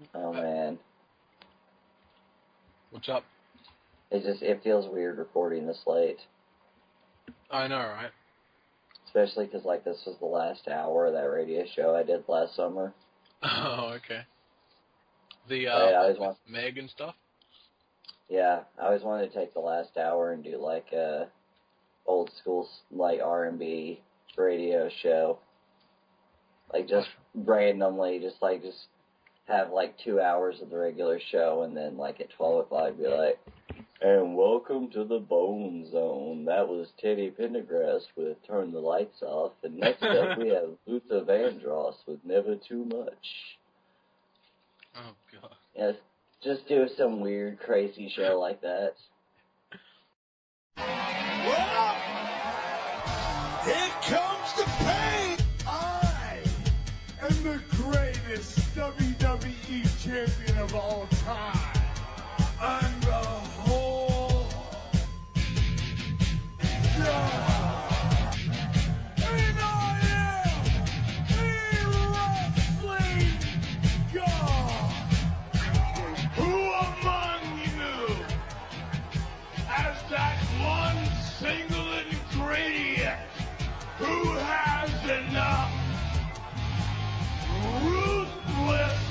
Oh, man. What's up? It feels weird recording this late. I know, right? Especially because, like, this was the last hour of that radio show I did last summer. Oh, okay. The, Right, Meg and stuff? Yeah, I always wanted to take the last hour and do, like, a old school, like, R&B radio show. Like, just randomly, just have, like, 2 hours of the regular show, and then, like, at 12 o'clock, be like, and welcome to the Bone Zone. That was Teddy Pendergrass with Turn the Lights Off. And next up, we have Luther Vandross with Never Too Much. Oh, God. Yeah, just do some weird, crazy show like that. Well, here comes the pain. I am the greatest WWE champion of all time. I'm the whole God. And I am the wrestling God. Who among you has that one single ingredient? Who has enough ruthless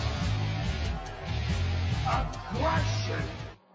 aggression?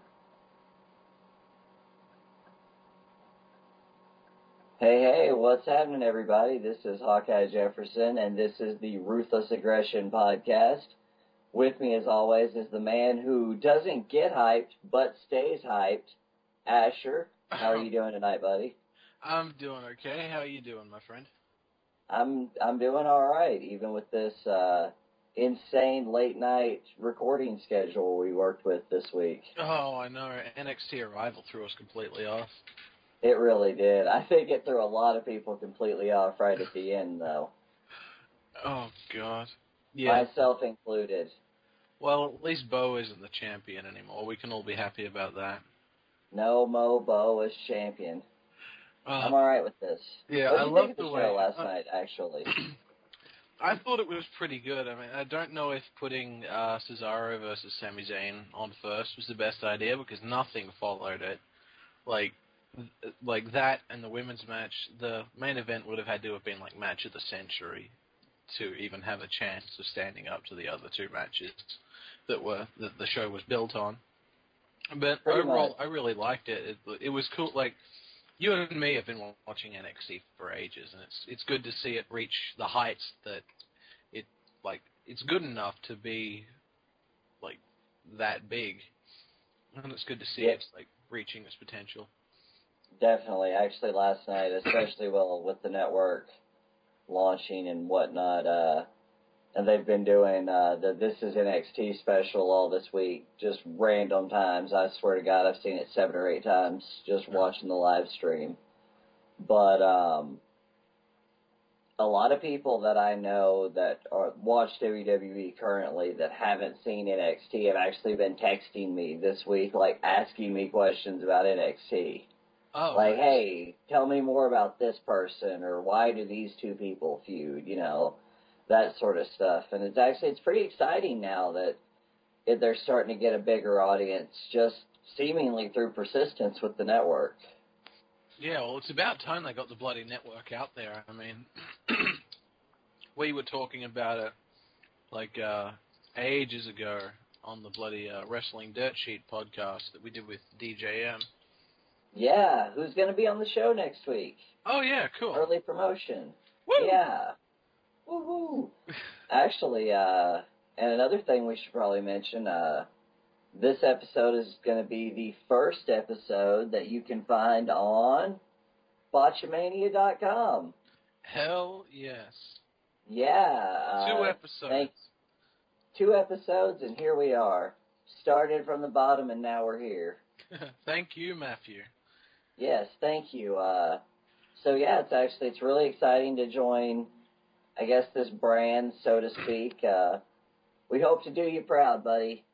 Hey, what's happening, everybody? This is Hawkeye Jefferson, and this is the Ruthless Aggression Podcast. With me, as always, is the man who doesn't get hyped, but stays hyped, Asher. How are you doing tonight, buddy? I'm doing okay. How are you doing, my friend? I'm doing all right, even with this insane late night recording schedule we worked with this week. Oh, I know. NXT Arrival threw us completely off. It really did. I think it threw a lot of people completely off right at the end, though. Oh, God. Yeah. Myself included. Well, at least Bo isn't the champion anymore. We can all be happy about that. No Mo Bo is champion. I'm alright with this. Yeah, what did I you love think of the the show way last night, actually? I thought it was pretty good. I mean, I don't know if putting Cesaro versus Sami Zayn on first was the best idea because nothing followed it. Like that and the women's match, the main event would have had to have been like match of the century to even have a chance of standing up to the other two matches that the show was built on. But Pretty overall, much. I really liked it. It was cool. Like, you and me have been watching NXT for ages, and it's good to see it reach the heights that it's good enough to be like that big, and it's good to see it's like reaching its potential. Definitely. Actually, last night, especially with the network launching and whatnot, and they've been doing the This Is NXT special all this week, just random times. I swear to God, I've seen it 7 or 8 times just watching the live stream. But a lot of people that I know that watch WWE currently that haven't seen NXT have actually been texting me this week, like asking me questions about NXT. Oh, like, nice. Hey, tell me more about this person, or why do these two people feud, that sort of stuff. And it's pretty exciting now that they're starting to get a bigger audience just seemingly through persistence with the network. Yeah, well, it's about time they got the bloody network out there. I mean, we were talking about it like ages ago on the bloody Wrestling Dirt Sheet podcast that we did with DJM. Yeah, who's going to be on the show next week? Oh, yeah, cool. Early promotion. Woo! Yeah. Woo-hoo. Actually, and another thing we should probably mention, this episode is going to be the first episode that you can find on Botchamania.com. Hell yes. Yeah. 2 episodes. 2 episodes, and here we are. Started from the bottom, and now we're here. Thank you, Matthew. Yes, thank you. So yeah, it's really exciting to join, I guess, this brand, so to speak. We hope to do you proud, buddy.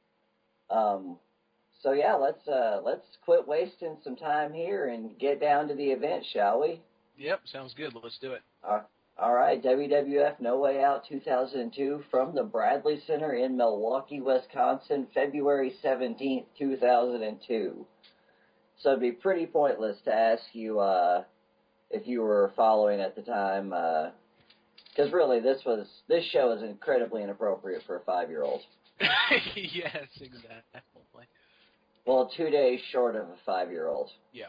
So yeah, let's quit wasting some time here and get down to the event, shall we? Yep, sounds good. Let's do it. All All right, WWF No Way Out 2002 from the Bradley Center in Milwaukee, Wisconsin, February 17th, 2002. So it'd be pretty pointless to ask you if you were following at the time, because really this show is incredibly inappropriate for a 5-year-old. Yes, exactly. Well, 2 days short of a 5-year-old. Yeah.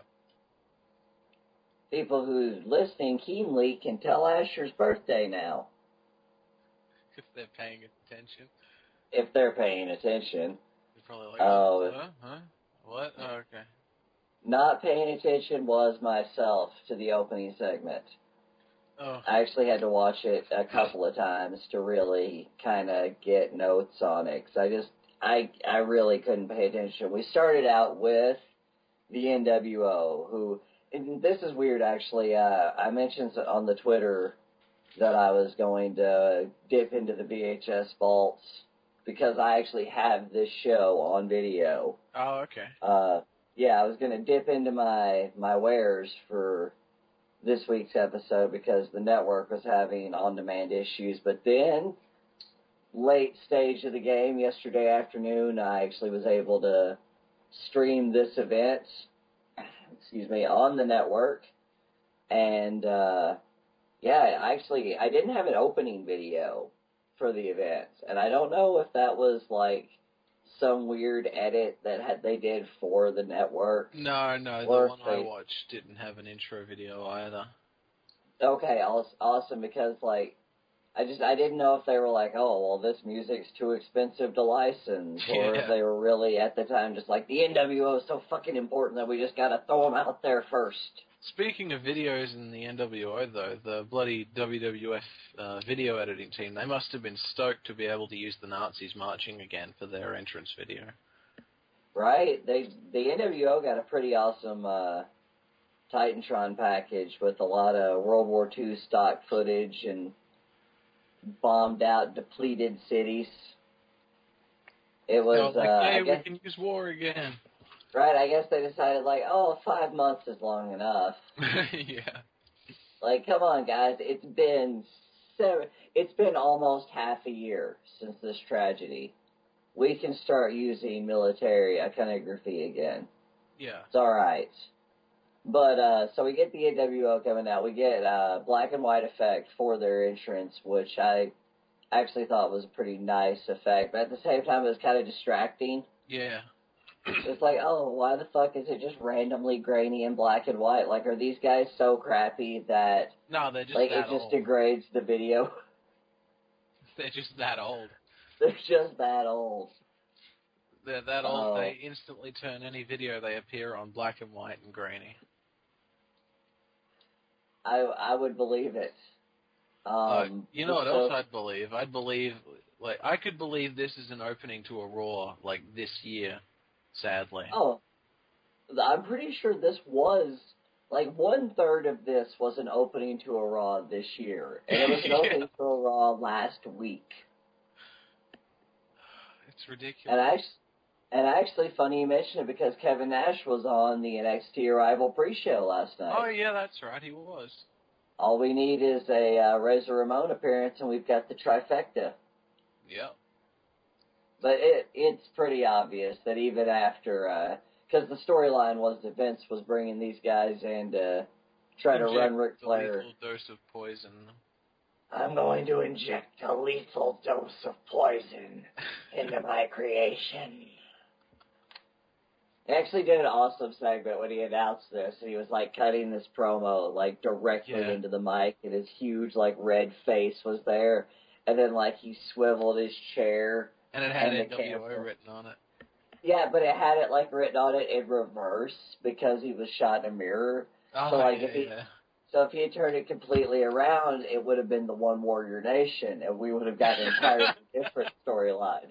People who's listening keenly can tell Asher's birthday now. If they're paying attention. If they're paying attention. They're probably like, huh? What? Oh, okay. Not paying attention was myself to the opening segment. Oh. I actually had to watch it a couple of times to really kind of get notes on it, because I really couldn't pay attention. We started out with the NWO, who, and this is weird actually, I mentioned on the Twitter that I was going to dip into the VHS vaults, because I actually have this show on video. Oh, okay. Yeah, I was going to dip into my wares for this week's episode because the network was having on-demand issues. But then, late stage of the game, yesterday afternoon, I actually was able to stream this event, on the network. And, I didn't have an opening video for the event. And I don't know if that was, like, some weird edit that they did for the network. No, the one I watched didn't have an intro video either. Okay, awesome, because, like, I didn't know if they were like, oh, well, this music's too expensive to license, or if they were really, at the time, just like, the NWO is so fucking important that we just gotta throw them out there first. Speaking of videos in the NWO, though, the bloody WWF video editing team, they must have been stoked to be able to use the Nazis marching again for their entrance video. Right? The NWO got a pretty awesome Titantron package with a lot of World War II stock footage and bombed out, depleted cities. It was, hey, we can use war again. Right, I guess they decided, 5 months is long enough. Yeah. Like, come on, guys, it's been almost half a year since this tragedy. We can start using military iconography again. Yeah. It's alright. But, so we get the NWO coming out. We get black and white effect for their entrance, which I actually thought was a pretty nice effect. But at the same time, it was kind of distracting. Yeah. It's like, oh, why the fuck is it just randomly grainy and black and white? Like, are these guys so crappy that... No, they're just like, that it just old. degrades the video? They're just that old. They're just that old. They're that old, they instantly turn any video they appear on black and white and grainy. I would believe it. You know what else I'd believe? I'd believe, I could believe this is an opening to a Raw, this year, sadly. Oh, I'm pretty sure this was, 1/3 of this was an opening to a Raw this year. And it was an opening to a Raw last week. It's ridiculous. And actually, funny you mention it, because Kevin Nash was on the NXT Arrival pre-show last night. Oh, yeah, that's right, he was. All we need is a Razor Ramon appearance, and we've got the trifecta. Yep. But it's pretty obvious that even after, because the storyline was that Vince was bringing these guys in to try to run Ric Flair. A lethal dose of poison. I'm going to inject a lethal dose of poison into my creation. He actually did an awesome segment when he announced this, and he was, cutting this promo, directly into the mic, and his huge, red face was there, and then, he swiveled his chair. And it had NWO written on it. Yeah, but it had it, written on it in reverse, because he was shot in a mirror. Oh, so, So if he had turned it completely around, it would have been the One Warrior Nation, and we would have got an entirely different storyline.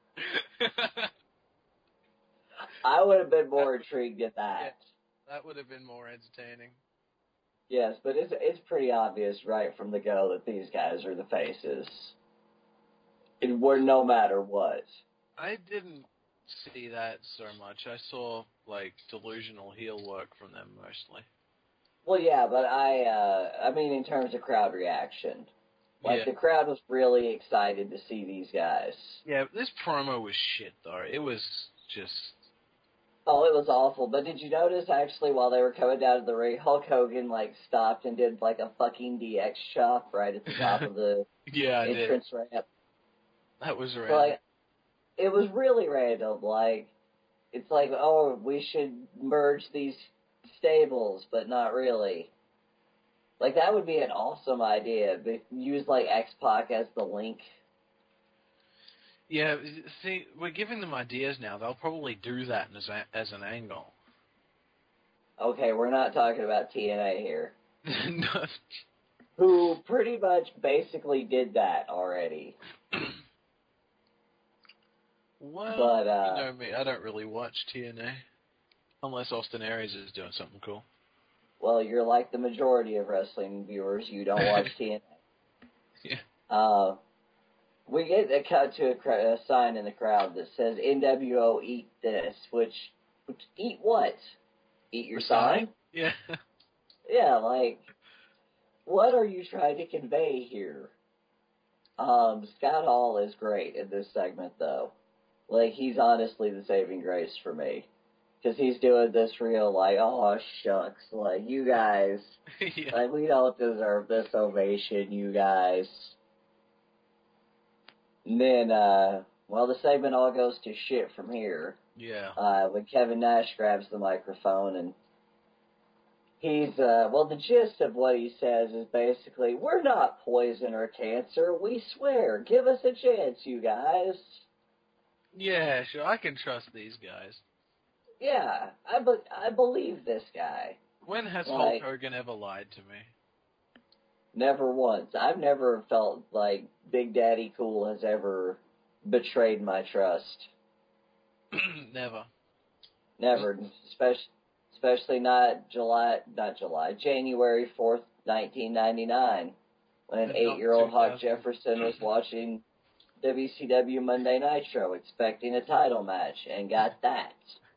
I would have been more intrigued at that. Yeah, that would have been more entertaining. Yes, but it's pretty obvious right from the go that these guys are the faces. And we're no matter what. I didn't see that so much. I saw, delusional heel work from them mostly. Well, yeah, but I mean, in terms of crowd reaction, like the crowd was really excited to see these guys. Yeah, this promo was shit, though. It was just... Oh, it was awful. But did you notice, actually, while they were coming down to the ring, Hulk Hogan, like, stopped and did, like, a fucking DX chop right at the top of the entrance ramp? That was random. So, like, it was really random. Like, it's like, oh, we should merge these stables, but not really. Like, that would be an awesome idea. But use, like, X-Pac as the link. Yeah, see, we're giving them ideas now. They'll probably do that as an angle. Okay, we're not talking about TNA here. No. Who pretty much basically did that already. Well, but, you know me, I don't really watch TNA. Unless Austin Aries is doing something cool. Well, you're like the majority of wrestling viewers. You don't watch TNA. Yeah. We get a cut to a sign in the crowd that says NWO eat this, which eat what? Eat your sign? Yeah. Yeah, like, what are you trying to convey here? Scott Hall is great in this segment, though. Like, he's honestly the saving grace for me. Because he's doing this real, like, oh, shucks, like, you guys, Yeah. like, we don't deserve this ovation, you guys. And then, well, the segment all goes to shit from here. Yeah. When Kevin Nash grabs the microphone and he's, well, the gist of what he says is basically, we're not poison or cancer, we swear, give us a chance, you guys. Yeah, sure, I can trust these guys. Yeah, I believe this guy. When has Hulk Hogan ever lied to me? Never once. I've never felt like Big Daddy Cool has ever betrayed my trust. Never. Never. Especially not January 4th, 1999, when an 8-year-old Hawk Jefferson was watching WCW Monday Nitro expecting a title match and got that.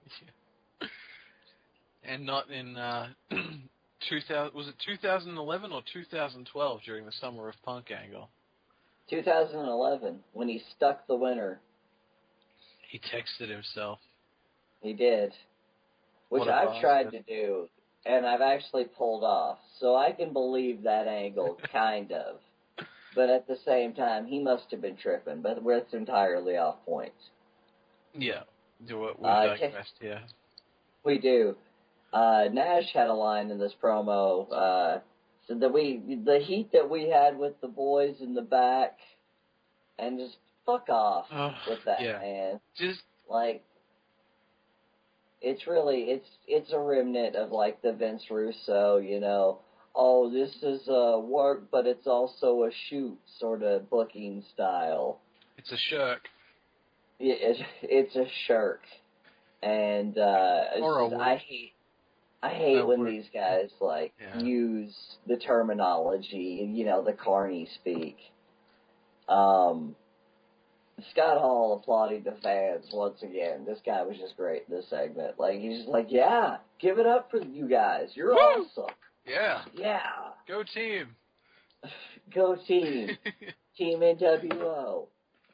And not in 2000, was it 2011 or 2012 during the Summer of Punk angle? 2011, when he stuck the winner. He texted himself. He did. Which I've tried to do, and I've actually pulled off. So I can believe that angle, kind of. But at the same time, he must have been tripping, but we're entirely off point. Yeah. We digressed, yeah. We do. Nash had a line in this promo, so that the heat that we had with the boys in the back, and just fuck off with that, man. Just, like, it's really, it's a remnant of, like, the Vince Russo, you know, oh, this is work, but it's also a shoot sort of booking style. It's a shirk. It's a shirk. And, I hate when these guys, like, use the terminology, you know, the Carney speak. Scott Hall applauding the fans once again. This guy was just great in this segment. Like, he's just like, yeah, give it up for you guys. You're awesome. Yeah. Yeah. Go team. Go team. Team NWO.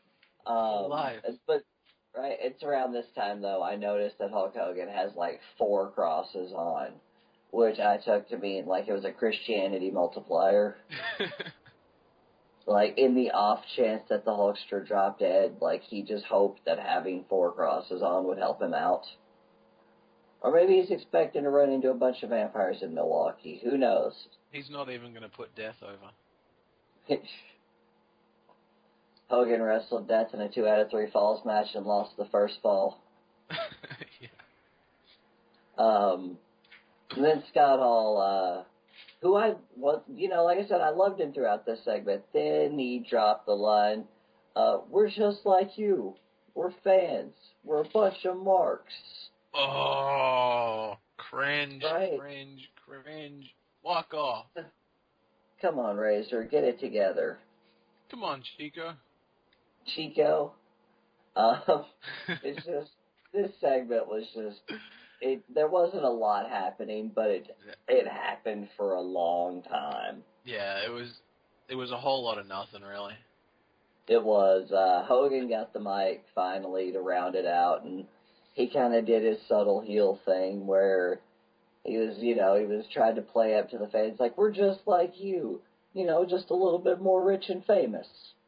But, right, it's around this time, though, I noticed that Hulk Hogan has, like, 4 crosses on, which I took to mean, like, it was a Christianity multiplier. Like, in the off chance that the Hulkster dropped dead, like, he just hoped that having 4 crosses on would help him out. Or maybe he's expecting to run into a bunch of vampires in Milwaukee. Who knows? He's not even going to put Death over. Hogan wrestled Death in a 2 out of 3 falls match and lost the first fall. And then Scott Hall, who like I said, I loved him throughout this segment. Then he dropped the line, we're just like you. We're fans. We're a bunch of marks. Oh, cringe, right? Cringe. Walk off. Come on, Razor, get it together. Come on, Chico. It's just, this segment was just, There wasn't a lot happening, but it happened for a long time. Yeah, it was a whole lot of nothing, really. It was, Hogan got the mic finally to round it out, and he kind of did his subtle heel thing where he was trying to play up to the fans, like, we're just like you, just a little bit more rich and famous.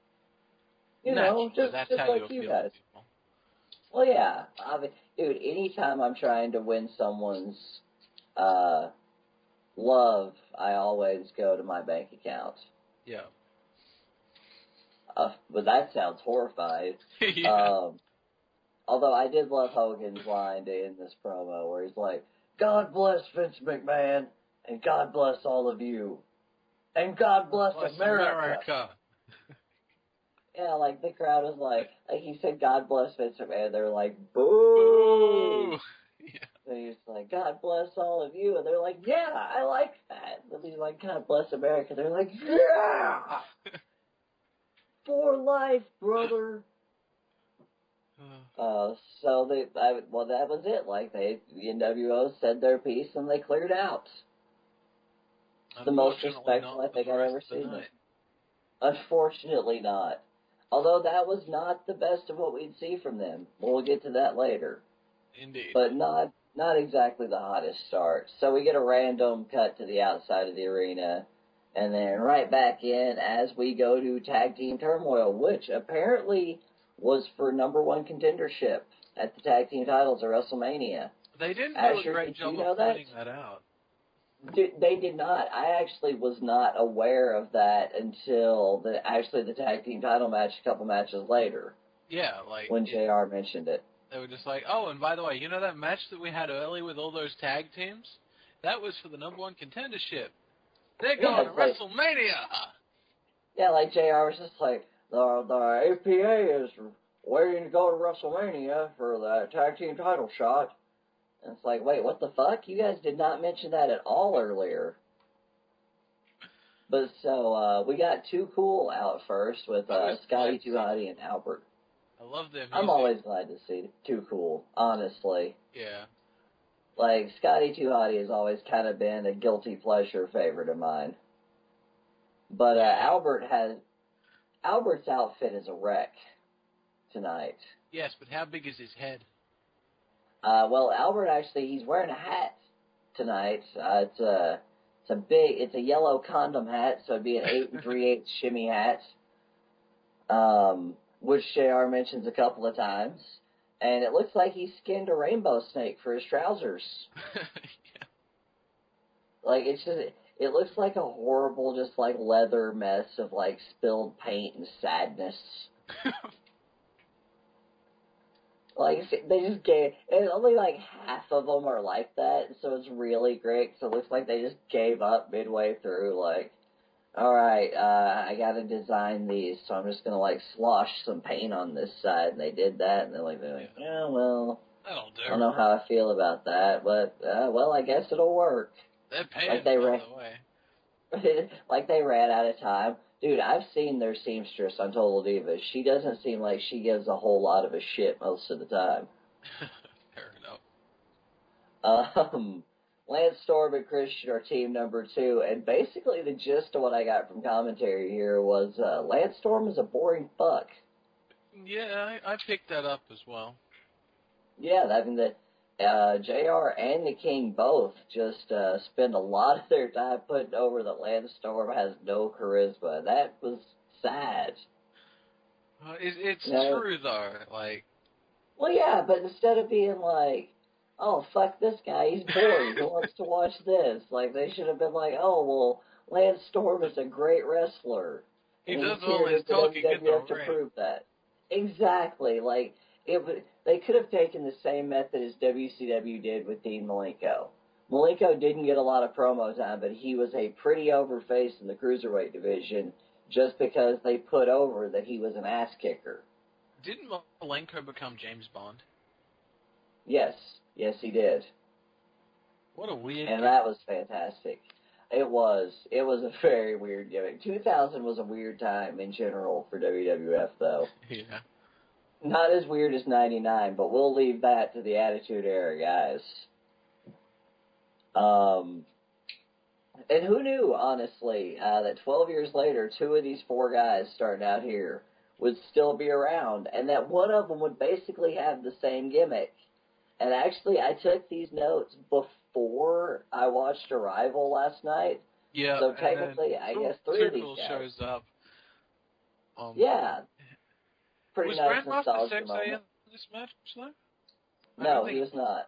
That's just how like you you feel, guys. people. Well, yeah, dude, anytime I'm trying to win someone's, love, I always go to my bank account. Yeah. But that sounds horrifying. Yeah. Although I did love Hogan's line to end this promo where he's like, God bless Vince McMahon, and God bless all of you, and God bless America. Yeah, like the crowd was like he said, God bless Vince McMahon. They're like, boo! Yeah. And he's like, God bless all of you. And they're like, yeah, I like that. And he's like, God bless America. They're like, yeah! For life, brother. So that was it. Like the NWO said their piece and they cleared out. It's the most respectful I think I've ever seen it. Unfortunately not. Although that was not the best of what we'd see from them. We'll get to that later. Indeed. But not exactly the hottest start. So we get a random cut to the outside of the arena, and then right back in as we go to Tag Team Turmoil, which apparently was for #1 contendership at the Tag Team titles at WrestleMania. They didn't do Asher, a great job of pointing that out. They did not. I actually was not aware of that until the tag team title match a couple matches later. Yeah, like when JR mentioned it. They were just like, oh, and by the way, you know that match that we had early with all those tag teams? That was for the #1 contendership. They're going to WrestleMania! Yeah, like JR was just like, the APA is waiting to go to WrestleMania for the tag team title shot. And it's like, wait, what the fuck? You guys did not mention that at all earlier. But so, we got Too Cool out first with Scotty 2 Hotty and Albert. I love them. I'm always glad to see Too Cool, honestly. Yeah. Like, Scotty 2 Hotty has always kind of been a guilty pleasure favorite of mine. But Albert's outfit is a wreck tonight. Yes, but how big is his head? Well, Albert actually, he's wearing a hat tonight. It's a yellow condom hat, so it'd be an 8 3/8 shimmy hat. Which JR mentions a couple of times. And it looks like he skinned a rainbow snake for his trousers. Yeah. Like, it looks like a horrible, just like leather mess of like spilled paint and sadness. Like, they just gave, and only like half of them are like that, so it's really great, so it looks like they just gave up midway through, like, alright, I gotta design these, so I'm just gonna like slosh some paint on this side, and they did that, and they're like, yeah, well, that'll do. I don't know how I feel about that, but, well, I guess it'll work. They're paying, like by the way. Like they ran out of time. Dude, I've seen their seamstress on Total Divas. She doesn't seem like she gives a whole lot of a shit most of the time. Fair enough. Lance Storm and Christian are team #2, and basically the gist of what I got from commentary here was Lance Storm is a boring fuck. Yeah, I picked that up as well. Yeah, I mean, JR and the King both just spend a lot of their time putting over that Lance Storm has no charisma. That was sad. It's true, though. Like, well, yeah, but instead of being like, oh, fuck this guy, he's boring, who wants to watch this? Like, they should have been like, oh, well, Lance Storm is a great wrestler. He does all his talking in the ring. to prove that. Exactly. Like, they could have taken the same method as WCW did with Dean Malenko. Malenko didn't get a lot of promo time, but he was a pretty over face in the Cruiserweight division just because they put over that he was an ass kicker. Didn't Malenko become James Bond? Yes. Yes, he did. What a weird And that was fantastic. It was a very weird gimmick. 2000 was a weird time in general for WWF, though. Yeah. Not as weird as 99, but we'll leave that to the Attitude Era guys. And who knew, honestly, that 12 years later, two of these four guys starting out here would still be around, and that one of them would basically have the same gimmick. And actually, I took these notes before I watched Arrival last night. Yeah. So technically, I guess three of these Tuchel guys. shows up. Yeah. Pretty was nice Grandmaster nostalgia Sexay moment. in this match, though? No, he was not.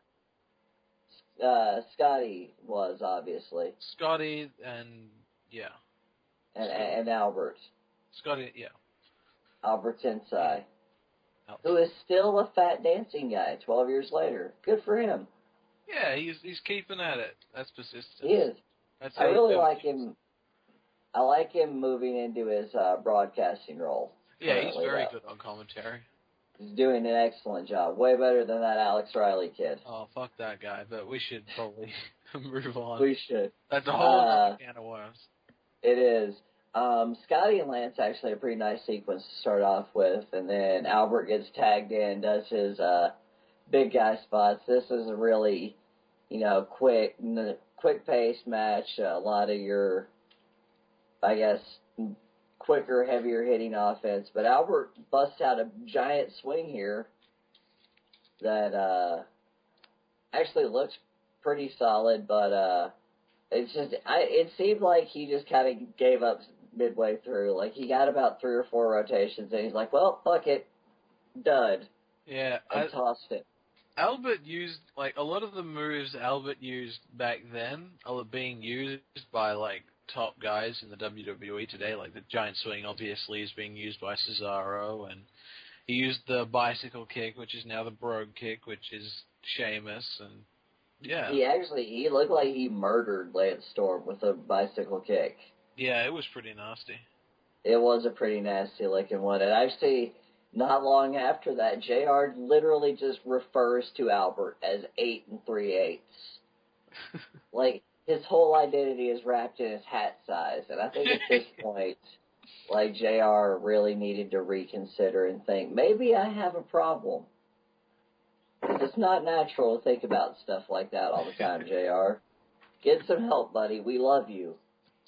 Scotty was, obviously. Scotty and, yeah. And Albert. Scotty, yeah. Albert Tensai. Who is still a fat dancing guy 12 years later. Good for him. Yeah, he's keeping at it. That's persistence. He is. I really like him. I like him moving into his broadcasting role. Yeah, he's very good on commentary. He's doing an excellent job. Way better than that Alex Riley kid. Oh, fuck that guy. But we should probably move on. We should. That's a whole other can of worms. It is. Scotty and Lance actually had a pretty nice sequence to start off with, and then Albert gets tagged in, does his big guy spots. This is a really, quick paced match. A lot of your, I guess, quicker, heavier hitting offense. But Albert busts out a giant swing here that actually looks pretty solid, but it's just, it seemed like he just kind of gave up midway through. Like, he got about 3 or 4 rotations, and he's like, well, fuck it, dud. Yeah. And tossed it. Albert used, a lot of the moves Albert used back then are being used by, top guys in the WWE today. Like, the giant swing, obviously, is being used by Cesaro, and he used the bicycle kick, which is now the Brogue kick, which is Sheamus, and yeah. He looked like he murdered Lance Storm with a bicycle kick. Yeah, it was pretty nasty. It was a pretty nasty looking one. And actually, not long after that, JR literally just refers to Albert as 8 3/8. Like, his whole identity is wrapped in his hat size. And I think at this point, JR really needed to reconsider and think, maybe I have a problem. It's not natural to think about stuff like that all the time, JR. Get some help, buddy. We love you.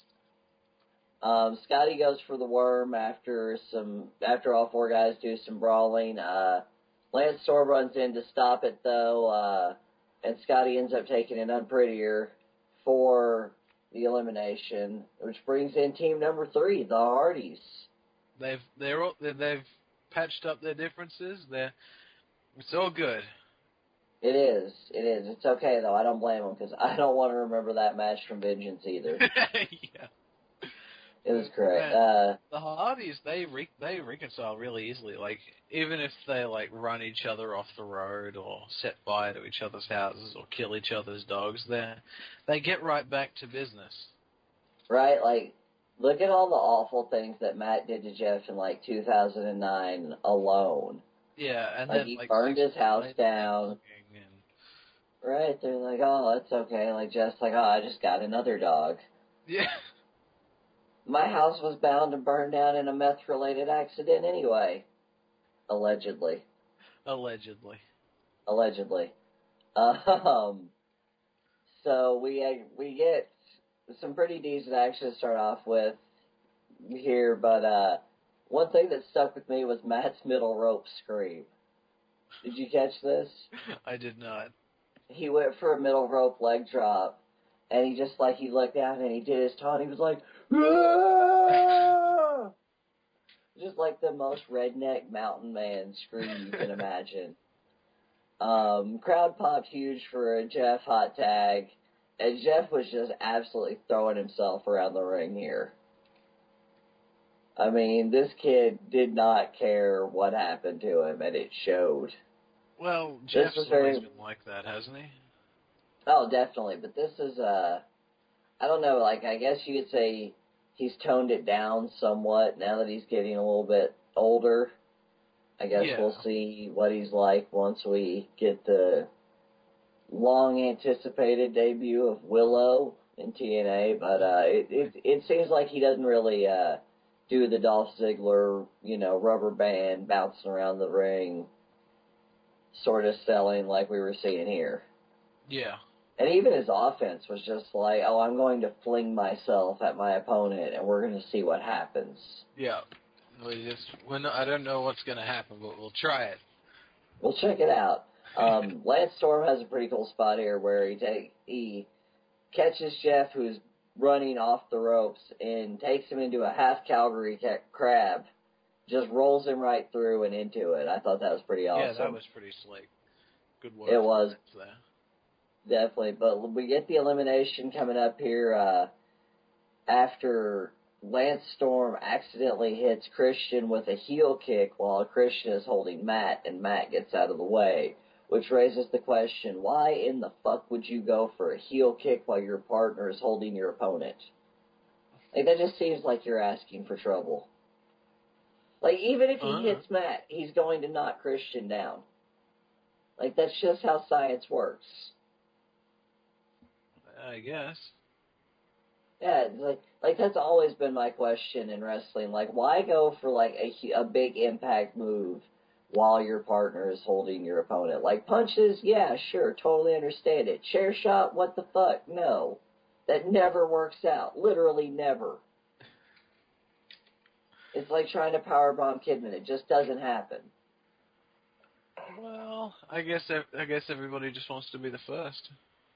Scotty goes for the worm after all 4 guys do some brawling. Lance Storm runs in to stop it, though, and Scotty ends up taking an unprettier for the elimination, which brings in team number 3, the Hardys. They've patched up their differences. It's all good. It is. It's okay, though. I don't blame them, because I don't want to remember that match from Vengeance either. Yeah. It was great. The Hardys, they reconcile really easily. Even if they, run each other off the road or set fire to each other's houses or kill each other's dogs, they get right back to business. Right? Look at all the awful things that Matt did to Jeff in, 2009 alone. Yeah, and then, he burned his house down. Right, they're like, oh, it's okay. Jeff's like, oh, I just got another dog. Yeah. My house was bound to burn down in a meth-related accident anyway. Allegedly. Allegedly. So we get some pretty decent action to start off with here, but one thing that stuck with me was Matt's middle rope scream. Did you catch this? I did not. He went for a middle rope leg drop, and he just, he looked down and he did his taunt. He was like, Aah! Just like the most redneck mountain man scream you can imagine. Crowd popped huge for a Jeff hot tag, and Jeff was just absolutely throwing himself around the ring here. I mean, this kid did not care what happened to him, and it showed. Well, Jeff's always been like that, hasn't he? Oh, definitely, but this is, I don't know, I guess you could say he's toned it down somewhat now that he's getting a little bit older. I guess we'll see what he's like once we get the long-anticipated debut of Willow in TNA, but it seems like he doesn't really do the Dolph Ziggler, rubber band, bouncing around the ring, sort of selling like we were seeing here. Yeah. And even his offense was just like, oh, I'm going to fling myself at my opponent, and we're going to see what happens. Yeah. I don't know what's going to happen, but we'll try it. We'll check it out. Lance Storm has a pretty cool spot here where he catches Jeff, who's running off the ropes, and takes him into a half Calgary crab, just rolls him right through and into it. I thought that was pretty awesome. Yeah, that was pretty slick. Good work. It was. There. Definitely. But we get the elimination coming up here after Lance Storm accidentally hits Christian with a heel kick while Christian is holding Matt, and Matt gets out of the way, which raises the question, why in the fuck would you go for a heel kick while your partner is holding your opponent? Like, that just seems like you're asking for trouble. Like, even if he hits Matt, he's going to knock Christian down. Like, that's just how science works. I guess. Yeah, like that's always been my question in wrestling. Like, why go for, like, a big impact move while your partner is holding your opponent? Like, punches, yeah, sure, totally understand it. Chair shot, what the fuck? No. That never works out. Literally never. It's like trying to powerbomb Kidman. It just doesn't happen. Well, I guess everybody just wants to be the first.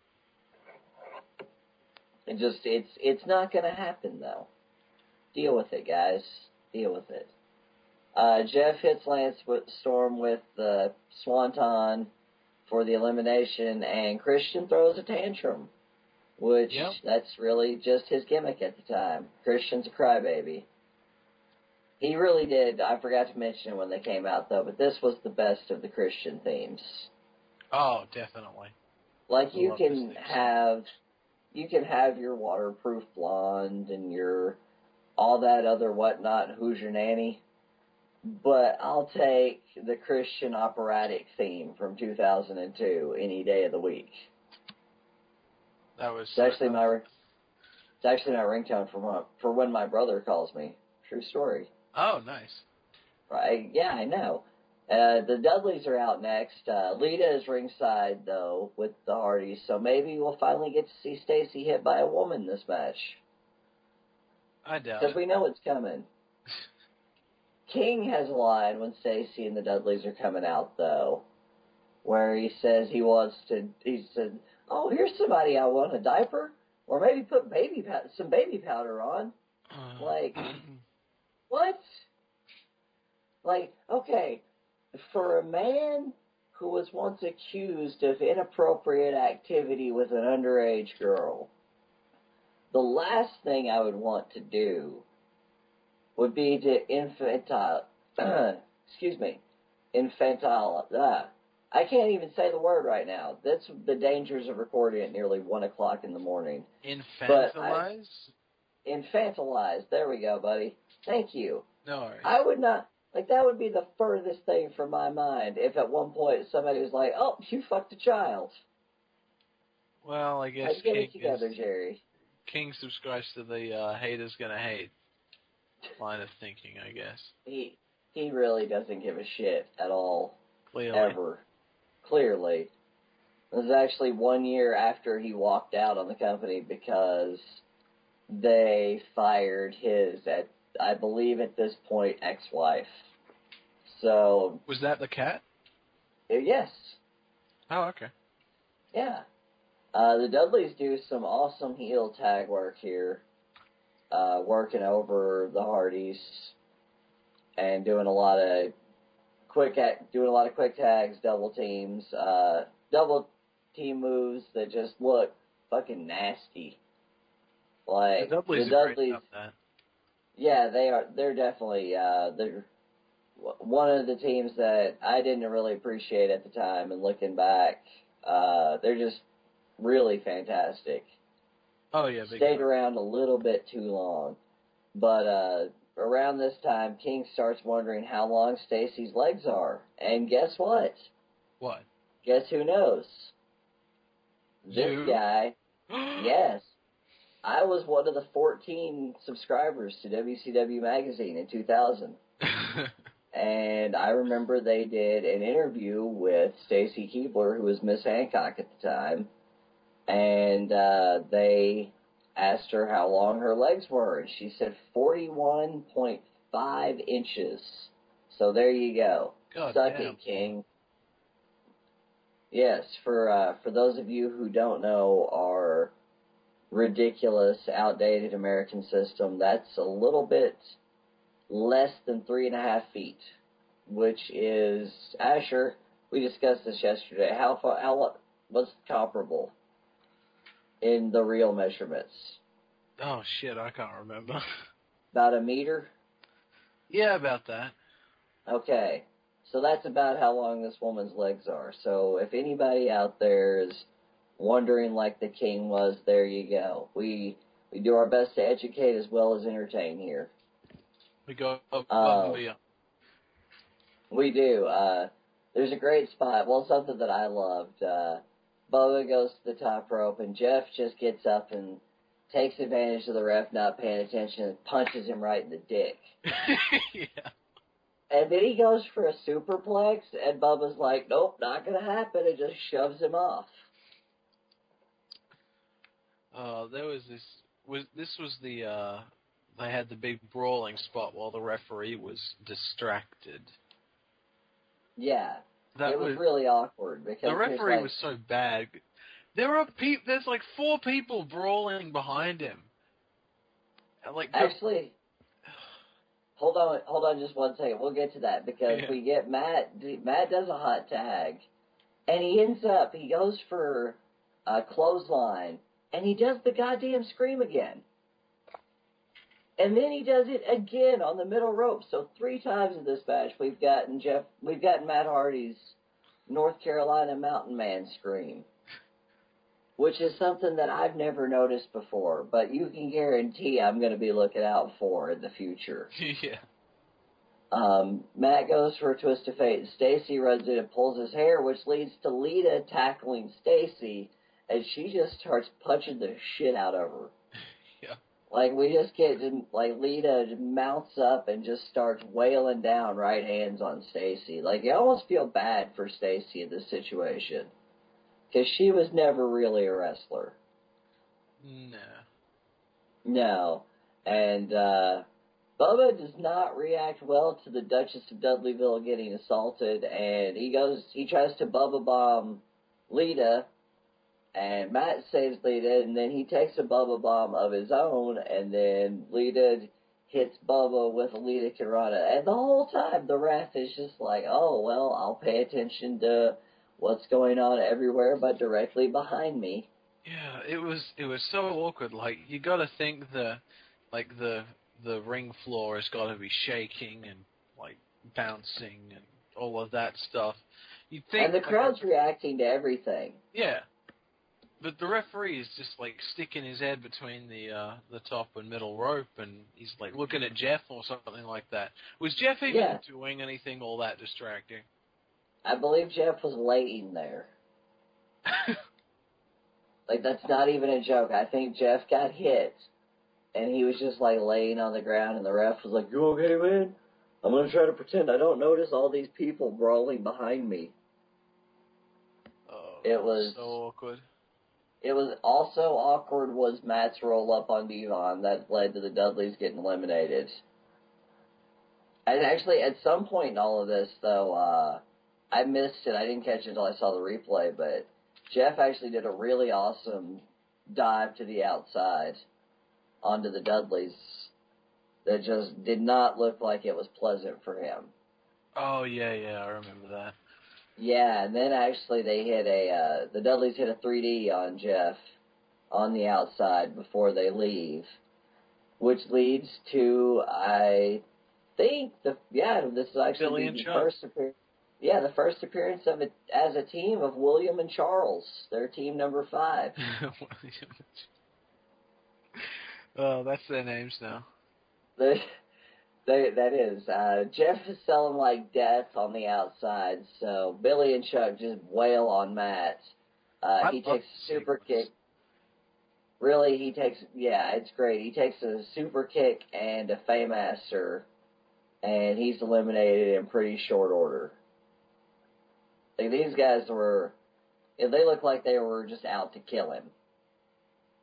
It's not going to happen, though. Deal with it, guys. Deal with it. Jeff hits Lance Storm with the Swanton for the elimination, and Christian throws a tantrum, which that's really just his gimmick at the time. Christian's a crybaby. He really did. I forgot to mention it when they came out, though, but this was the best of the Christian themes. Oh, definitely. Like, you can have your waterproof blonde and your all that other whatnot, who's your nanny, but I'll take the Christian operatic theme from 2002 any day of the week. That was it's actually my ringtone for when my brother calls me. True story. Oh, nice. Right? Yeah, I know. The Dudleys are out next. Lita is ringside, though, with the Hardys, so maybe we'll finally get to see Stacy hit by a woman this match. I doubt it. Because we know it's coming. King has a line when Stacy and the Dudleys are coming out, though, where he says he said, oh, here's somebody I want a diaper, or maybe put some baby powder on. Like, what? Like, okay, for a man who was once accused of inappropriate activity with an underage girl, the last thing I would want to do would be to infantile, I can't even say the word right now. That's the dangers of recording at nearly 1 o'clock in the morning. Infantilize? Infantilize. There we go, buddy. Thank you. No worries. I would not, like, that would be the furthest thing from my mind if at one point somebody was like, oh, you fucked a child. Well, I guess Get it together, Jerry. King subscribes to the haters gonna hate line of thinking, I guess. He really doesn't give a shit at all. Clearly. Ever. Clearly. It was actually 1 year after he walked out on the company because they fired his, I believe at this point, ex-wife. So... Was that the cat? Yes. Oh, okay. Yeah. The Dudleys do some awesome heel tag work here, working over the Hardys and doing a lot of quick tags, double teams, double team moves that just look fucking nasty. Like the Dudleys the are Dudleys, great about that. Yeah, they are. They're definitely they're one of the teams that I didn't really appreciate at the time, and looking back, they're just really fantastic. Oh yeah, stayed around a little bit too long, but around this time, King starts wondering how long Stacy's legs are, and guess what? What? Guess who knows? This You? guy. Yes. I was one of the 14 subscribers to WCW Magazine in 2000. And I remember they did an interview with Stacy Keibler, who was Miss Hancock at the time. and they asked her how long her legs were, and she said 41.5 inches. So there you go. God Suck damn. it, King. Yes, for those of you who don't know our ridiculous, outdated American system, that's a little bit less than 3.5 feet, which is, Asher, we discussed this yesterday, what's comparable in the real measurements? Oh, shit, I can't remember. About a meter? Yeah, about that. Okay, so that's about how long this woman's legs are. So if anybody out there is wondering like the King was, there you go. We do our best to educate as well as entertain here. We go above and beyond. We do. There's a great spot. Well, something that I loved. Bubba goes to the top rope, and Jeff just gets up and takes advantage of the ref not paying attention and punches him right in the dick. Yeah. And then he goes for a superplex, and Bubba's like, nope, not going to happen, and just shoves him off. There was this was the, they had the big brawling spot while the referee was distracted. Yeah. That it was really awkward. Because the referee was so bad. There's like 4 people brawling behind him. Actually, hold on just one second. We'll get to that because we get Matt. Matt does a hot tag, and he goes for a clothesline, and he does the goddamn scream again. And then he does it again on the middle rope. So 3 times in this match we've gotten Matt Hardy's North Carolina Mountain Man scream, which is something that I've never noticed before, but you can guarantee I'm going to be looking out for in the future. Yeah. Matt goes for a twist of fate, and Stacy runs in and pulls his hair, which leads to Lita tackling Stacy, and she just starts punching the shit out of her. Yeah. Like, we just get, like, Lita mounts up and just starts wailing down right hands on Stacy. Like, you almost feel bad for Stacy in this situation. Because she was never really a wrestler. No. And, Bubba does not react well to the Duchess of Dudleyville getting assaulted, and he tries to Bubba bomb Lita, and Matt saves Lita, and then he takes a Bubba bomb of his own, and then Lita hits Bubba with a Lita Kirana. And the whole time, the ref is just like, oh, well, I'll pay attention to what's going on everywhere but directly behind me. Yeah, it was so awkward. Like, you gotta think the ring floor has gotta be shaking and, like, bouncing and all of that stuff. You'd think, and the crowd's reacting to everything. Yeah. But the referee is just, like, sticking his head between the top and middle rope, and he's, like, looking at Jeff or something like that. Was Jeff even doing anything all that distracting? I believe Jeff was laying there. Like, that's not even a joke. I think Jeff got hit, and he was just, like, laying on the ground, and the ref was like, you okay, man? I'm going to try to pretend I don't notice all these people brawling behind me. Oh, it was so awkward. It was also awkward was Matt's roll-up on Devon that led to the Dudleys getting eliminated. And actually, at some point in all of this, though, I missed it. I didn't catch it until I saw the replay, but Jeff actually did a really awesome dive to the outside onto the Dudleys that just did not look like it was pleasant for him. Oh, yeah, I remember that. Yeah, and then actually they hit the Dudleys hit a 3D on Jeff on the outside before they leave, which leads to, I think, this is actually the first appearance. Yeah, the first appearance of it as a team of William and Charles. They're team number 5. Oh, that's their names now. That is. Jeff is selling like death on the outside, so Billy and Chuck just wail on Matt. He takes a super kick. Really, it's great. He takes a super kick and a Faymaster, and he's eliminated in pretty short order. Like, these guys they look like they were just out to kill him.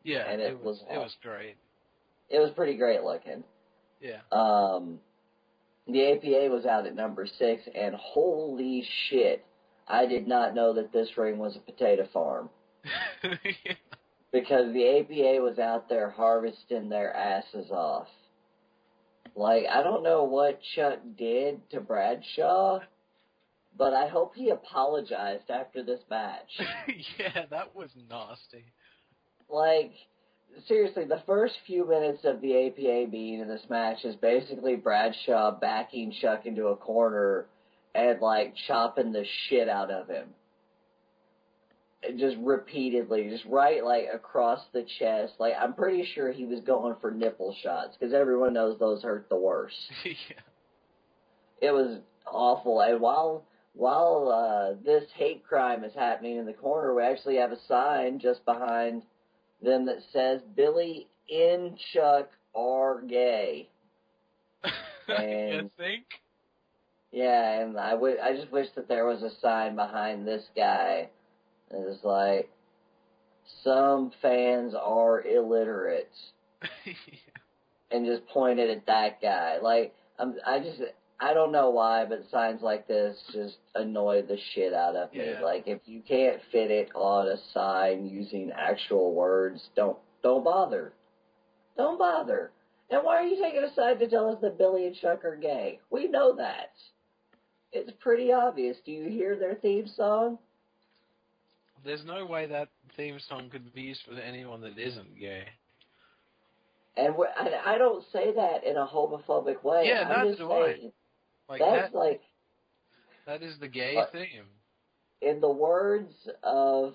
Yeah, and it was great. It was pretty great looking. Yeah. The APA was out at number 6, and holy shit, I did not know that this ring was a potato farm. Yeah. Because the APA was out there harvesting their asses off. Like, I don't know what Chuck did to Bradshaw, but I hope he apologized after this match. Yeah, that was nasty. Like, seriously, the first few minutes of the APA being in this match is basically Bradshaw backing Chuck into a corner and, like, chopping the shit out of him. Just repeatedly, just right, like, across the chest. Like, I'm pretty sure he was going for nipple shots, because everyone knows those hurt the worst. Yeah. It was awful. And while this hate crime is happening in the corner, we actually have a sign just behind them that says, Billy and Chuck are gay. And you think? yeah, and I just wish that there was a sign behind this guy. It was like, some fans are illiterate. Yeah. And just pointed at that guy. Like, I don't know why, but signs like this just annoy the shit out of me. Yeah. Like, if you can't fit it on a sign using actual words, don't bother. Don't bother. And why are you taking a sign to tell us that Billy and Chuck are gay? We know that. It's pretty obvious. Do you hear their theme song? There's no way that theme song could be used for anyone that isn't gay. And I don't say that in a homophobic way. Yeah, I'm neither just do saying, I. Like that's like, that is the gay theme. in the words of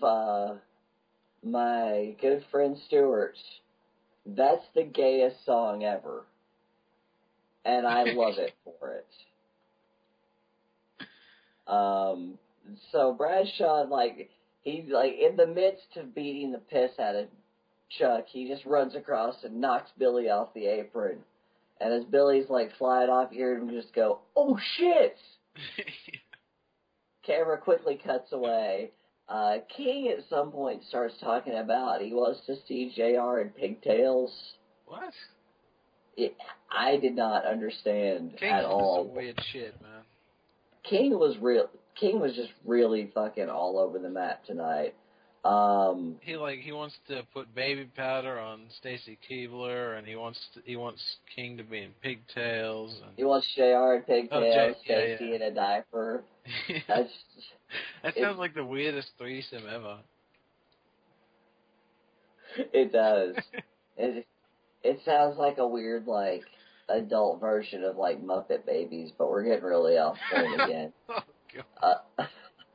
my good friend Stuart, that's the gayest song ever. And I love it for it. So Bradshaw, like, he's like in the midst of beating the piss out of Chuck, he just runs across and knocks Billy off the apron. And as Billy's like flying off, you hear him just go, "Oh shit!" Camera quickly cuts away. King at some point starts talking about he wants to see JR in pigtails. What? I did not understand King at all. Some weird shit, man. King was just really fucking all over the map tonight. He wants to put baby powder on Stacy Keibler, and he wants King to be in pigtails. And He wants JR in pigtails, Stacy yeah. in a diaper. That sounds like the weirdest threesome ever. It does. It sounds like a weird, like, adult version of, like, Muppet Babies, but we're getting really off point again. Oh, God.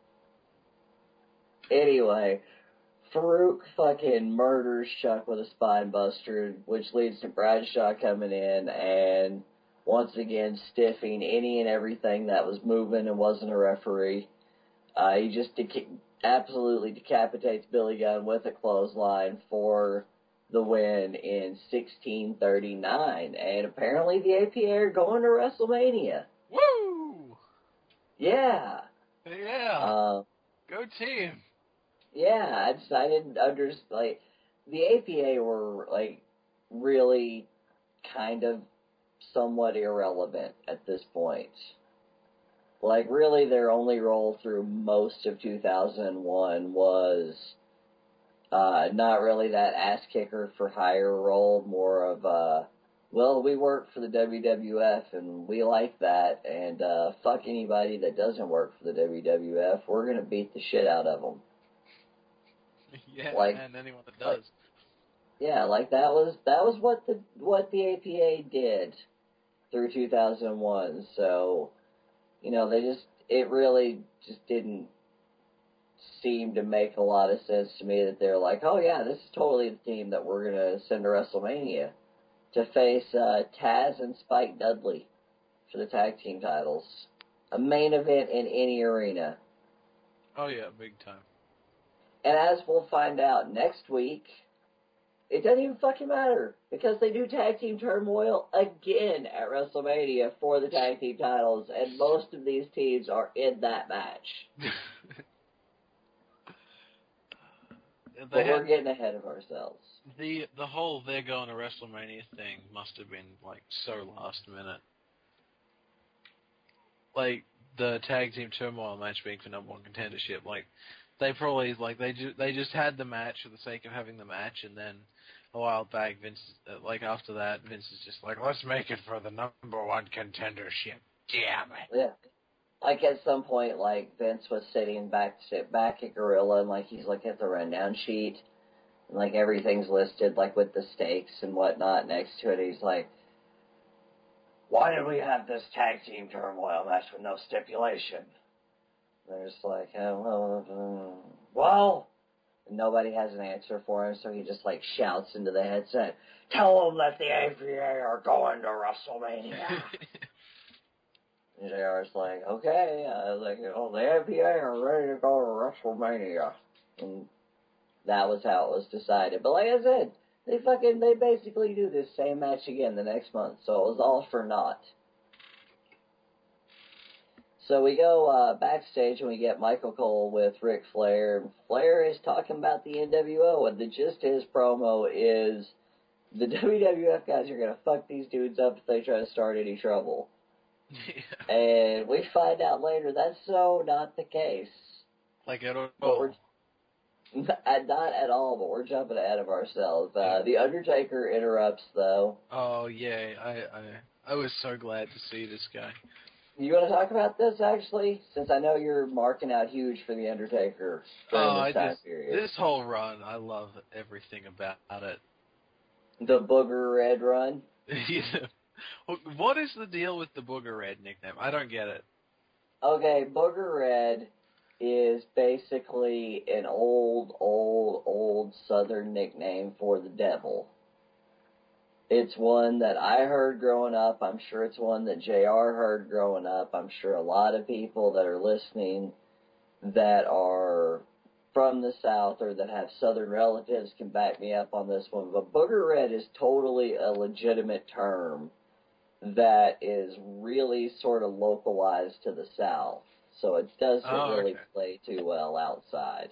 Anyway, Farouk fucking murders Chuck with a spine buster, which leads to Bradshaw coming in and once again stiffing any and everything that was moving and wasn't a referee. He just absolutely decapitates Billy Gunn with a clothesline for the win in 1639. And apparently the APA are going to WrestleMania. Woo! Yeah. Yeah. Go team. Yeah, I didn't understand, like, the APA were, like, really kind of somewhat irrelevant at this point. Like, really their only role through most of 2001 was not really that ass kicker for hire role, more of well, we work for the WWF and we like that, and fuck anybody that doesn't work for the WWF, we're gonna beat the shit out of them. Yeah, like, and anyone that does. Yeah, like that was what the APA did through 2001. So, you know, it really just didn't seem to make a lot of sense to me that they're like, oh yeah, this is totally the team that we're gonna send to WrestleMania to face Taz and Spike Dudley for the tag team titles, a main event in any arena. Oh yeah, big time. And as we'll find out next week, it doesn't even fucking matter, because they do tag team turmoil again at WrestleMania for the tag team titles, and most of these teams are in that match. But we're getting ahead of ourselves. The whole they're going to WrestleMania thing must have been like so last minute. Like the tag team turmoil match being for #1 contendership, like they probably they just had the match for the sake of having the match, and then a while back Vince after that Vince is just like, let's make it for the #1 contendership. Damn it. Yeah. Like at some point, like Vince was sitting back at Gorilla, and like he's looking at the rundown sheet, and like everything's listed like with the stakes and whatnot next to it. He's like, "Why did we have this tag team turmoil match with no stipulation?" And they're just like, well, and nobody has an answer for him, so he just like shouts into the headset, "Tell them that the APA are going to WrestleMania." And JR's like, okay, the APA are ready to go to WrestleMania. And that was how it was decided. But like I said, they basically do this same match again the next month, so it was all for naught. So we go backstage and we get Michael Cole with Ric Flair. Flair is talking about the NWO, and the gist of his promo is the WWF guys are going to fuck these dudes up if they try to start any trouble. Yeah. And we find out later that's so not the case. Like at all. Not at all, but we're jumping ahead of ourselves. The Undertaker interrupts, though. Oh, yeah. I was so glad to see this guy. You want to talk about this, actually? Since I know you're marking out huge for The Undertaker during this time period. This whole run, I love everything about it. The Booger Red run? Yeah. What is the deal with the Booger Red nickname? I don't get it. Okay, Booger Red is basically an old Southern nickname for the devil. It's one that I heard growing up. I'm sure it's one that JR heard growing up. I'm sure a lot of people that are listening that are from the South or that have Southern relatives can back me up on this one. But Booger Red is totally a legitimate term that is really sort of localized to the South. So it doesn't really play too well outside.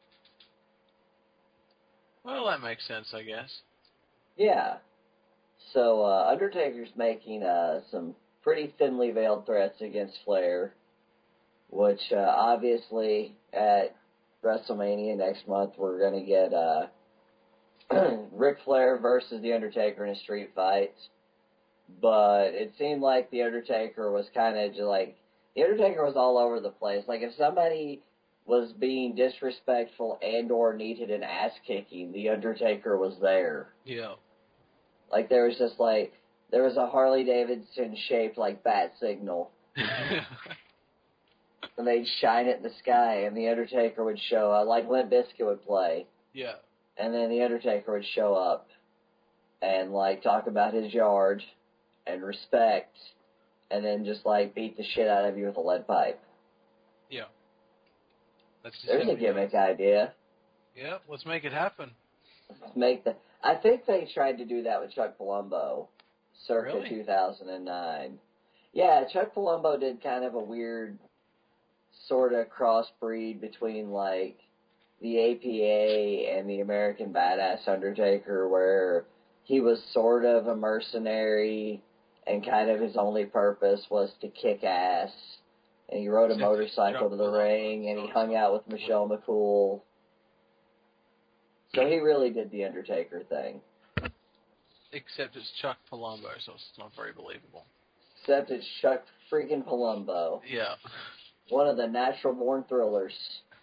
Well, that makes sense, I guess. Yeah. So Undertaker's making some pretty thinly veiled threats against Flair, which obviously at WrestleMania next month we're going to get Ric Flair versus The Undertaker in a street fight. But it seemed like The Undertaker was kind of just like, The Undertaker was all over the place. Like, if somebody was being disrespectful and or needed an ass kicking, The Undertaker was there. Yeah. Like, there was just like, there was a Harley Davidson shaped like bat signal. And they'd shine it in the sky, and The Undertaker would show up, like Limp Bizkit would play. Yeah. And then The Undertaker would show up and, like, talk about his yard and respect, and then just, like, beat the shit out of you with a lead pipe. Yeah. There's a gimmick idea. Yeah, let's make it happen. I think they tried to do that with Chuck Palumbo, circa Really? 2009. Yeah, Chuck Palumbo did kind of a weird sort of crossbreed between, like, the APA and the American Badass Undertaker, where he was sort of a mercenary and kind of his only purpose was to kick ass. And he rode a motorcycle to the ring, and he hung out with Michelle McCool. So he really did the Undertaker thing. Except it's Chuck Palumbo, so it's not very believable. Except it's Chuck freaking Palumbo. Yeah. One of the natural-born thrillers.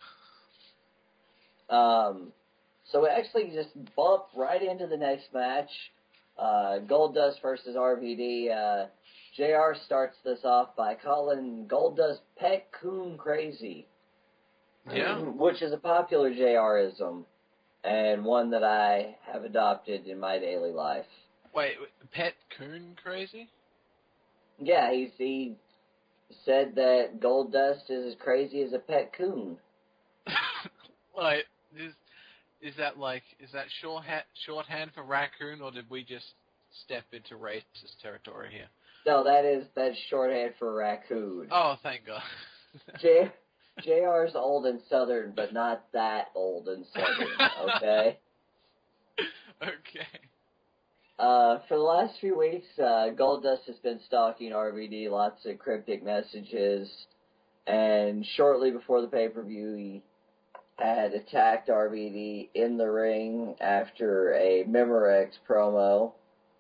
So we actually just bump right into the next match. Goldust versus RVD. JR starts this off by calling Goldust Pet Coon crazy. Yeah. Which is a popular JR-ism, and one that I have adopted in my daily life. Wait, Pet Coon crazy? Yeah, he said that Goldust is as crazy as a pet coon. Like, is that shorthand for raccoon, or did we just step into racist territory here? No, that's shorthand for raccoon. Oh, thank God. JR's old and Southern, but not that old and Southern, okay? Okay. For the last few weeks, Goldust has been stalking RVD, lots of cryptic messages, and shortly before the pay-per-view, he had attacked RVD in the ring after a Memorex promo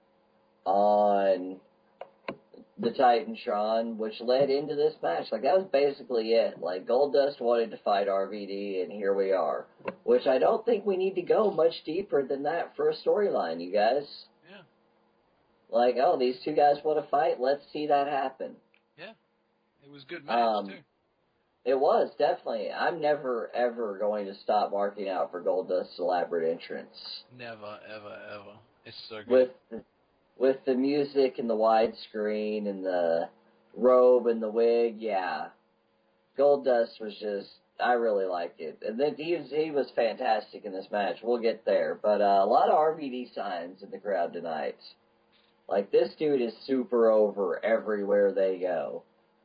on the Titantron, which led into this match. Like, that was basically it. Like, Goldust wanted to fight RVD, and here we are. Which I don't think we need to go much deeper than that for a storyline, you guys. Yeah. Like, oh, these two guys want to fight? Let's see that happen. Yeah. It was a good match, too. It was, definitely. I'm never, ever going to stop marking out for Goldust's elaborate entrance. Never, ever, ever. It's so good. With the music and the widescreen and the robe and the wig, yeah. Goldust was just, I really liked it. And then he was fantastic in this match. We'll get there. But a lot of RVD signs in the crowd tonight. Like, this dude is super over everywhere they go.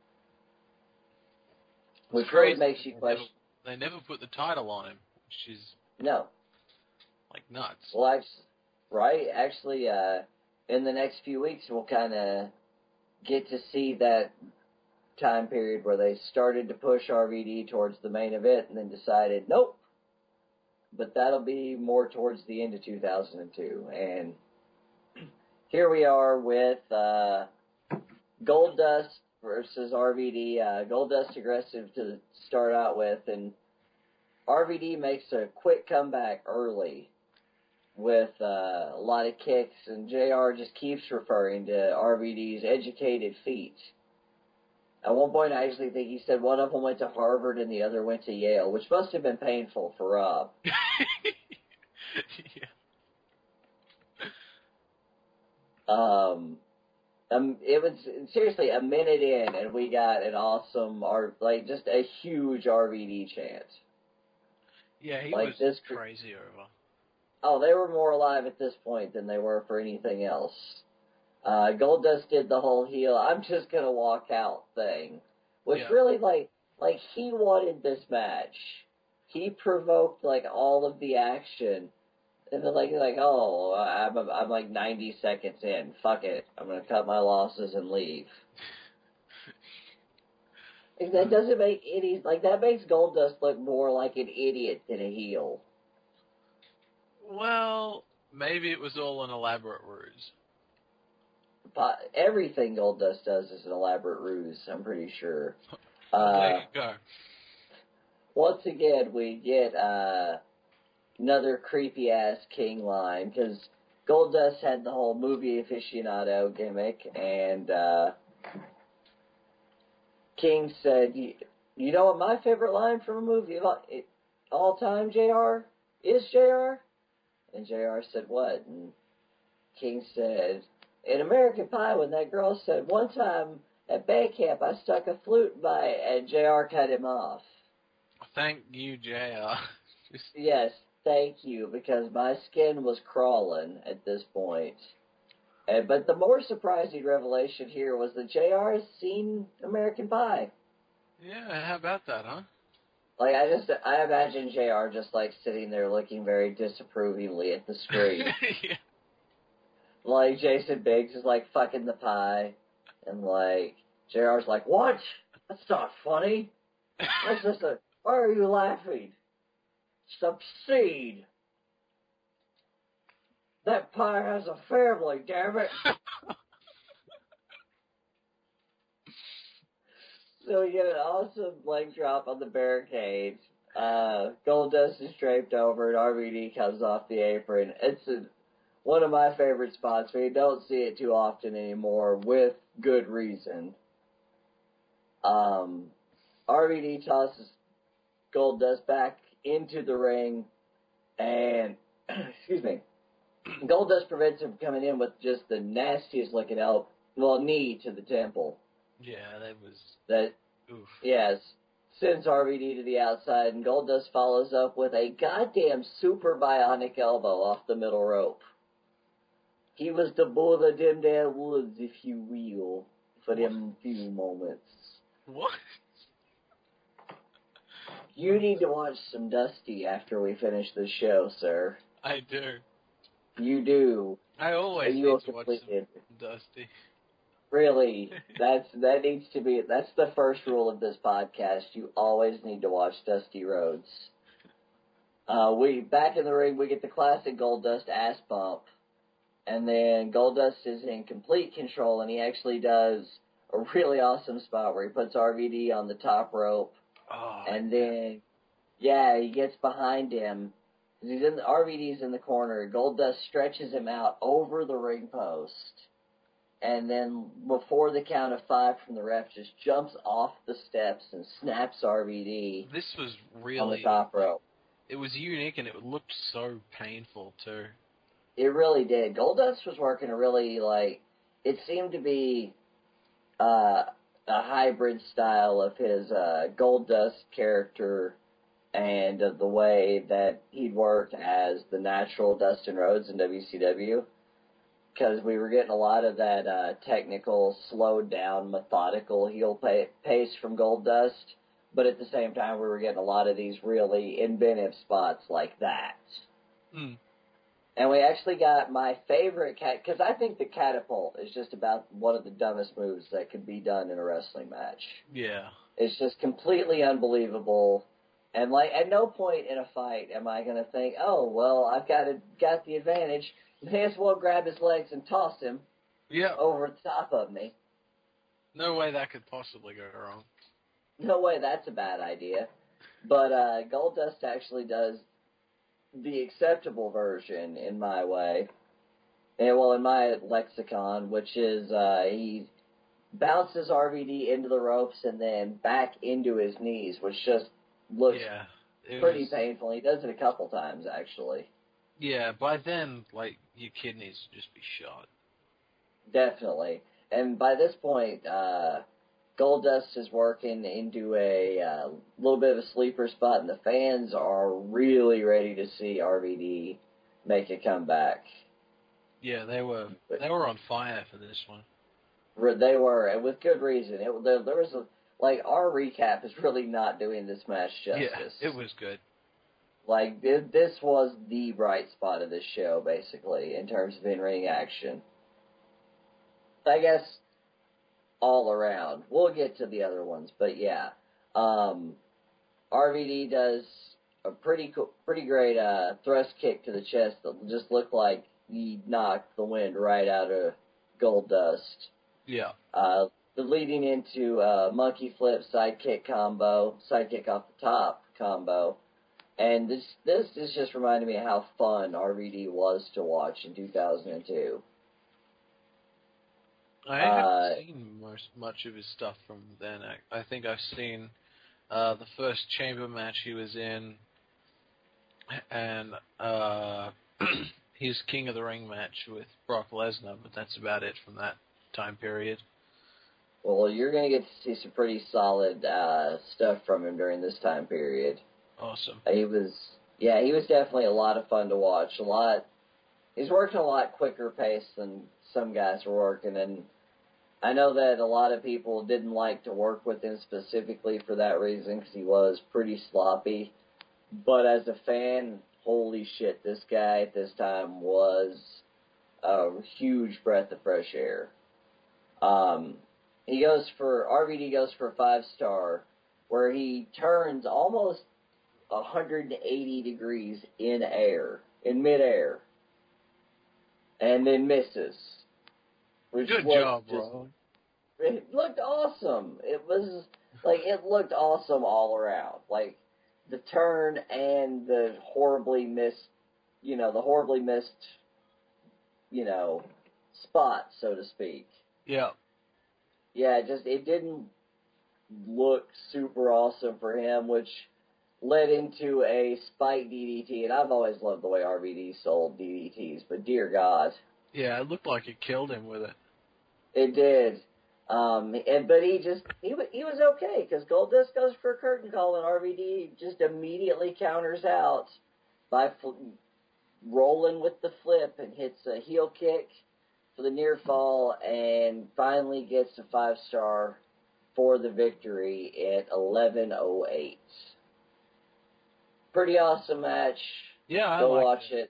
Which really makes you question. They never put the title on him, which is... No. Like, nuts. Well, right? Actually, in the next few weeks, we'll kind of get to see that time period where they started to push RVD towards the main event and then decided, nope. But that'll be more towards the end of 2002. And here we are with Goldust versus RVD. Goldust aggressive to start out with, and RVD makes a quick comeback early with a lot of kicks, and JR just keeps referring to RVD's educated feet. At one point, I actually think he said one of them went to Harvard and the other went to Yale, which must have been painful for Rob. Yeah. It was seriously a minute in, and we got an awesome, just a huge RVD chant. Yeah, he like was crazy over. Oh, they were more alive at this point than they were for anything else. Goldust did the whole heel, I'm just gonna walk out thing, which really, like he wanted this match. He provoked, like, all of the action. And then, oh, I'm like 90 seconds in. Fuck it. I'm gonna cut my losses and leave. That doesn't make any, that makes Goldust look more like an idiot than a heel. Well, maybe it was all an elaborate ruse. But everything Goldust does is an elaborate ruse, I'm pretty sure. There you go. Once again, we get, another creepy-ass King line, because Goldust had the whole movie aficionado gimmick, and King said, you know what my favorite line from a movie of all time, JR? Is, JR? And JR said, what? And King said, in American Pie, when that girl said, one time at band camp I stuck a flute by, and JR cut him off. Thank you, JR. Yes. Thank you, because my skin was crawling at this point. But the more surprising revelation here was that JR has seen American Pie. Yeah, how about that, huh? I imagine JR just, sitting there looking very disapprovingly at the screen. Yeah. Like, Jason Biggs is, fucking the pie. And, JR's like, what? That's not funny. Why are you laughing? Succeed. That pie has a family, damn it. So we get an awesome leg drop on the barricades. Goldust is draped over and RVD comes off the apron. It's one of my favorite spots. We don't see it too often anymore, with good reason. RVD tosses Goldust back into the ring, and, excuse me, Goldust prevents him from coming in with just the nastiest looking knee to the temple. Yeah, that was... Oof. Yes, sends RVD to the outside, and Goldust follows up with a goddamn super bionic elbow off the middle rope. He was the bull of the dim damn woods, if you will, for them few moments. What? You need to watch some Dusty after we finish this show, sir. I do. You do. I always And need you'll to watch complete some it. Dusty. Really, that's the first rule of this podcast. You always need to watch Dusty Rhodes. We back in the ring, we get the classic Goldust ass bump, and then Goldust is in complete control, and he actually does a really awesome spot where he puts RVD on the top rope, and then he gets behind him. RVD's in the corner. Goldust stretches him out over the ring post. And then before the count of 5 from the ref, just jumps off the steps and snaps RVD. This was really on the top rope. It was unique and it looked so painful too. It really did. Goldust was working a really it seemed to be a hybrid style of his Goldust character and of the way that he'd worked as the natural Dustin Rhodes in WCW. Because we were getting a lot of that technical, slowed down, methodical heel pace from Goldust, but at the same time we were getting a lot of these really inventive spots like that. Mm. And we actually got my favorite because I think the catapult is just about one of the dumbest moves that could be done in a wrestling match. Yeah. It's just completely unbelievable. And at no point in a fight am I going to think, oh, well, I've got the advantage. May as well grab his legs and toss him over the top of me. No way that could possibly go wrong. No way that's a bad idea. But Goldust actually does the acceptable version in my way. And, in my lexicon, which is he bounces RVD into the ropes and then back into his knees, which just looks pretty painful. He does it a couple times, actually. Yeah, by then, your kidneys would just be shot. Definitely. And by this point, Goldust is working into a little bit of a sleeper spot, and the fans are really ready to see RVD make a comeback. Yeah, they were on fire for this one. They were, and with good reason. There was our recap is really not doing this match justice. Yeah, it was good. This was the bright spot of this show, basically, in terms of in-ring action. I guess all around. We'll get to the other ones, but yeah. RVD does a pretty great thrust kick to the chest that just looked like he knocked the wind right out of Goldust. Yeah. Leading into monkey flip sidekick off the top combo. And this is just reminding me how fun RVD was to watch in 2002. I haven't seen much of his stuff from then. I think I've seen the first chamber match he was in, and his King of the Ring match with Brock Lesnar, but that's about it from that time period. Well, you're going to get to see some pretty solid stuff from him during this time period. Awesome. He was definitely a lot of fun to watch. He's working a lot quicker pace than some guys were working, and I know that a lot of people didn't like to work with him specifically for that reason because he was pretty sloppy. But as a fan, holy shit, this guy at this time was a huge breath of fresh air. RVD goes for a 5-star, where he turns almost 180 degrees in midair, and then misses. Good job, bro. It looked awesome. It looked awesome all around. The turn and the horribly missed spot, so to speak. Yeah. Yeah, it didn't look super awesome for him, which led into a spike DDT, and I've always loved the way RVD sold DDTs, but dear God. Yeah, it looked like it killed him with it. It did. But he was okay, because Goldust goes for a curtain call, and RVD just immediately counters out by rolling with the flip and hits a heel kick for the near fall, and finally gets a 5-star for the victory at 11:08. Pretty awesome match. Yeah, I Go liked watch it.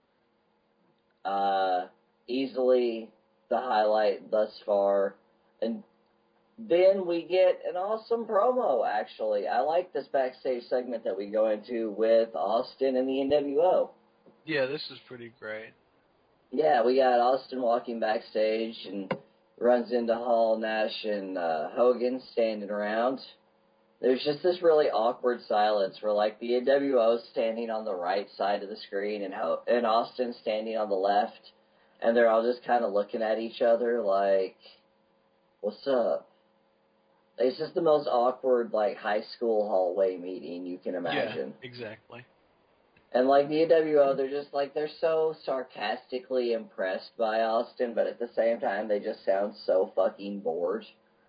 Easily the highlight thus far. And then we get an awesome promo, actually. I like this backstage segment that we go into with Austin and the NWO. Yeah, this is pretty great. Yeah, we got Austin walking backstage and runs into Hall, Nash, and Hogan standing around. There's just this really awkward silence where, like, the NWO's standing on the right side of the screen and Austin standing on the left, and they're all just kind of looking at each other like, what's up? It's just the most awkward, like, high school hallway meeting you can imagine. Yeah, exactly. And, like, the NWO, they're just, like, they're so sarcastically impressed by Austin, but at the same time, they just sound so fucking bored.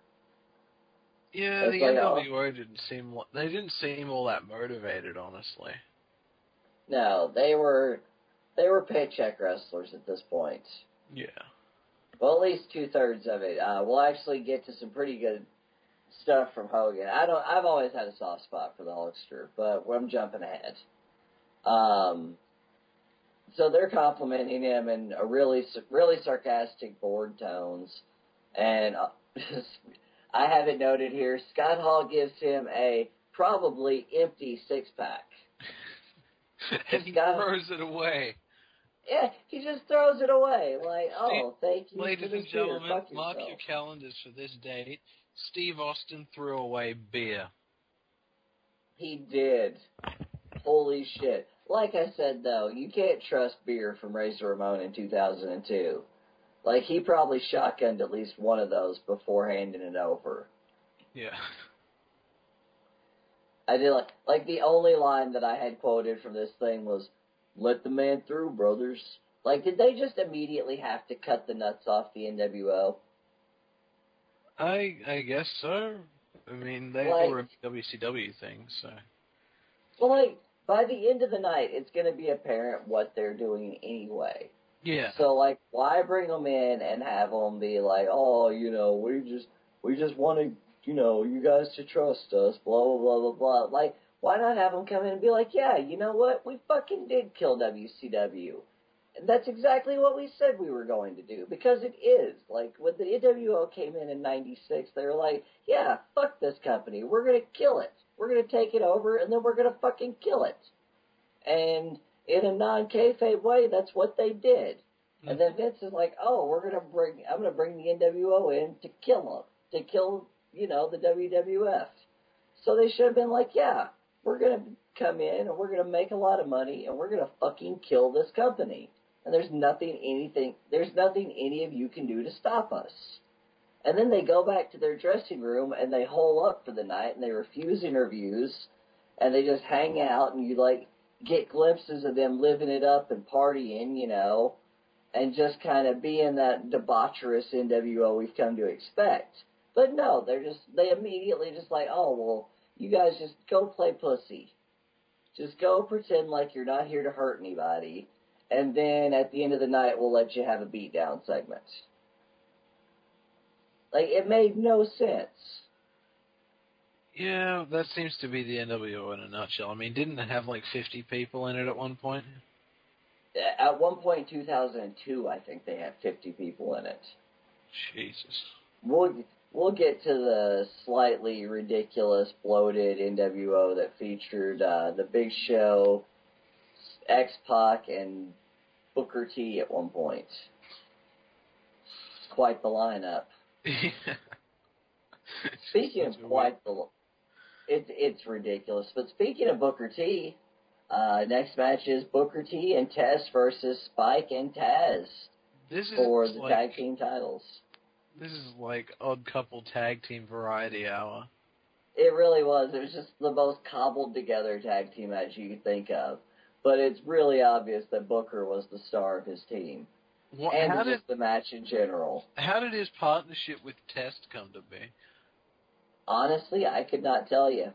Yeah, It's the like, NWO didn't seem all that motivated, honestly. No, they were paycheck wrestlers at this point. Yeah. Well, at least 2/3 of it. We'll actually get to some pretty good stuff from Hogan. I've always had a soft spot for the Hulkster, but I'm jumping ahead. So they're complimenting him in a really sarcastic, bored tones, and I have it noted here. Scott Hall gives him a probably empty 6-pack. And he throws it away. Yeah, he just throws it away. Like, oh, thank you. Ladies and gentlemen, mark your calendars for this date. Steve Austin threw away beer. He did. Holy shit. Like I said, though, you can't trust beer from Razor Ramon in 2002. Like, he probably shotgunned at least one of those before handing it over. Yeah. I did like the only line that I had quoted from this thing was, "Let the man through, brothers." Like, did they just immediately have to cut the nuts off the NWO? I guess so. I mean, they Like, were a WCW thing, so. Well, like, by the end of the night, it's going to be apparent what they're doing anyway. Yeah. So, like, why bring them in and have them be like, oh, you know, we just want you guys to trust us, blah, blah, blah, blah, blah. Like, why not have them come in and be like, yeah, you know what? We fucking did kill WCW. And that's exactly what we said we were going to do, because it is. Like, when the NWO came in 96, they were like, yeah, fuck this company. We're going to kill it. We're going to take it over, and then we're going to fucking kill it. And in a non-kayfabe way, that's what they did. And then Vince is like, oh, I'm going to bring the NWO in to kill them, to kill, the WWF. So they should have been like, yeah, we're going to come in and we're going to make a lot of money and we're going to fucking kill this company. And there's nothing any of you can do to stop us. And then they go back to their dressing room and they hole up for the night and they refuse interviews and they just hang out and you get glimpses of them living it up and partying, and just kind of being that debaucherous NWO we've come to expect. But no, they immediately just like, oh, well, you guys just go play pussy. Just go pretend like you're not here to hurt anybody. And then at the end of the night, we'll let you have a beatdown segment. Like, it made no sense. Yeah, that seems to be the NWO in a nutshell. I mean, didn't it have 50 people in it at one point? At one point in 2002, I think they had 50 people in it. Jesus. We'll get to the slightly ridiculous, bloated NWO that featured the Big Show, X-Pac, and Booker T at one point. Quite the lineup. Speaking of it's ridiculous. But speaking of Booker T, next match is Booker T and Test versus Spike and Taz for the tag team titles. This is like Odd Couple Tag Team Variety Hour. It really was. It was just the most cobbled together tag team match you could think of. But it's really obvious that Booker was the star of his team. And just the match in general. How did his partnership with Test come to be? Honestly, I could not tell you.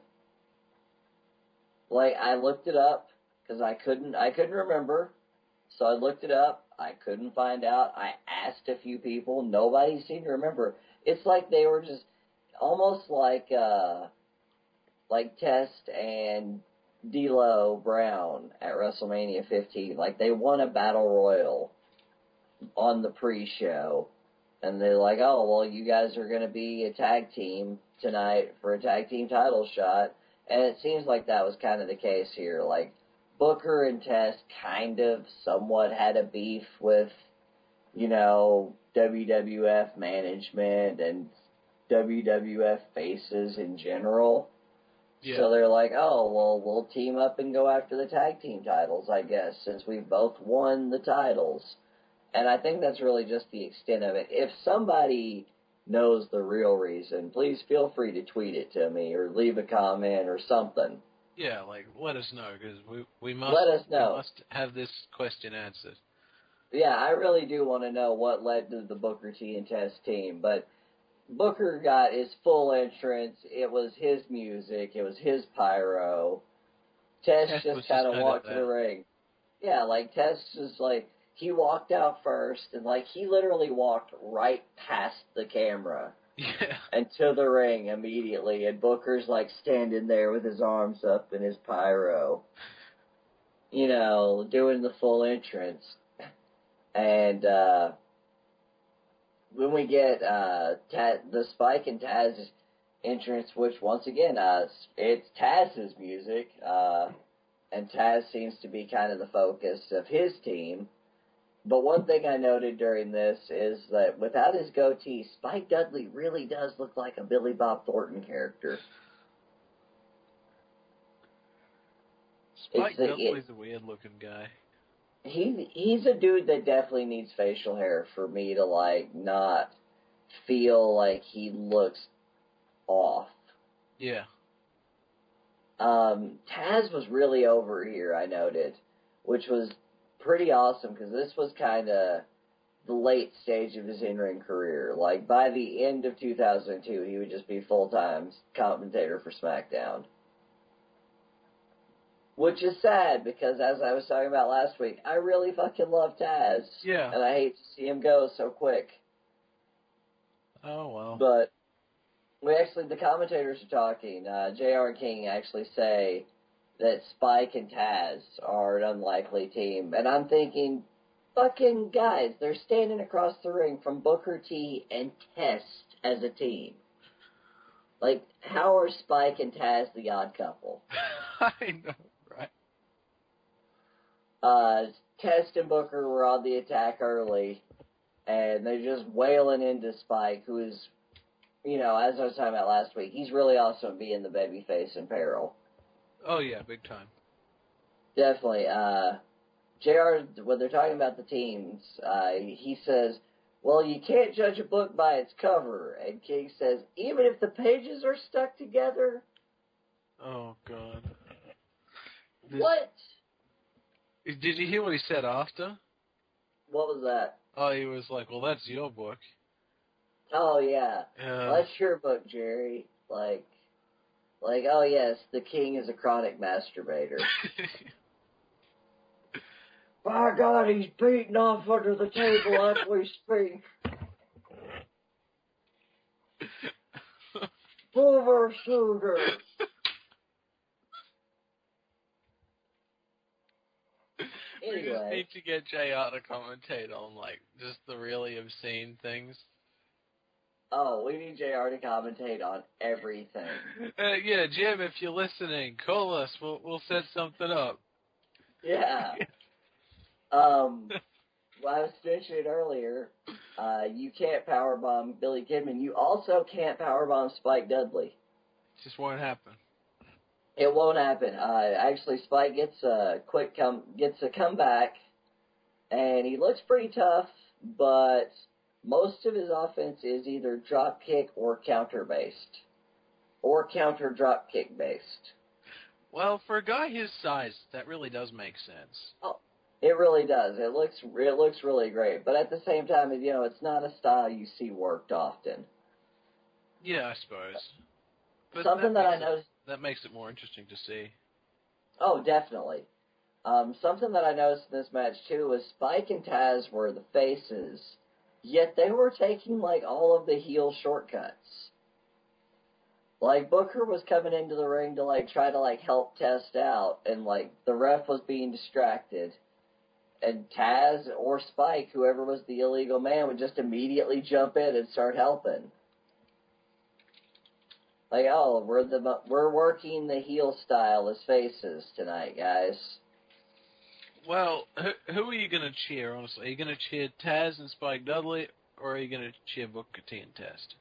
I looked it up because I couldn't remember. So I looked it up. I couldn't find out. I asked a few people. Nobody seemed to remember. It's like they were just almost like Test and D'Lo Brown at WrestleMania 15. Like, they won a battle royal on the pre-show. And they're like, oh, well, you guys are going to be a tag team tonight for a tag team title shot. And it seems like that was kind of the case here. Like, Booker and Test kind of somewhat had a beef with, you know, WWF management and WWF faces in general. Yeah. So they're like, oh, well, we'll team up and go after the tag team titles, I guess, since we've both won the titles. And I think that's really just the extent of it. If somebody knows the real reason, please feel free to tweet it to me or leave a comment or something. Yeah, like, let us know, because we must, Let us know. we must have this question answered. Yeah, I really do want to know what led to the Booker T and Test team, but Booker got his full entrance. It was his music. It was his pyro. Test just kind of walked to the ring. Yeah, like, Test just, like, he walked out first, and, like, he literally walked right past the camera. Yeah. And to the ring immediately, and Booker's, like, standing there with his arms up and his pyro. You know, doing the full entrance. And, when we get the Spike and Taz entrance, which once again, it's Taz's music, and Taz seems to be kind of the focus of his team. But one thing I noted during this is that without his goatee, Spike Dudley really does look like a Billy Bob Thornton character. Spike Dudley's a weird-looking guy. He's a dude that definitely needs facial hair for me to, like, not feel like he looks off. Yeah. Taz was really over here, I noted, which was pretty awesome because this was kind of the late stage of his in-ring career. Like, by the end of 2002, he would just be full-time commentator for SmackDown. Which is sad, because as I was talking about last week, I really fucking love Taz. Yeah. And I hate to see him go so quick. Oh, well. But, the commentators are talking. J.R. and King actually say that Spike and Taz are an unlikely team. And I'm thinking, fucking guys, they're standing across the ring from Booker T and Test as a team. Like, how are Spike and Taz the odd couple? I know. Test and Booker were on the attack early, and they're just wailing into Spike, who is, you know, as I was talking about last week, he's really awesome being the babyface in peril. Oh, yeah, big time. Definitely. JR, when they're talking about the teams, he says, well, you can't judge a book by its cover. And King says, even if the pages are stuck together? Oh, God. What? Did you hear what he said after? What was that? Oh, he was like, well, that's your book. Oh, yeah. Well, that's your book, Jerry. Like, oh, yes, the King is a chronic masturbator. By God, he's beating off under the table as we speak. Boomer Shooter. We just need to get JR to commentate on, like, just the really obscene things. Oh, we need JR to commentate on everything. Yeah, Jim, if you're listening, call us. We'll set something up. Yeah. Well, I was mentioning earlier, you can't powerbomb Billy Kidman. You also can't powerbomb Spike Dudley. It just won't happen. It won't happen. Actually, Spike gets a comeback, and he looks pretty tough, but most of his offense is either drop kick or counter based, or counter drop kick based. Well, for a guy his size, that really does make sense. Oh, it really does. It looks really great, but at the same time, you know, it's not a style you see worked often. Yeah, I suppose. But something that I noticed. That makes it more interesting to see. Oh, definitely. Something that I noticed in this match, too, was Spike and Taz were the faces, yet they were taking, like, all of the heel shortcuts. Like, Booker was coming into the ring to, like, try to, like, help Test out, and, like, the ref was being distracted. And Taz or Spike, whoever was the illegal man, would just immediately jump in and start helping. Like, oh, we're working the heel style as faces tonight, guys. Well, who are you going to cheer, honestly? Are you going to cheer Taz and Spike Dudley, or are you going to cheer Booker T and Test?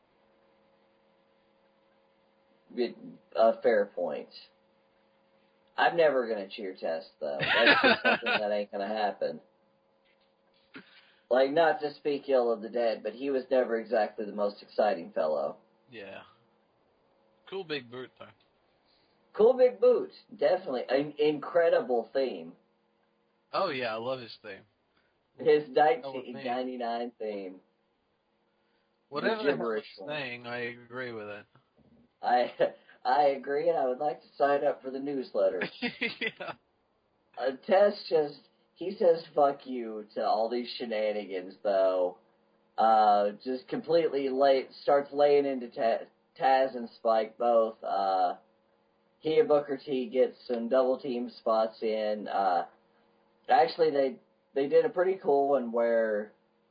A fair point. I'm never going to cheer Test, though. That's just something that ain't going to happen. Like, not to speak ill of the dead, but he was never exactly the most exciting fellow. Yeah. Cool big boot, though. Cool big boot. Definitely. An incredible theme. Oh, yeah, I love his theme. His 1999 theme. Whatever the hell he's saying, I agree with it. I agree, and I would like to sign up for the newsletter. Yeah. Tess he says fuck you to all these shenanigans, though. Just completely starts laying into Taz and Spike both. He and Booker T get some double team spots in. Actually, they did a pretty cool one where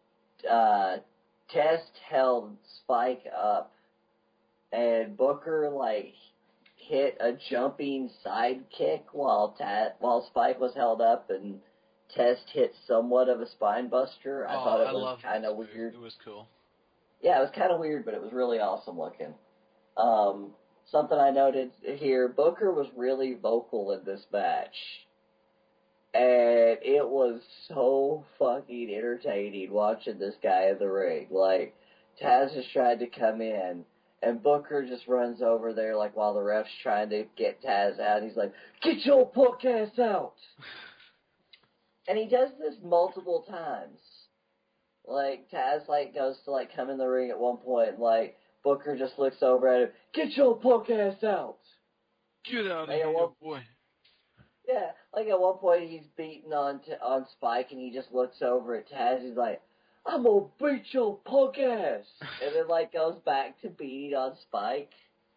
Test held Spike up, and Booker, like, hit a jumping side kick while Spike was held up, and Test hit somewhat of a spine buster. I thought it was kind of weird. It was cool. Yeah, it was kind of weird, but it was really awesome looking. Something I noted here, Booker was really vocal in this match. And it was so fucking entertaining watching this guy in the ring. Like, Taz has tried to come in, and Booker just runs over there, like, while the ref's trying to get Taz out. He's like, "Get your punk ass out!" And he does this multiple times. Like, Taz, like, goes to, like, come in the ring at one point, and, like, Booker just looks over at him, "Get your punk ass out!" Get out of here, boy. Yeah, like at one point he's beating on Spike, and he just looks over at Taz. He's like, "I'm gonna beat your punk ass," and then like goes back to beating on Spike.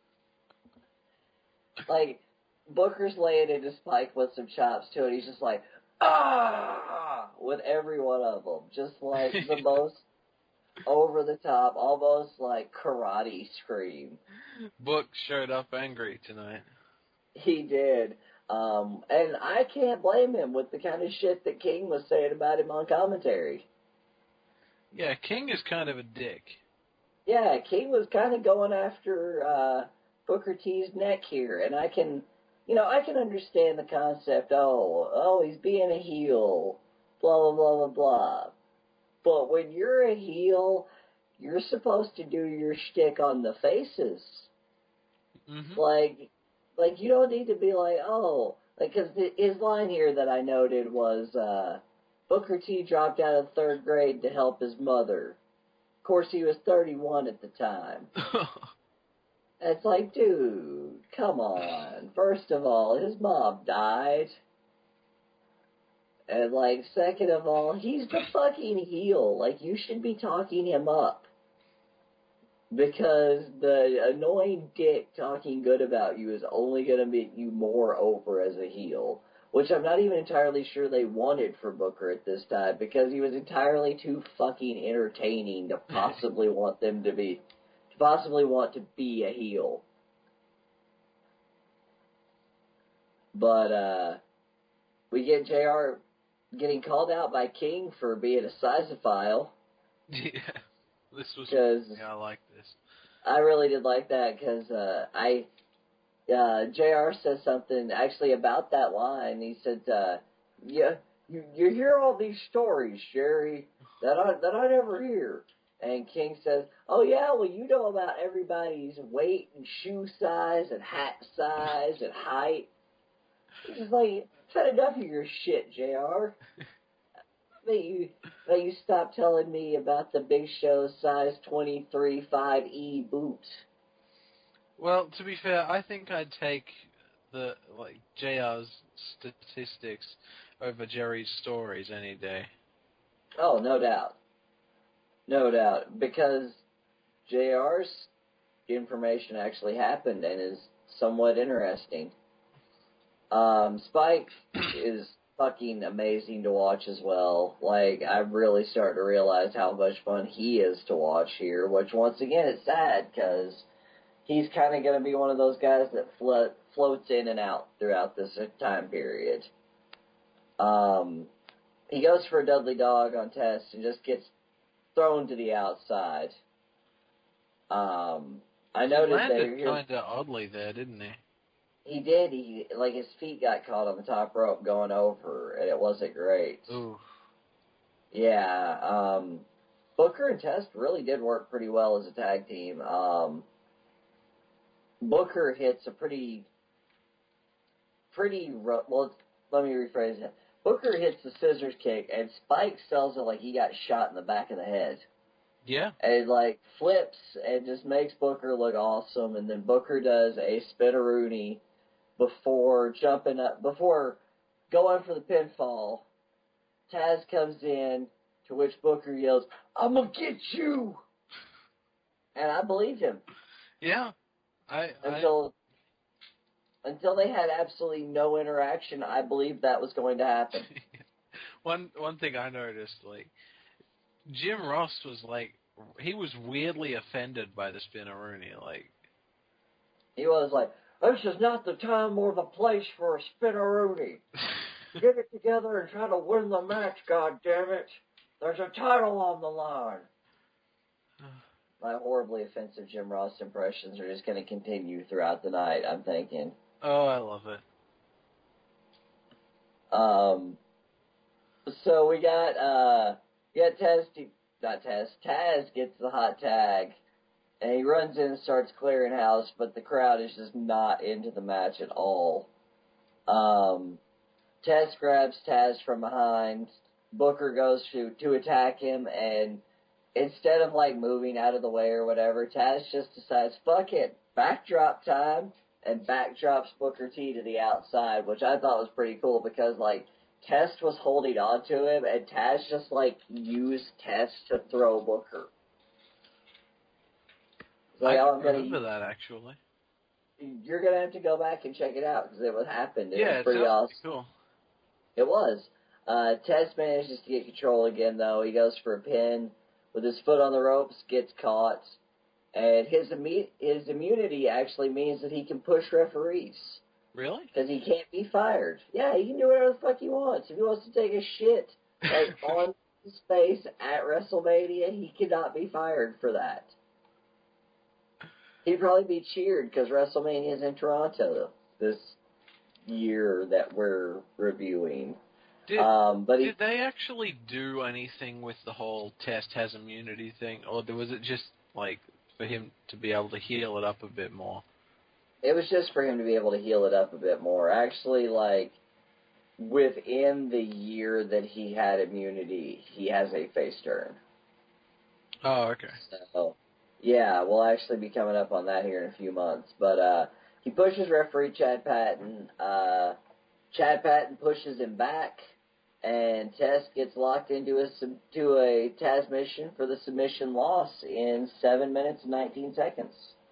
Like, Booker's laying into Spike with some chops too, and he's just like, "Ah!" with every one of them, just like the most over the top, almost like karate scream. Book showed up angry tonight. He did. And I can't blame him with the kind of shit that King was saying about him on commentary. Yeah, King is kind of a dick. Yeah, King was kind of going after Booker T's neck here, and I can understand the concept. Oh, he's being a heel, blah blah blah blah blah. But when you're a heel, you're supposed to do your shtick on the faces. Mm-hmm. Like, you don't need to be like, because his line here that I noted was, Booker T dropped out of 3rd grade to help his mother. Of course, he was 31 at the time. It's like, dude, come on. First of all, his mom died. And, like, second of all, he's the fucking heel. Like, you should be talking him up. Because the annoying dick talking good about you is only going to make you more over as a heel. Which I'm not even entirely sure they wanted for Booker at this time, because he was entirely too fucking entertaining to possibly want to be a heel. But, we get JR getting called out by King for being a sizeophile. Yeah. This was. I like this. I really did like that because JR says something actually about that line. He said, "Yeah, you hear all these stories, Sherry, that I never hear." And King says, "Oh yeah, well you know about everybody's weight and shoe size and hat size and height." It's just like, I've had enough of your shit, JR. That you stop telling me about the Big Show's size 23 5E boot. Well, to be fair, I think I'd take JR's statistics over Jerry's stories any day. Oh, no doubt. No doubt. Because JR's information actually happened and is somewhat interesting. Spike is fucking amazing to watch as well. Like, I'm really starting to realize how much fun he is to watch here, which once again is sad because he's kind of going to be one of those guys that floats in and out throughout this time period. He goes for a Dudley Dog on Test and just gets thrown to the outside. I noticed he landed kind of oddly there, didn't he? He did. Like, his feet got caught on the top rope going over, and it wasn't great. Ooh. Yeah. Booker and Test really did work pretty well as a tag team. Booker hits a pretty rough. Well, let me rephrase it. Booker hits the scissors kick, and Spike sells it like he got shot in the back of the head. Yeah. And it, like, flips and just makes Booker look awesome, and then Booker does a spinneroonie before going for the pinfall. Taz comes in, to which Booker yells, "I'm gonna get you!" And I believed him. Yeah. Until they had absolutely no interaction, I believed that was going to happen. One thing I noticed, like, Jim Ross was like, he was weirdly offended by the spinneroonie, like. He was like, "This is not the time or the place for a spinneroonie. Get it together and try to win the match, goddammit. There's a title on the line." My horribly offensive Jim Ross impressions are just going to continue throughout the night, I'm thinking. Oh, I love it. So we got Taz gets the hot tag, and he runs in and starts clearing house, but the crowd is just not into the match at all. Tess grabs Taz from behind. Booker goes to attack him, and instead of, like, moving out of the way or whatever, Taz just decides, fuck it, backdrop time, and backdrops Booker T to the outside, which I thought was pretty cool because, like, Tess was holding on to him, and Taz just, like, used Tess to throw Booker. Like, I remember that, actually. You're going to have to go back and check it out because it would happen. It was pretty awesome. Cool. It was. Tess manages to get control again, though. He goes for a pin with his foot on the ropes, gets caught, and his immunity actually means that he can push referees. Really? Because he can't be fired. Yeah, he can do whatever the fuck he wants. If he wants to take a shit, like, on his face at WrestleMania, he cannot be fired for that. He'd probably be cheered because WrestleMania is in Toronto this year that we're reviewing. Did they actually do anything with the whole Test has immunity thing, or was it just, like, for him to be able to heal it up a bit more? It was just for him to be able to heal it up a bit more. Actually, like, within the year that he had immunity, he has a face turn. Oh, okay. So, yeah, we'll actually be coming up on that here in a few months. But he pushes referee Chad Patton. Chad Patton pushes him back, and Tess gets locked into a Taz mission for the submission loss in 7 minutes and 19 seconds.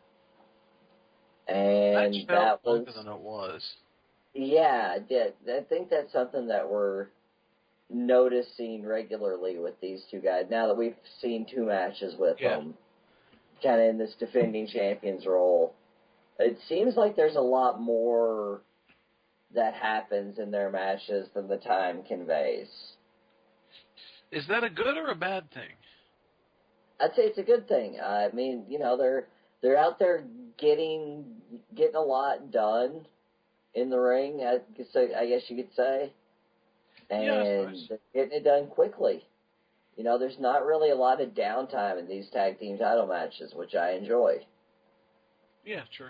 And that was longer than it was. Yeah, I think that's something that we're noticing regularly with these two guys. Now that we've seen 2 matches with them, kind of in this defending champions role, it seems like there's a lot more that happens in their matches than the time conveys. Is that a good or a bad thing? I'd say it's a good thing. I mean, you know, they're out there getting a lot done in the ring, I guess you could say. And they're getting it done quickly. You know, there's not really a lot of downtime in these tag team title matches, which I enjoy. Yeah, sure.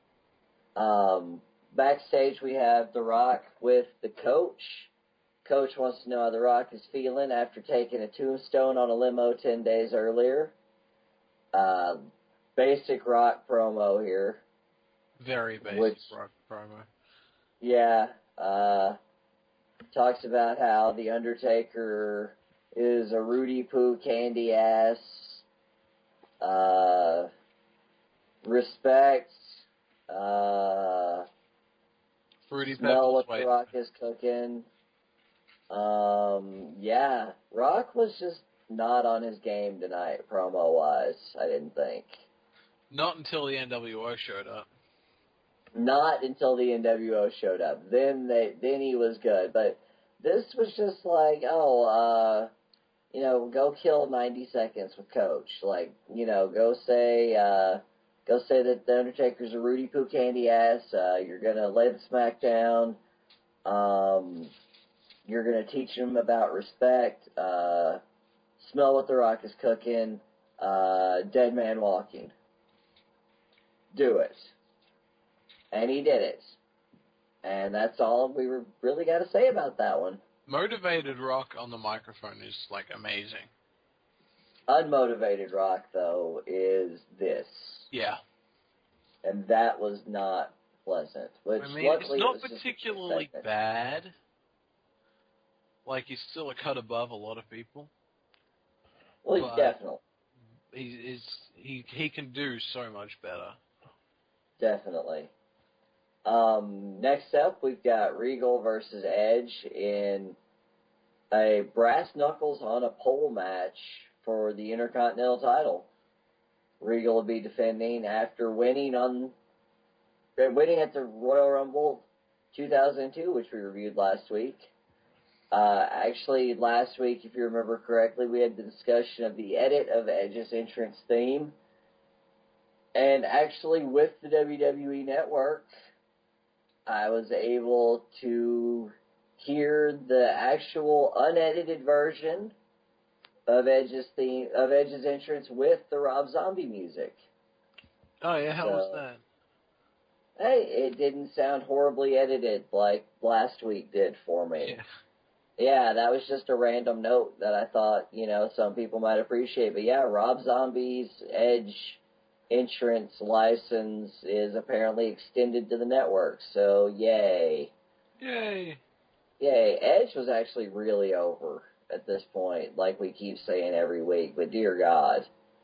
Backstage, we have The Rock with the Coach. Coach wants to know how The Rock is feeling after taking a tombstone on a limo 10 days earlier. Basic Rock promo here. Very basic Rock promo. Yeah. Talks about how The Undertaker is a Rudy Poo candy ass. Respect. Fruity Smell Pebbles. what Wait. the Rock is cooking. Yeah, Rock was just not on his game tonight, promo-wise, I didn't think. Not until the NWO showed up. Not until the NWO showed up. Then he was good. But this was just like, go kill 90 seconds with Coach. Like, go say that The Undertaker's a Rudy Poo candy ass. You're gonna lay the smack down. You're gonna teach him about respect. Smell what the Rock is cooking. Dead man walking. Do it. And he did it. And that's all we really got to say about that one. Motivated Rock on the microphone is, amazing. Unmotivated Rock, though, is this. Yeah. And that was not pleasant. Which, it's not particularly bad. He's still a cut above a lot of people. Well, definitely. He can do so much better. Definitely. Next up, we've got Regal versus Edge in a brass knuckles on a pole match for the Intercontinental title. Regal will be defending after winning at the Royal Rumble 2002, which we reviewed last week. Actually, last week, if you remember correctly, we had the discussion of the edit of Edge's entrance theme. And actually, with the WWE Network, I was able to hear the actual unedited version of Edge's entrance with the Rob Zombie music. Oh yeah, how was that? Hey, it didn't sound horribly edited like last week did for me. Yeah, that was just a random note that I thought, some people might appreciate. But yeah, Rob Zombie's Edge entrance license is apparently extended to the network, so yay. Yay. Edge was actually really over at this point, like we keep saying every week, but dear God.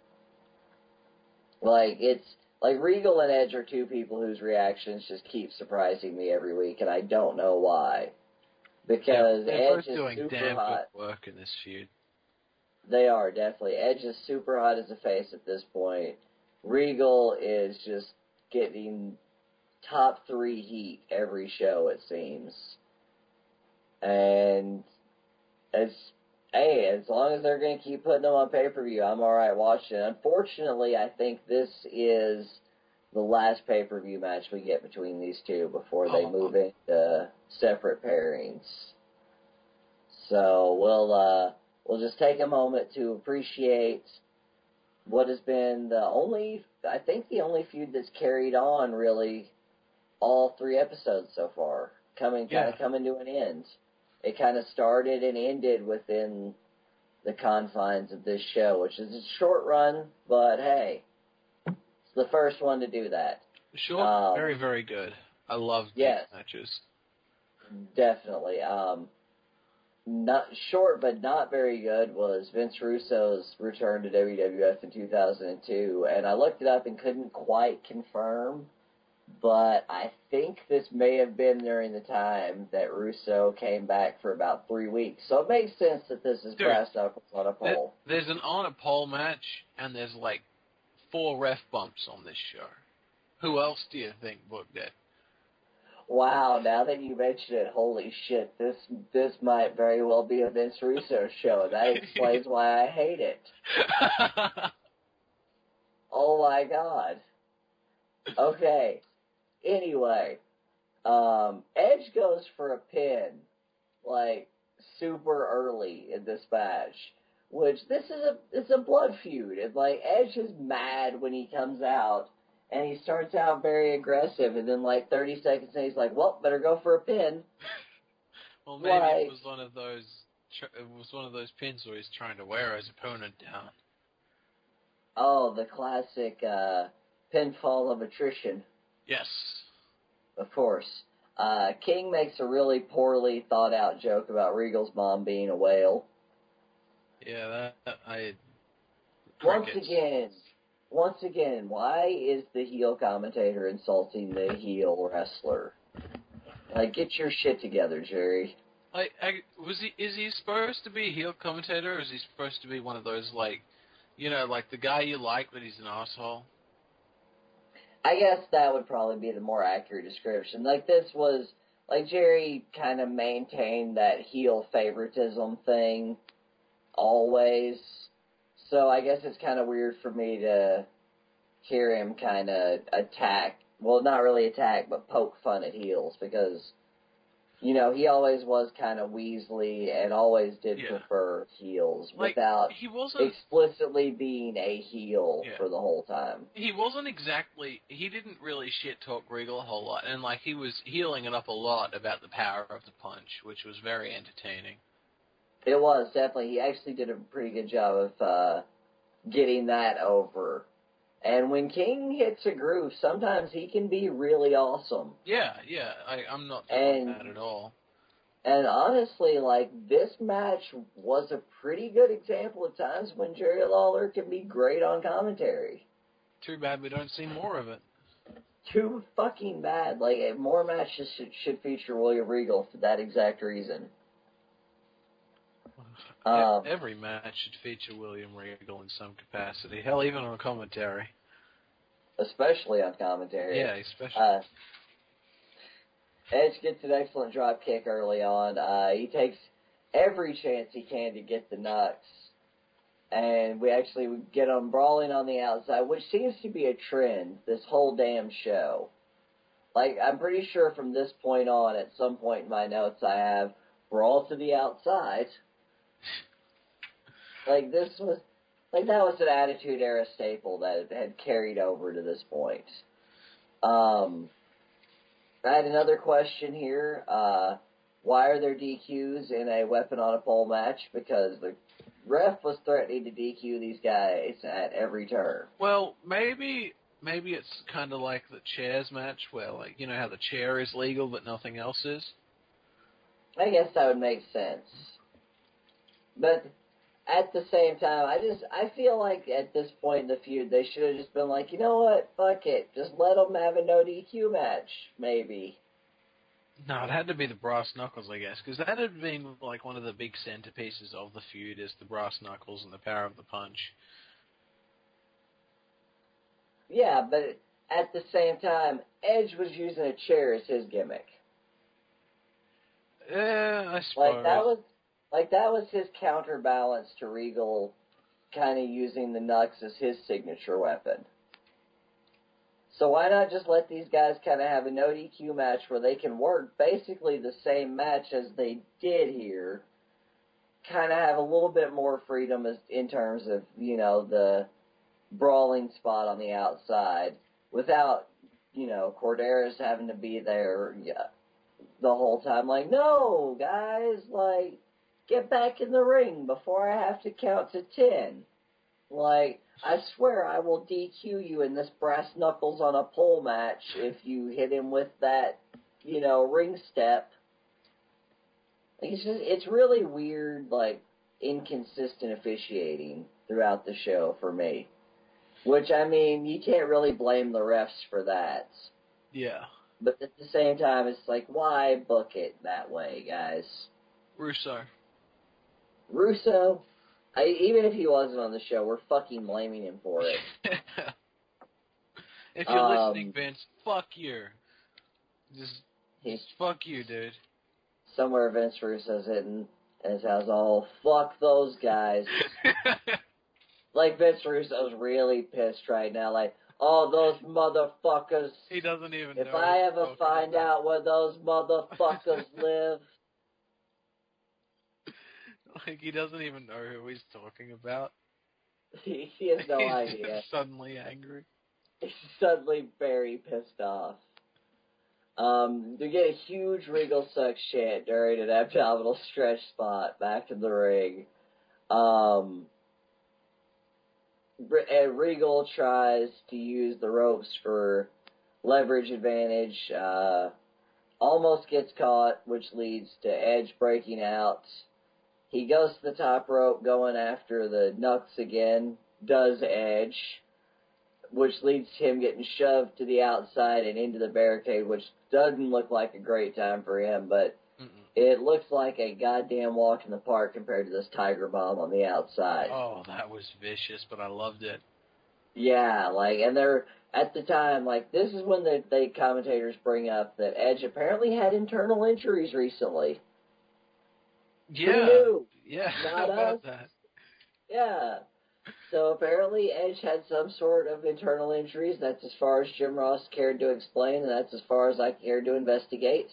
Regal and Edge are two people whose reactions just keep surprising me every week, and I don't know why. Because they're Edge both doing is super damn hot. good work in this feud. They are, definitely. Edge is super hot as a face at this point. Regal is just getting top 3 heat every show, it seems. And as long as they're going to keep putting them on pay-per-view, I'm alright watching it. Unfortunately, I think this is the last pay-per-view match we get between these two before they move into separate pairings. So we'll just take a moment to appreciate what has been the only feud that's carried on really all 3 episodes so far, coming to an end. It kind of started and ended within the confines of this show, which is a short run, but hey, it's the first one to do that. Short, very, very good. I love these matches. Definitely. Not short, but not very good was Vince Russo's return to WWF in 2002, and I looked it up and couldn't quite confirm, but I think this may have been during the time that Russo came back for about 3 weeks, so it makes sense that this is brass knuckles on a pole. There's an on a pole match, and there's 4 ref bumps on this show. Who else do you think booked it? Wow, now that you mention it, holy shit, this might very well be a Vince Russo show. That explains why I hate it. Oh my God. Okay. Anyway, Edge goes for a pin, super early in this match, which it's a blood feud. And Edge is mad when he comes out. And he starts out very aggressive, and then 30 seconds in, he's like, well, better go for a pin. Well, maybe it was one of those pins where he's trying to wear his opponent down. Oh, the classic pinfall of attrition. Yes. Of course. King makes a really poorly thought out joke about Regal's mom being a whale. Yeah, Once again, once again, why is the heel commentator insulting the heel wrestler? Like, get your shit together, Jerry. Is he supposed to be a heel commentator, or is he supposed to be one of those, like, you know, like the guy you like, but he's an asshole? I guess that would probably be the more accurate description. Like, this was, like, Jerry kind of maintained that heel favoritism thing always. So I guess it's kind of weird for me to hear him kind of attack, well, not really attack, but poke fun at heels, because, you know, he always was kind of Weasley and always did prefer heels, like, without he wasn't explicitly being a heel for the whole time. He wasn't exactly, he didn't really shit-talk Regal a whole lot, and, like, he was healing it up a lot about the power of the punch, which was very entertaining. It was, definitely. He actually did a pretty good job of getting that over. And when King hits a groove, sometimes he can be really awesome. Yeah, I'm not doing that at all. And honestly, like, this match was a pretty good example of times when Jerry Lawler can be great on commentary. Too bad we don't see more of it. Too fucking bad. Like, more matches should feature William Regal for that exact reason. Every match should feature William Regal in some capacity. Hell, even on commentary. Especially on commentary. Yeah, especially. Edge gets an excellent drop kick early on. He takes every chance he can to get the Nux. And we actually get them brawling on the outside, which seems to be a trend this whole damn show. Like, I'm pretty sure from this point on, at some point in my notes, I have brawl to the outside. Like, that was an Attitude Era staple that had carried over to this point. I had another question here. Why are there DQs in a weapon on a pole match? Because the ref was threatening to DQ these guys at every turn. Well, maybe it's kind of like the chairs match where, like, you know how the chair is legal but nothing else is? I guess that would make sense. But at the same time, I feel like at this point in the feud, they should have just been like, you know what, fuck it, just let them have a no DQ match, maybe. No, it had to be the Brass Knuckles, I guess, because that had been like one of the big centerpieces of the feud, is the Brass Knuckles and the power of the punch. Yeah, but at the same time, Edge was using a chair as his gimmick. I suppose. That was his counterbalance to Regal kind of using the Nux as his signature weapon. So why not just let these guys kind of have a no DQ match where they can work basically the same match as they did here, kind of have a little bit more freedom in terms of, you know, the brawling spot on the outside without, you know, Corderas having to be there the whole time. Like, no, guys, like, get back in the ring before I have to count to 10. Like, I swear I will DQ you in this brass knuckles on a pole match if you hit him with that, you know, ring step. Like, it's really weird, like, inconsistent officiating throughout the show for me. Which, I mean, you can't really blame the refs for that. Yeah. But at the same time, it's like, why book it that way, guys? Russo. Even if he wasn't on the show, we're fucking blaming him for it. If you're listening, Vince, fuck you. Just fuck you, dude. Somewhere Vince Russo's hitting his house, oh, fuck those guys. Like, Vince Russo's really pissed right now, like, oh, those motherfuckers. He doesn't even know. If I ever find out where those motherfuckers live. Like, he doesn't even know who he's talking about. He has no idea. He's suddenly angry. He's suddenly very pissed off. They get a huge Regal suck shit during an abdominal stretch spot back in the ring. And Regal tries to use the ropes for leverage advantage. Almost gets caught, which leads to Edge breaking out. He goes to the top rope, going after the Nux again. Does Edge. which leads to him getting shoved to the outside and into the barricade, which doesn't look like a great time for him, but it looks like a goddamn walk in the park compared to this Tiger Bomb on the outside. Oh, that was vicious, but I loved it. Yeah, like, and they're, at the time, like, this is when the commentators bring up that Edge apparently had internal injuries recently. Yeah. Who knew? Yeah, Not how about us. that? Yeah. So apparently Edge had some sort of internal injuries. That's as far as Jim Ross cared to explain, and that's as far as I cared to investigate.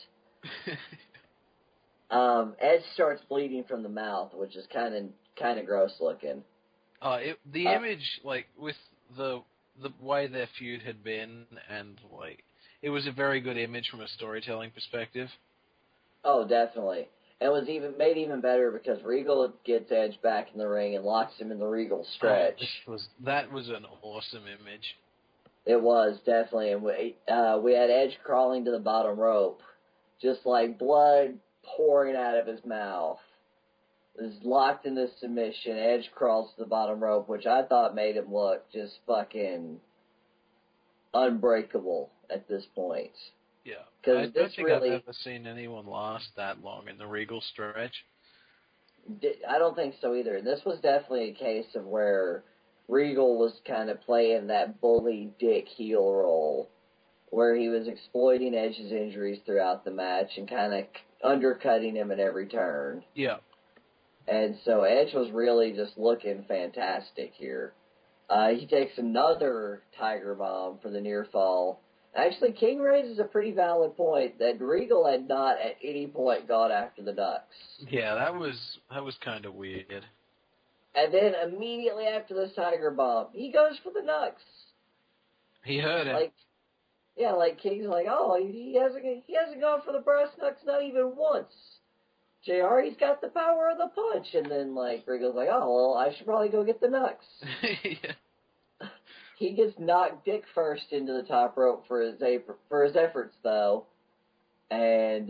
Edge starts bleeding from the mouth, which is kind of gross looking. The image, like, with the way their feud had been, and, like, it was a very good image from a storytelling perspective. Oh, definitely. And it was made even better because Regal gets Edge back in the ring and locks him in the Regal stretch. That was an awesome image. It was, definitely. And we had Edge crawling to the bottom rope, just like blood pouring out of his mouth. Is locked in this submission. Edge crawls to the bottom rope, which I thought made him look just fucking unbreakable at this point. Yeah. I Because don't think I've ever seen anyone last that long in the Regal stretch. I don't think so either. This was definitely a case of where Regal was kind of playing that bully dick heel role, where he was exploiting Edge's injuries throughout the match and kind of undercutting him at every turn. Yeah. And so Edge was really just looking fantastic here. He takes another Tiger Bomb for the near fall. Actually, King raises a pretty valid point that Regal had not at any point gone after the Ducks. Yeah, that was kind of weird. And then immediately after this Tiger Bomb, he goes for the Nucks. He heard it. Like King's like, oh, he hasn't gone for the brass knucks not even once. JR, he's got the power of the punch. And then, like, Regal's like, oh, well, I should probably go get the Nucks. Yeah. He gets knocked dick first into the top rope for his efforts, though. And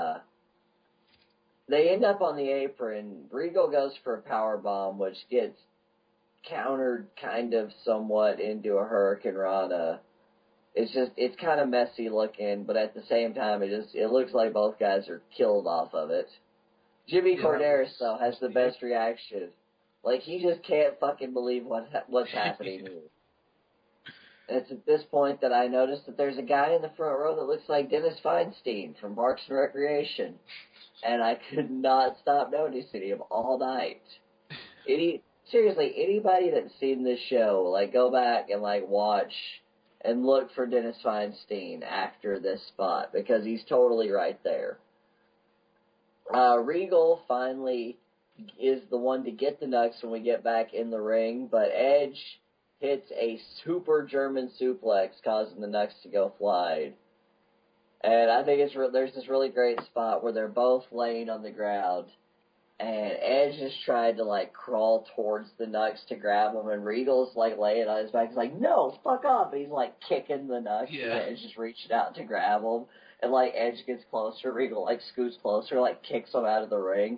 they end up on the apron. Regal goes for a power bomb, which gets countered kind of somewhat into a Hurricane Rana. It's kind of messy looking, but at the same time, it looks like both guys are killed off of it. Jimmy Corderas, though, has the best reaction. Like, he just can't fucking believe what's happening here. And it's at this point that I noticed that there's a guy in the front row that looks like Dennis Feinstein from Parks and Recreation. And I could not stop noticing him all night. Seriously, anybody that's seen this show, like, go back and, like, watch and look for Dennis Feinstein after this spot, because he's totally right there. Regal finally is the one to get the Nucks when we get back in the ring, but Edge hits a super German suplex, causing the Nucks to go flying. And I think there's this really great spot where they're both laying on the ground, and Edge just tried to, like, crawl towards the Nucks to grab him, and Regal's, like, laying on his back. He's like, no, fuck off. And he's, like, kicking the Nucks, and Edge just reaching out to grab him. And, like, Edge gets closer. Regal, like, scoots closer, like, kicks him out of the ring.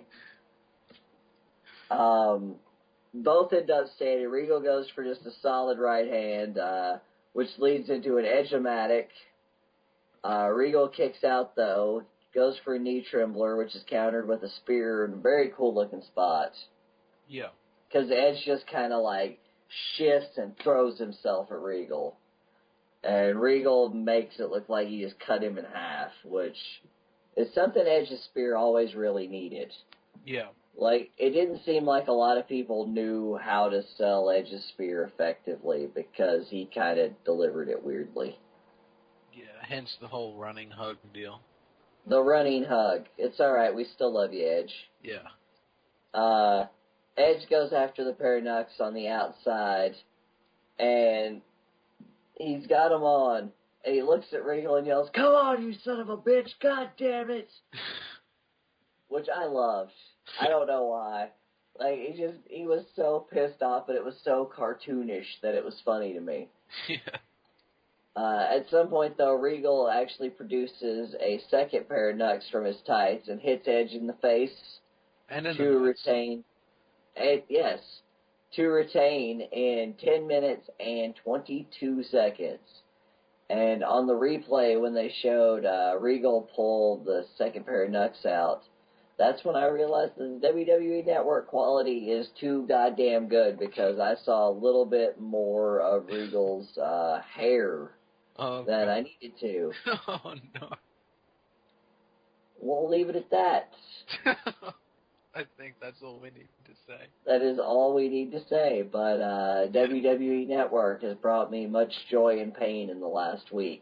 Both end up standing. Regal goes for just a solid right hand, which leads into an Edge-o-matic. Regal kicks out, though, goes for a knee trembler, which is countered with a spear in a very cool-looking spot. Yeah. Because Edge just kind of, like, shifts and throws himself at Regal. And Regal makes it look like he just cut him in half, which is something Edge's spear always really needed. Yeah. Like, it didn't seem like a lot of people knew how to sell Edge's spear effectively because he kind of delivered it weirdly. Yeah, hence the whole running hug deal. The running hug. It's alright, we still love you, Edge. Yeah. Edge goes after the pair of Nucks on the outside, and he's got him on, and he looks at Regal and yells, "Come on, you son of a bitch, god damn it!" Which I loved. I don't know why. Like, he was so pissed off, but it was so cartoonish that it was funny to me. Yeah. At some point, though, Regal actually produces a second pair of Nucks from his tights and hits Edge in the face and in to retain. Yes. to retain in 10 minutes and 22 seconds. And on the replay, when they showed Regal pull the second pair of knucks out, that's when I realized that the WWE Network quality is too goddamn good, because I saw a little bit more of Regal's hair than I needed to. Oh, no. We'll leave it at that. I think that's all we need to say. That is all we need to say, but WWE Network has brought me much joy and pain in the last week.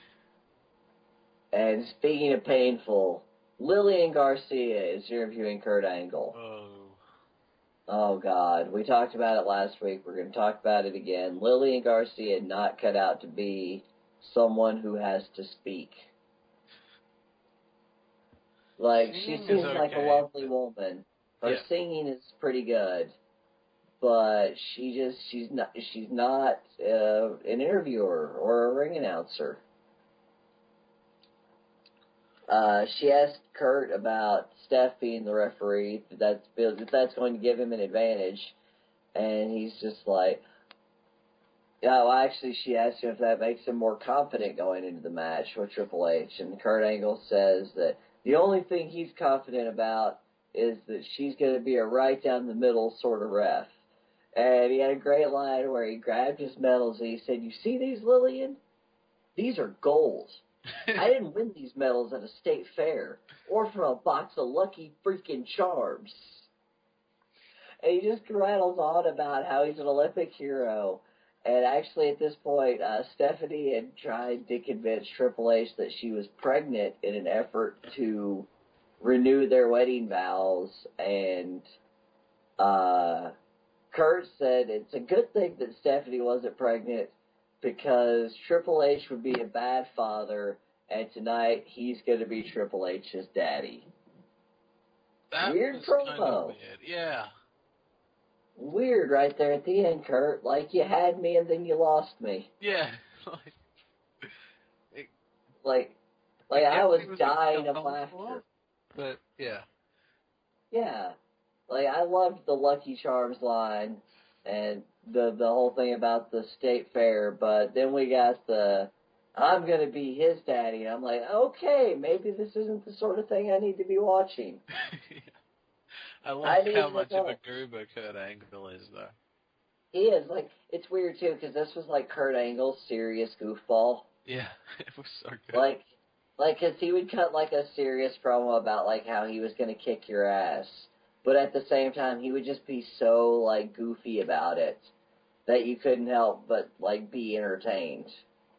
And speaking of painful, Lillian Garcia is interviewing Kurt Angle. Oh, God. We talked about it last week. We're going to talk about it again. Lillian Garcia not cut out to be someone who has to speak. Like, she seems like a lovely woman. Her singing is pretty good, but she's not an interviewer or a ring announcer. She asked Kurt about Steph being the referee, if that's going to give him an advantage, and he's just like, actually, she asked him if that makes him more confident going into the match with Triple H, and Kurt Angle says that the only thing he's confident about is that she's going to be a right down the middle sort of ref. And he had a great line where he grabbed his medals and he said, "You see these, Lillian? These are gold. I didn't win these medals at a state fair or from a box of Lucky freaking Charms." And he just rattles on about how he's an Olympic hero. And actually, at this point, Stephanie had tried to convince Triple H that she was pregnant in an effort to renew their wedding vows. And Kurt said it's a good thing that Stephanie wasn't pregnant, because Triple H would be a bad father, and tonight he's going to be Triple H's daddy. That weird was promo. Kind of weird. Yeah. Weird right there at the end, Kurt. Like, you had me and then you lost me. Yeah. Like I was dying of laughter. But, yeah. Yeah. Like, I loved the Lucky Charms line and the whole thing about the state fair, but then we got the, I'm going to be his daddy. And I'm like, okay, maybe this isn't the sort of thing I need to be watching. Yeah. I love how much of a goober Kurt Angle is, though. He is. Like, it's weird, too, because this was, like, Kurt Angle's serious goofball. Yeah, it was so good. Like, because he would cut, like, a serious promo about, like, how he was going to kick your ass. But at the same time, he would just be so, like, goofy about it that you couldn't help but, like, be entertained.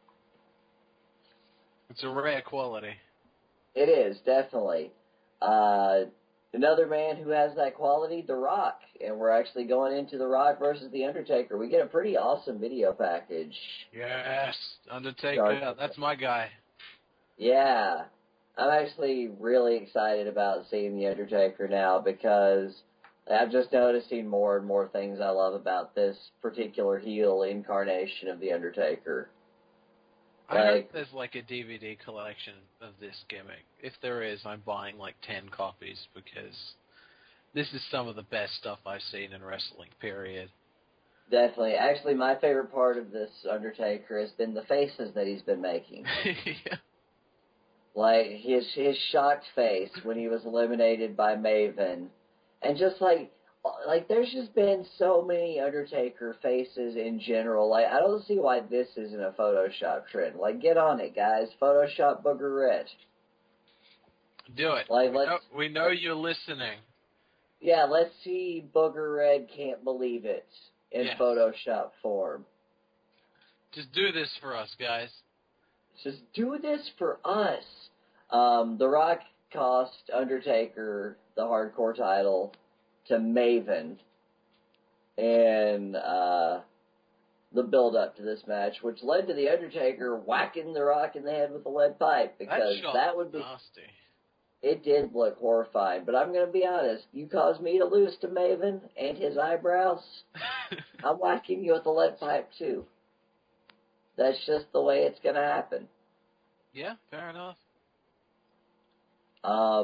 It's a rare quality. It is, definitely. Another man who has that quality, The Rock. And we're actually going into The Rock versus The Undertaker. We get a pretty awesome video package. Yes, Undertaker, that's my guy. Yeah. I'm actually really excited about seeing The Undertaker now, because I'm just noticing more and more things I love about this particular heel incarnation of The Undertaker. I hope there's like a DVD collection of this gimmick. If there is, I'm buying like 10 copies, because this is some of the best stuff I've seen in wrestling, period. Definitely. Actually, my favorite part of this Undertaker has been the faces that he's been making. Yeah. Like, his shocked face when he was eliminated by Maven. And just like, there's just been so many Undertaker faces in general. Like, I don't see why this isn't a Photoshop trend. Like, get on it, guys. Photoshop Booger Red. Do it. Like, we know you're listening. Yeah, let's see Booger Red Can't Believe It in Photoshop form. Just do this for us, guys. Just do this for us. The Rock cost Undertaker the Hardcore title to Maven and the build-up to this match, which led to The Undertaker whacking The Rock in the head with a lead pipe, because that would be nasty. It did look horrifying, but I'm going to be honest. You caused me to lose to Maven and his eyebrows. I'm whacking you with a lead pipe, too. That's just the way it's going to happen. Yeah, fair enough.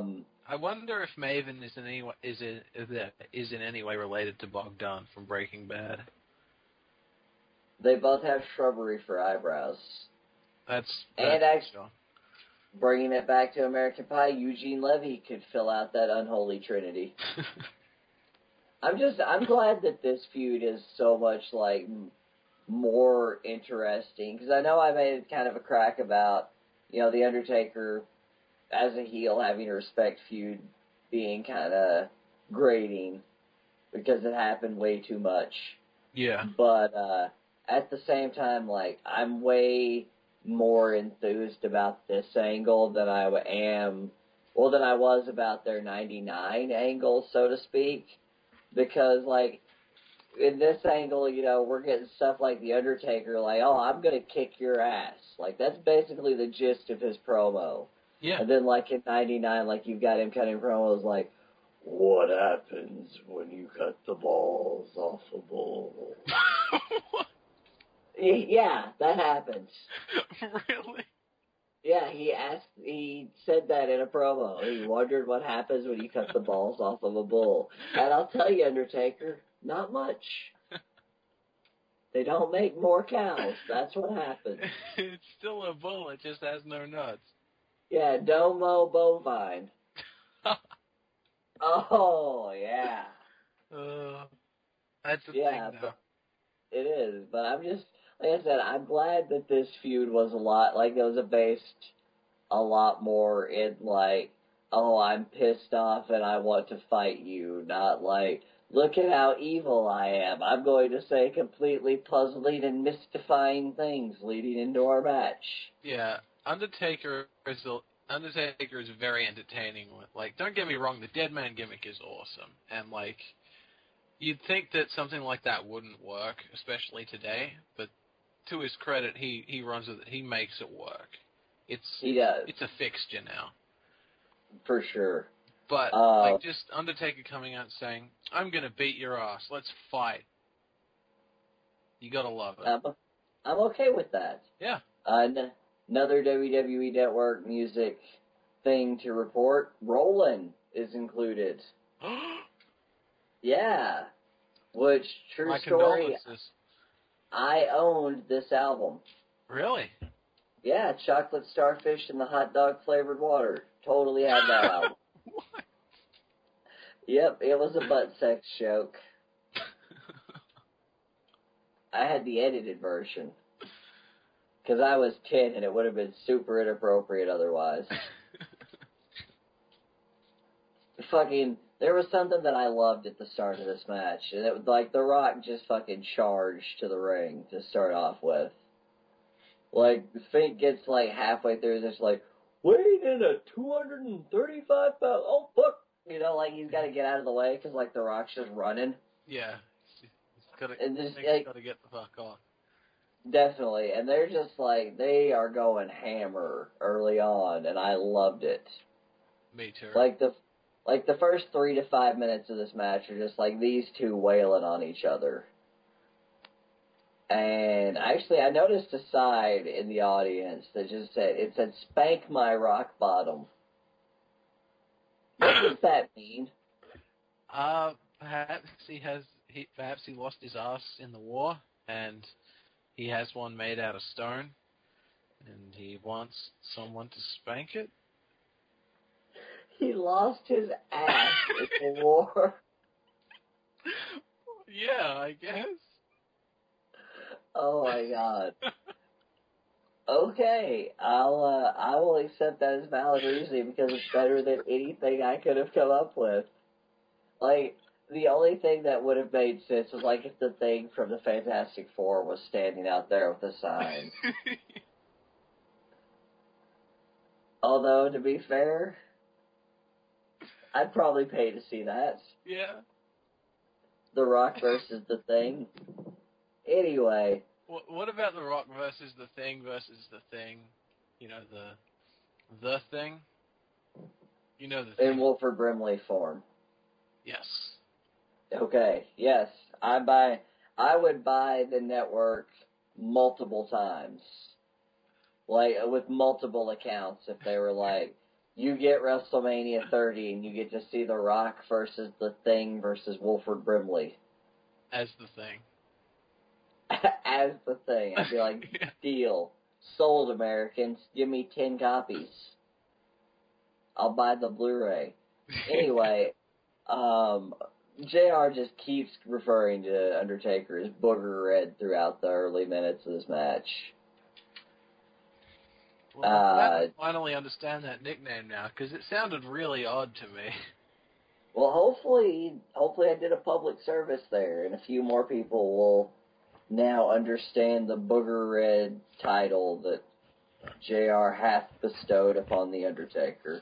I wonder if Maven is in any way related to Bogdan from Breaking Bad. They both have shrubbery for eyebrows. That's actually, sure. bringing it back to American Pie, Eugene Levy could fill out that unholy trinity. I'm glad that this feud is so much, like, more interesting, because I know I made kind of a crack about, The Undertaker as a heel having a respect feud being kind of grating because it happened way too much. Yeah. But at the same time, like, I'm way more enthused about this angle than I was about their 99 angle, so to speak. Because, like, in this angle, we're getting stuff like The Undertaker, like, oh, I'm going to kick your ass. Like, that's basically the gist of his promo. Yeah. And then, like, in 99, like, you've got him cutting promos like, what happens when you cut the balls off a bull? Yeah, that happens. Really? Yeah, he said that in a promo. He wondered what happens when you cut the balls off of a bull. And I'll tell you, Undertaker, not much. They don't make more cows. That's what happens. It's still a bull. It just has no nuts. Yeah, Domo bovine. Oh, yeah. That's the thing now. It is, but I'm just, like I said, I'm glad that this feud was based a lot more in, like, oh, I'm pissed off and I want to fight you, not like, look at how evil I am. I'm going to say completely puzzling and mystifying things leading into our match. Yeah, Undertaker is very entertaining. Like, don't get me wrong, the Dead Man gimmick is awesome, and like, you'd think that something like that wouldn't work, especially today. But to his credit, he runs with it. He makes it work. He does. It's a fixture now, for sure. But like, just Undertaker coming out and saying, "I'm gonna beat your ass. Let's fight." You gotta love it. I'm okay with that. Yeah. Another WWE Network music thing to report. Rollin' is included. Yeah. Which, true My story, condolences. I owned this album. Really? Yeah, Chocolate Starfish and the Hot Dog Flavored Water. Totally had that album. What? Yep, it was a butt sex joke. I had the edited version. Because I was 10 and it would have been super inappropriate otherwise. There was something that I loved at the start of this match. And it was like The Rock just fucking charged to the ring to start off with. Like, Fink gets like halfway through and it's like, weighing in at 235 pounds. Oh, fuck. Like he's got to get out of the way because like The Rock's just running. Yeah. He's got to get the fuck off. Definitely. And they're just like, they are going hammer early on, and I loved it. Me too. Like the first 3 to 5 minutes of this match are just like these two wailing on each other. And actually, I noticed a sign in the audience that just said, "Spank my rock bottom." What does that mean? Perhaps he lost his ass in the war, and he has one made out of stone, and he wants someone to spank it. He lost his ass in the war. Yeah, I guess. Oh my god. Okay, I will accept that as valid reasoning because it's better than anything I could have come up with. Like, the only thing that would have made sense was like if the Thing from the Fantastic Four was standing out there with a sign. Although, to be fair, I'd probably pay to see that. Yeah. The Rock versus the Thing. Anyway. What about The Rock versus the Thing versus the Thing? You know, the Thing? You know the Thing. In Wilford Brimley form. Yes. Okay, yes. I would buy the network multiple times. Like, with multiple accounts if they were like, you get WrestleMania 30 and you get to see The Rock versus The Thing versus Wilford Brimley. As the Thing. As The Thing. I'd be like, Yeah. deal. Sold, Americans. Give me 10 copies. I'll buy the Blu-ray. Anyway, JR just keeps referring to Undertaker as Booger Red throughout the early minutes of this match. Well, I'm glad I finally understand that nickname now, because it sounded really odd to me. Well, hopefully I did a public service there, and a few more people will now understand the Booger Red title that JR hath bestowed upon the Undertaker.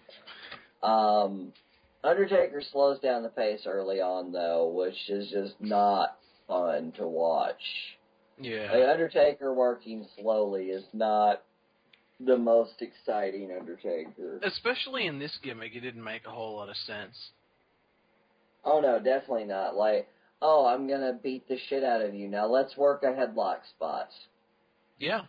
Undertaker slows down the pace early on, though, which is just not fun to watch. Yeah. Like, Undertaker working slowly is not the most exciting Undertaker. Especially in this gimmick, it didn't make a whole lot of sense. Oh, no, definitely not. Like, oh, I'm going to beat the shit out of you. Now let's work a headlock spot. Yeah.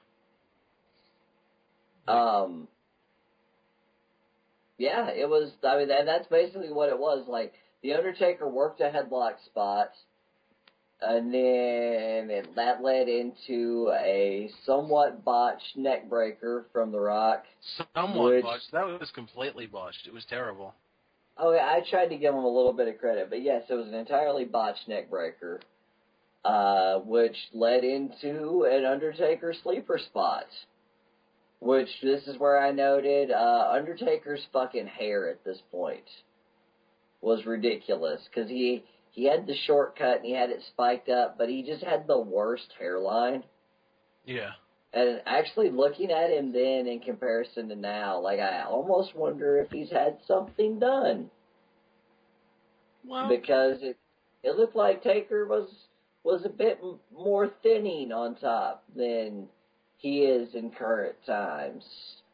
Yeah, it was, I mean, that's basically what it was. Like, the Undertaker worked a headlock spot, and then that led into a somewhat botched neck breaker from The Rock. Somewhat botched. That was completely botched. It was terrible. Oh, yeah, I tried to give him a little bit of credit, but yes, it was an entirely botched neck breaker, which led into an Undertaker sleeper spot. Which, this is where I noted, Undertaker's fucking hair at this point was ridiculous. Because he had the shortcut and he had it spiked up, but he just had the worst hairline. Yeah. And actually looking at him then in comparison to now, like, I almost wonder if he's had something done. Well, Because it looked like Taker was a bit more thinning on top than he is in current times.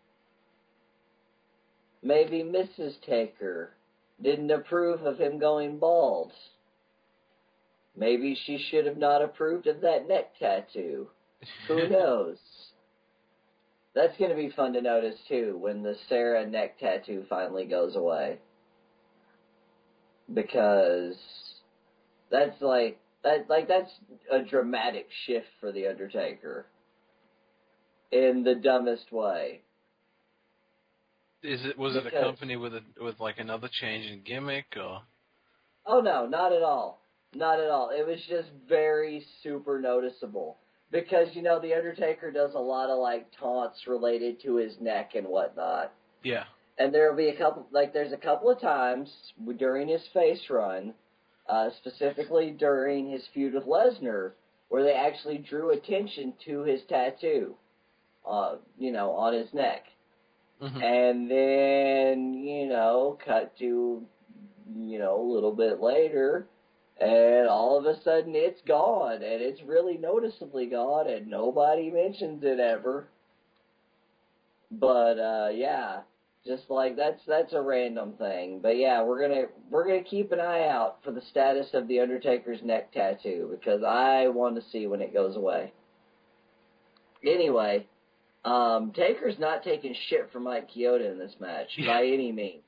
Maybe Mrs. Taker didn't approve of him going bald. Maybe she should have not approved of that neck tattoo. Who knows? That's going to be fun to notice, too, when the Sarah neck tattoo finally goes away. Because that's that's a dramatic shift for The Undertaker. In the dumbest way. Was it accompanied with like another change in gimmick or? Oh no, not at all. Not at all. It was just very super noticeable. Because, you know, The Undertaker does a lot of like taunts related to his neck and whatnot. Yeah. And there's a couple of times during his face run, specifically during his feud with Lesnar, where they actually drew attention to his tattoo. On his neck. Mm-hmm. And then, cut to, a little bit later, and all of a sudden it's gone, and it's really noticeably gone, and nobody mentions it ever. But, yeah, just like, that's a random thing. But yeah, we're gonna keep an eye out for the status of The Undertaker's neck tattoo, because I want to see when it goes away. Anyway, Taker's not taking shit from Mike Chioda in this match by any means.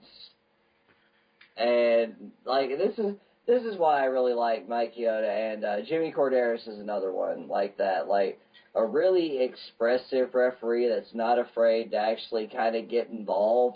And like this is why I really like Mike Chioda, and Jimmy Corderas is another one like that. Like a really expressive referee that's not afraid to actually kind of get involved.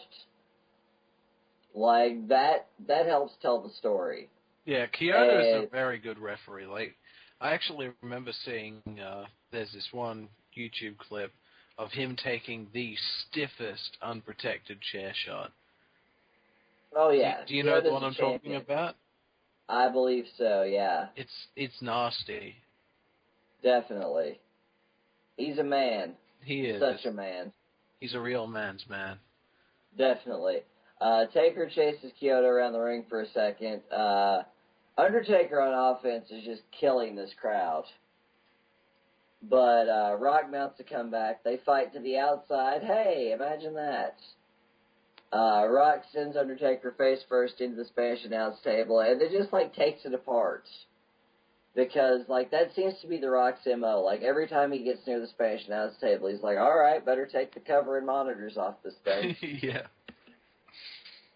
Like that helps tell the story. Yeah, Chioda is a very good referee. Like I actually remember seeing there's this one YouTube clip of him taking the stiffest unprotected chair shot. Oh yeah. Do you know the one I'm talking about? I believe so, yeah. It's nasty. Definitely. He's a man. He is. Such a man. He's a real man's man. Definitely. Taker chases Chioda around the ring for a second. Undertaker on offense is just killing this crowd. But Rock mounts a comeback. They fight to the outside. Hey, imagine that. Rock sends Undertaker face first into the Spanish announce table, and it just, like, takes it apart. Because, like, that seems to be the Rock's MO. Like, every time he gets near the Spanish announce table, he's like, all right, better take the cover and monitors off this thing. Yeah.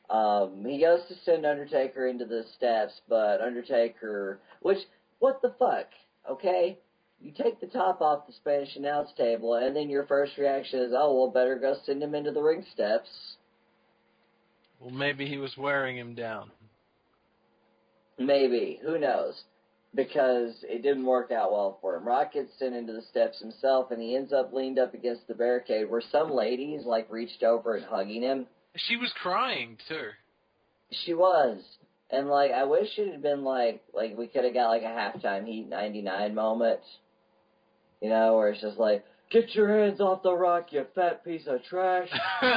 He goes to send Undertaker into the steps, but Undertaker, what the fuck, okay? You take the top off the Spanish announce table, and then your first reaction is, oh, well, better go send him into the ring steps. Well, maybe he was wearing him down. Maybe. Who knows? Because it didn't work out well for him. Rock gets sent into the steps himself, and he ends up leaned up against the barricade where some ladies, reached over and hugging him. She was crying, too. She was. And, I wish it had been, we could have got, a halftime Heat 99 moment. You know, where it's just get your hands off the Rock, you fat piece of trash.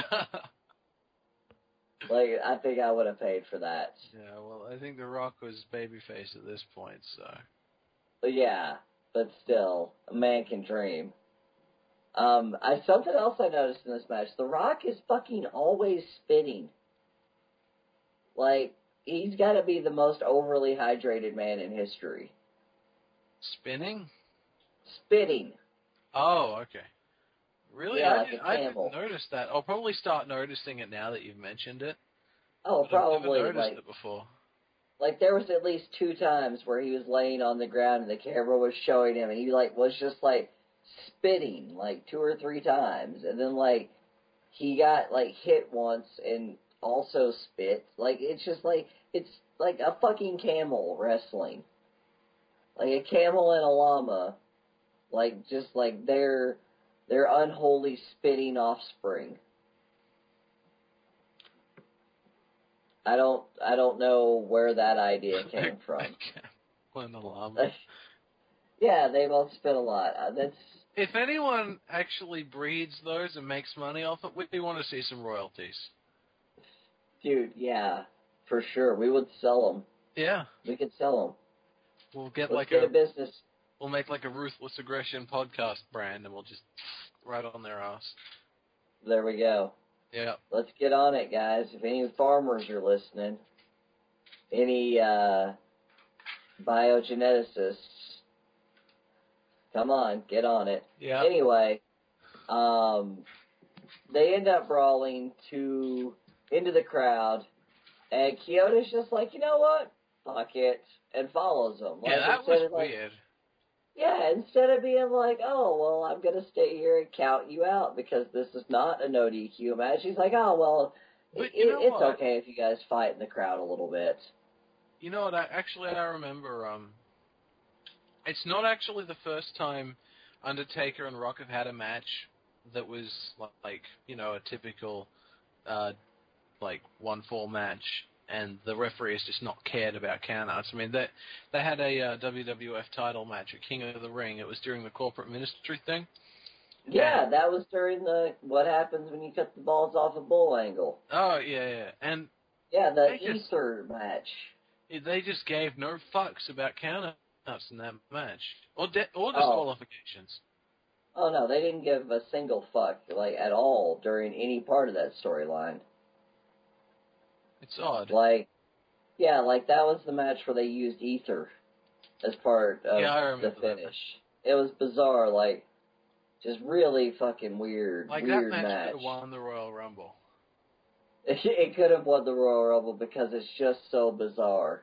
I think I would have paid for that. Yeah, well, I think The Rock was babyface at this point, so. But yeah, but still, a man can dream. Something else I noticed in this match, The Rock is fucking always spitting. He's got to be the most overly hydrated man in history. Spinning? Spitting. Oh, okay. Really? Yeah, I didn't notice that. I'll probably start noticing it now that you've mentioned it. Oh, probably. I've never noticed it before. There was at least 2 times where he was laying on the ground and the camera was showing him, and he, was just, spitting, 2 or 3 times. And then, he got, hit once and also spit. It's just, it's like a fucking camel wrestling. A camel and a llama. Their unholy spitting offspring. I don't know where that idea came from. Camel and a llama. Yeah, they both spit a lot. If anyone actually breeds those and makes money off it, we want to see some royalties. Dude, yeah, for sure. We would sell them. Yeah. We could sell them. We'll get Let's get a business. We'll make a Ruthless Aggression podcast brand, and we'll just right on their ass. There we go. Yeah. Let's get on it, guys. If any farmers are listening, any biogeneticists, come on, get on it. Yeah. Anyway, they end up brawling into the crowd, and Kyoto's just you know what? Fuck it, and follows them. Yeah, that was weird. Yeah, instead of being oh, well, I'm going to stay here and count you out because this is not a no DQ match. He's oh, well, it's okay if you guys fight in the crowd a little bit. You know what? I remember, it's not actually the first time Undertaker and Rock have had a match that was a typical, 1-fall match. And the referee has just not cared about countouts. I mean, they had a WWF title match at King of the Ring. It was during the corporate ministry thing. Yeah, that was during the what happens when you cut the balls off a bull angle. Oh, yeah. And yeah, the Ether match. They just gave no fucks about countouts in that match. Or disqualifications. Oh, no, they didn't give a single fuck, at all during any part of that storyline. It's odd. that was the match where they used Ether as part of the finish. It was bizarre, just really fucking weird, weird that match match. could have won the Royal Rumble. It could have won the Royal Rumble because it's just so bizarre.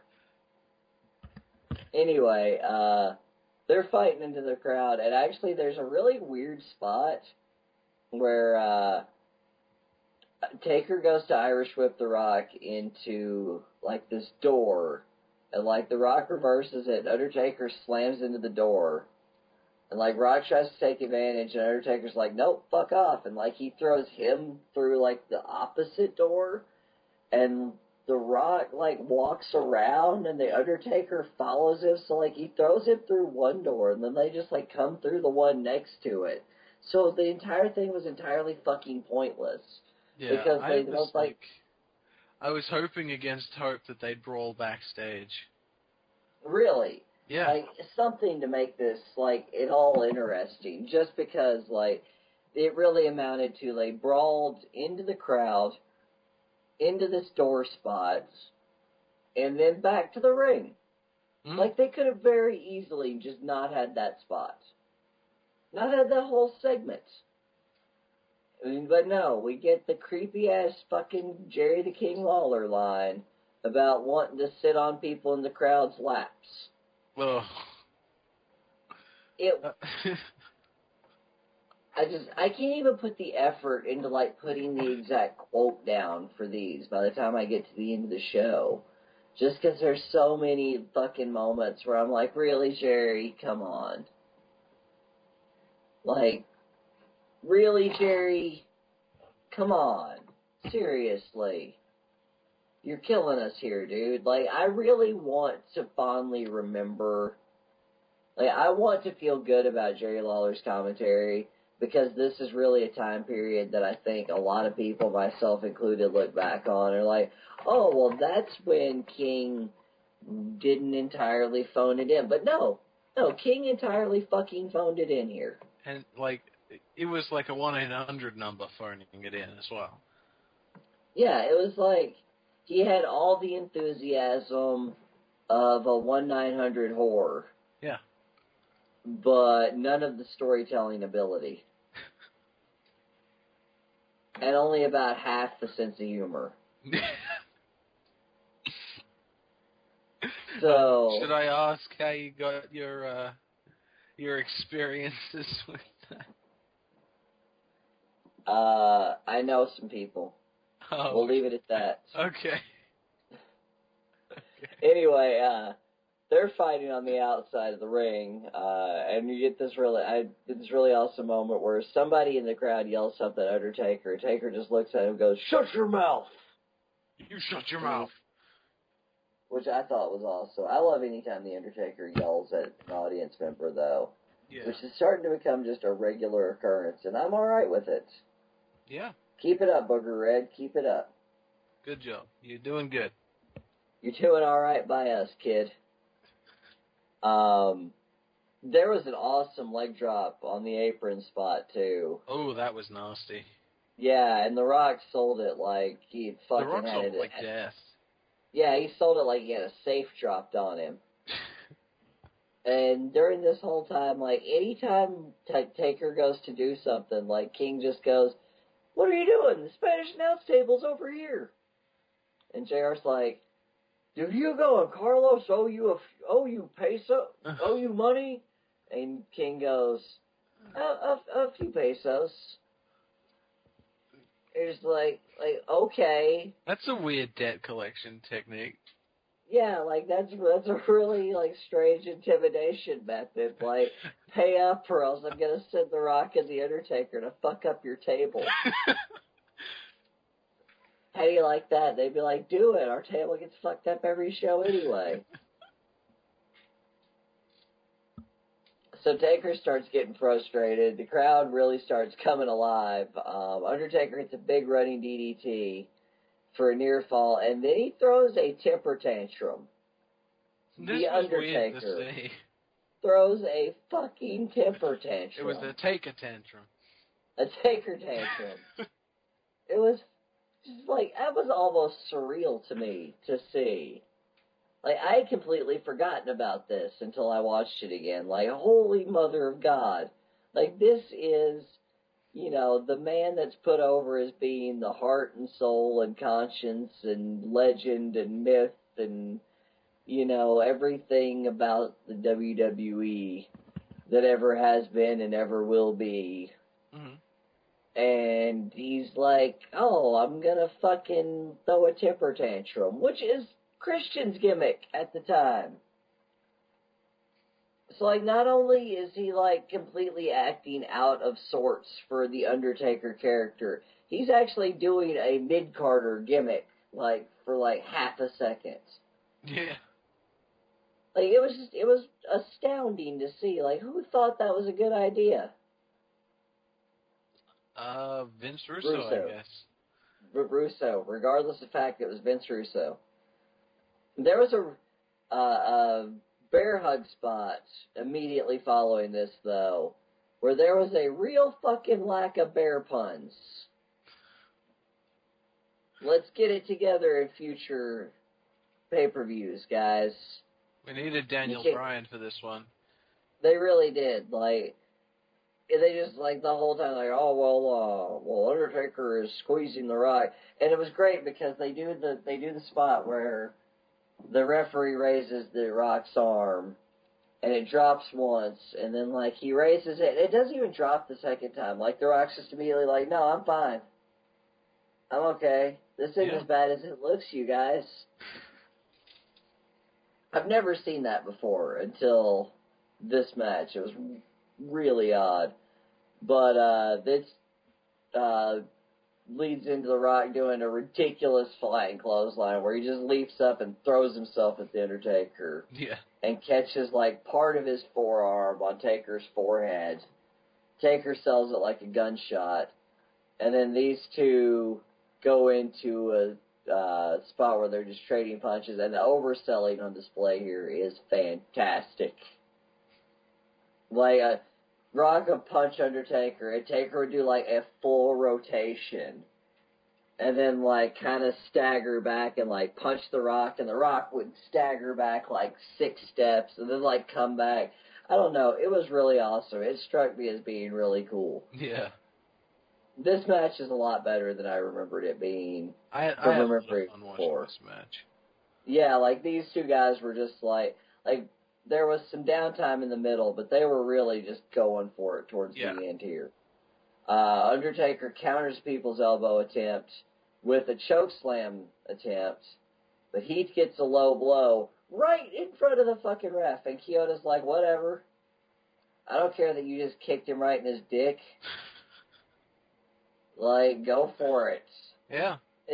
Anyway, they're fighting into the crowd, and actually there's a really weird spot where, Taker goes to Irish Whip the Rock into, this door, and, the Rock reverses it, Undertaker slams into the door, and, Rock tries to take advantage, and Undertaker's nope, fuck off, and, he throws him through, the opposite door, and the Rock, walks around, and the Undertaker follows him, so, he throws him through one door, and then they just, come through the one next to it. So the entire thing was entirely fucking pointless. Yeah, because I was hoping against hope that they'd brawl backstage. Really? Yeah. Something to make this, it all interesting. Just because, it really amounted to, they brawled into the crowd, into this door spot, and then back to the ring. Mm-hmm. They could have very easily just not had that spot. Not had that whole segment. But no, we get the creepy-ass fucking Jerry the King Lawler line about wanting to sit on people in the crowd's laps. Ugh. I can't even put the effort into, like, putting the exact quote down for these by the time I get to the end of the show. Just because there's so many fucking moments where I'm like, really, Jerry? Come on. Like, really, Jerry? Come on. Seriously. You're killing us here, dude. Like, I really want to fondly remember... Like, I want to feel good about Jerry Lawler's commentary because this is really a time period that I think a lot of people, myself included, look back on and are like, oh, well, that's when King didn't entirely phone it in. But no, King entirely fucking phoned it in here. And, like, it was like a 1-800 number phoning it in as well. Yeah, it was like he had all the enthusiasm of a 1-900 whore. Yeah. But none of the storytelling ability. And only about half the sense of humor. So... Should I ask how you got your experiences with that? I know some people. Oh. We'll leave it at that. Okay. Anyway, they're fighting on the outside of the ring, and you get this really awesome moment where somebody in the crowd yells something at Undertaker. Taker just looks at him and goes, "Shut your mouth!" You shut your mouth. Which I thought was awesome. I love anytime the Undertaker yells at an audience member, though. Yeah. Which is starting to become just a regular occurrence, and I'm alright with it. Yeah. Keep it up, Booger Red. Keep it up. Good job. You're doing good. You're doing alright by us, kid. There was an awesome leg drop on the apron spot, too. Oh, that was nasty. Yeah, and The Rock sold it like he fucking The Rock had sold it. it like death. Yeah, he sold it like he had a safe dropped on him. And during this whole time, like, anytime Taker goes to do something, like, King just goes, "What are you doing? The Spanish announce table's over here." And JR's like, "Do Hugo and Carlos owe you money?" And King goes, a few pesos. It's like, okay. That's a weird debt collection technique. Yeah, like, that's a really, like, strange intimidation method. Like, pay up or else I'm gonna send The Rock and The Undertaker to fuck up your table. How do you like that? They'd be like, do it. Our table gets fucked up every show anyway. So Taker starts getting frustrated. The crowd really starts coming alive. Undertaker hits a big running DDT for a near fall, and then he throws a temper tantrum. This the was Undertaker weird to see. throws a fucking temper tantrum. It was a Taker tantrum. A Taker tantrum. It was just like, that was almost surreal to me to see. Like, I had completely forgotten about this until I watched it again. Like, holy mother of God. Like, this is, you know, the man that's put over as being the heart and soul and conscience and legend and myth and, you know, everything about the WWE that ever has been and ever will be. Mm-hmm. And he's like, oh, I'm gonna fucking throw a temper tantrum, which is Christian's gimmick at the time. So, like, not only is he, like, completely acting out of sorts for the Undertaker character, he's actually doing a mid-Carter gimmick, like, for, like, half a second. Yeah. Like, it was astounding to see. Like, who thought that was a good idea? Vince Russo, I guess. Russo, regardless of the fact it was Vince Russo. There was a bear hug spot immediately following this, though, where there was a real fucking lack of bear puns. Let's get it together in future pay-per-views, guys. We needed Daniel Bryan for this one. They really did. Like, And they just, like, the whole time, like, oh, well, Undertaker is squeezing the Rock. And it was great because they do the spot where the referee raises the Rock's arm, and it drops once, and then, like, he raises it, and it doesn't even drop the second time. Like, the Rock's just immediately like, no, I'm fine. I'm okay. This isn't as bad as it looks, you guys. I've never seen that before until this match. It was really odd. But this leads into The Rock doing a ridiculous flying clothesline where he just leaps up and throws himself at The Undertaker. Yeah. And catches, like, part of his forearm on Taker's forehead. Taker sells it like a gunshot. And then these two go into a spot where they're just trading punches, and the overselling on display here is fantastic. Like, Rock would punch Undertaker, and Taker would do, like, a full rotation, and then, like, kind of stagger back and, like, punch the Rock, and the Rock would stagger back, like, 6 steps, and then, like, come back. I don't know. It was really awesome. It struck me as being really cool. Yeah. This match is a lot better than I remembered it being. I had a lot of fun watching this match. Yeah, like, these two guys were just, like, there was some downtime in the middle, but they were really just going for it towards the end here. Undertaker counters people's elbow attempt with a chokeslam attempt, but Heath gets a low blow right in front of the fucking ref, and Kyoto's like, whatever. I don't care that you just kicked him right in his dick. Like, go for it. Yeah.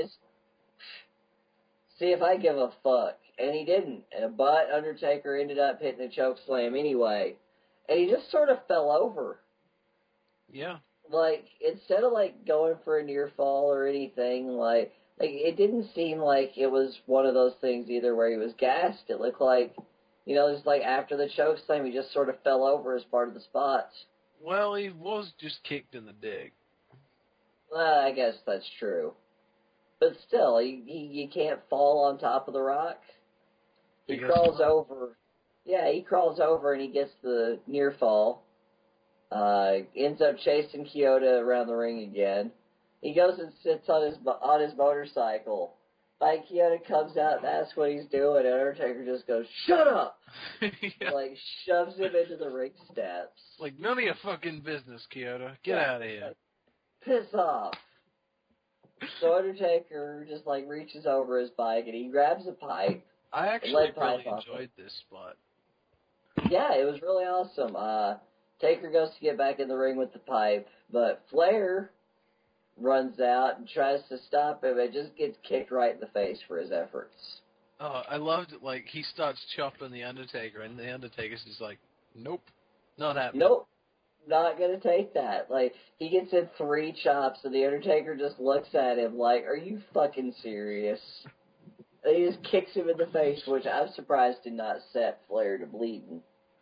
See if I give a fuck. And he didn't. But Undertaker ended up hitting a chokeslam anyway. And he just sort of fell over. Yeah. Like, instead of, like, going for a near fall or anything, like it didn't seem like it was one of those things either where he was gassed. It looked like, you know, just like after the chokeslam, he just sort of fell over as part of the spot. Well, he was just kicked in the dick. I guess that's true. But still, you can't fall on top of the Rock. He crawls over. Yeah, he crawls over and he gets the near fall. Ends up chasing Kyoto around the ring again. He goes and sits on his motorcycle. Mike Kyoto comes out and asks what he's doing, and Undertaker just goes, "Shut up!" Yeah. Like, shoves him into the ring steps. Like, none of your fucking business, Kyoto. Get out of here. Like, piss off. So Undertaker just, like, reaches over his bike, and he grabs a pipe. I actually really enjoyed this spot. Yeah, it was really awesome. Taker goes to get back in the ring with the pipe, but Flair runs out and tries to stop him and just gets kicked right in the face for his efforts. Oh, I loved it. Like, he starts chopping the Undertaker, and the Undertaker's just like, nope, not happening. Nope, not gonna take that. Like, he gets in 3 chops, and the Undertaker just looks at him like, are you fucking serious? And he just kicks him in the face, which I'm surprised did not set Flair to bleeding.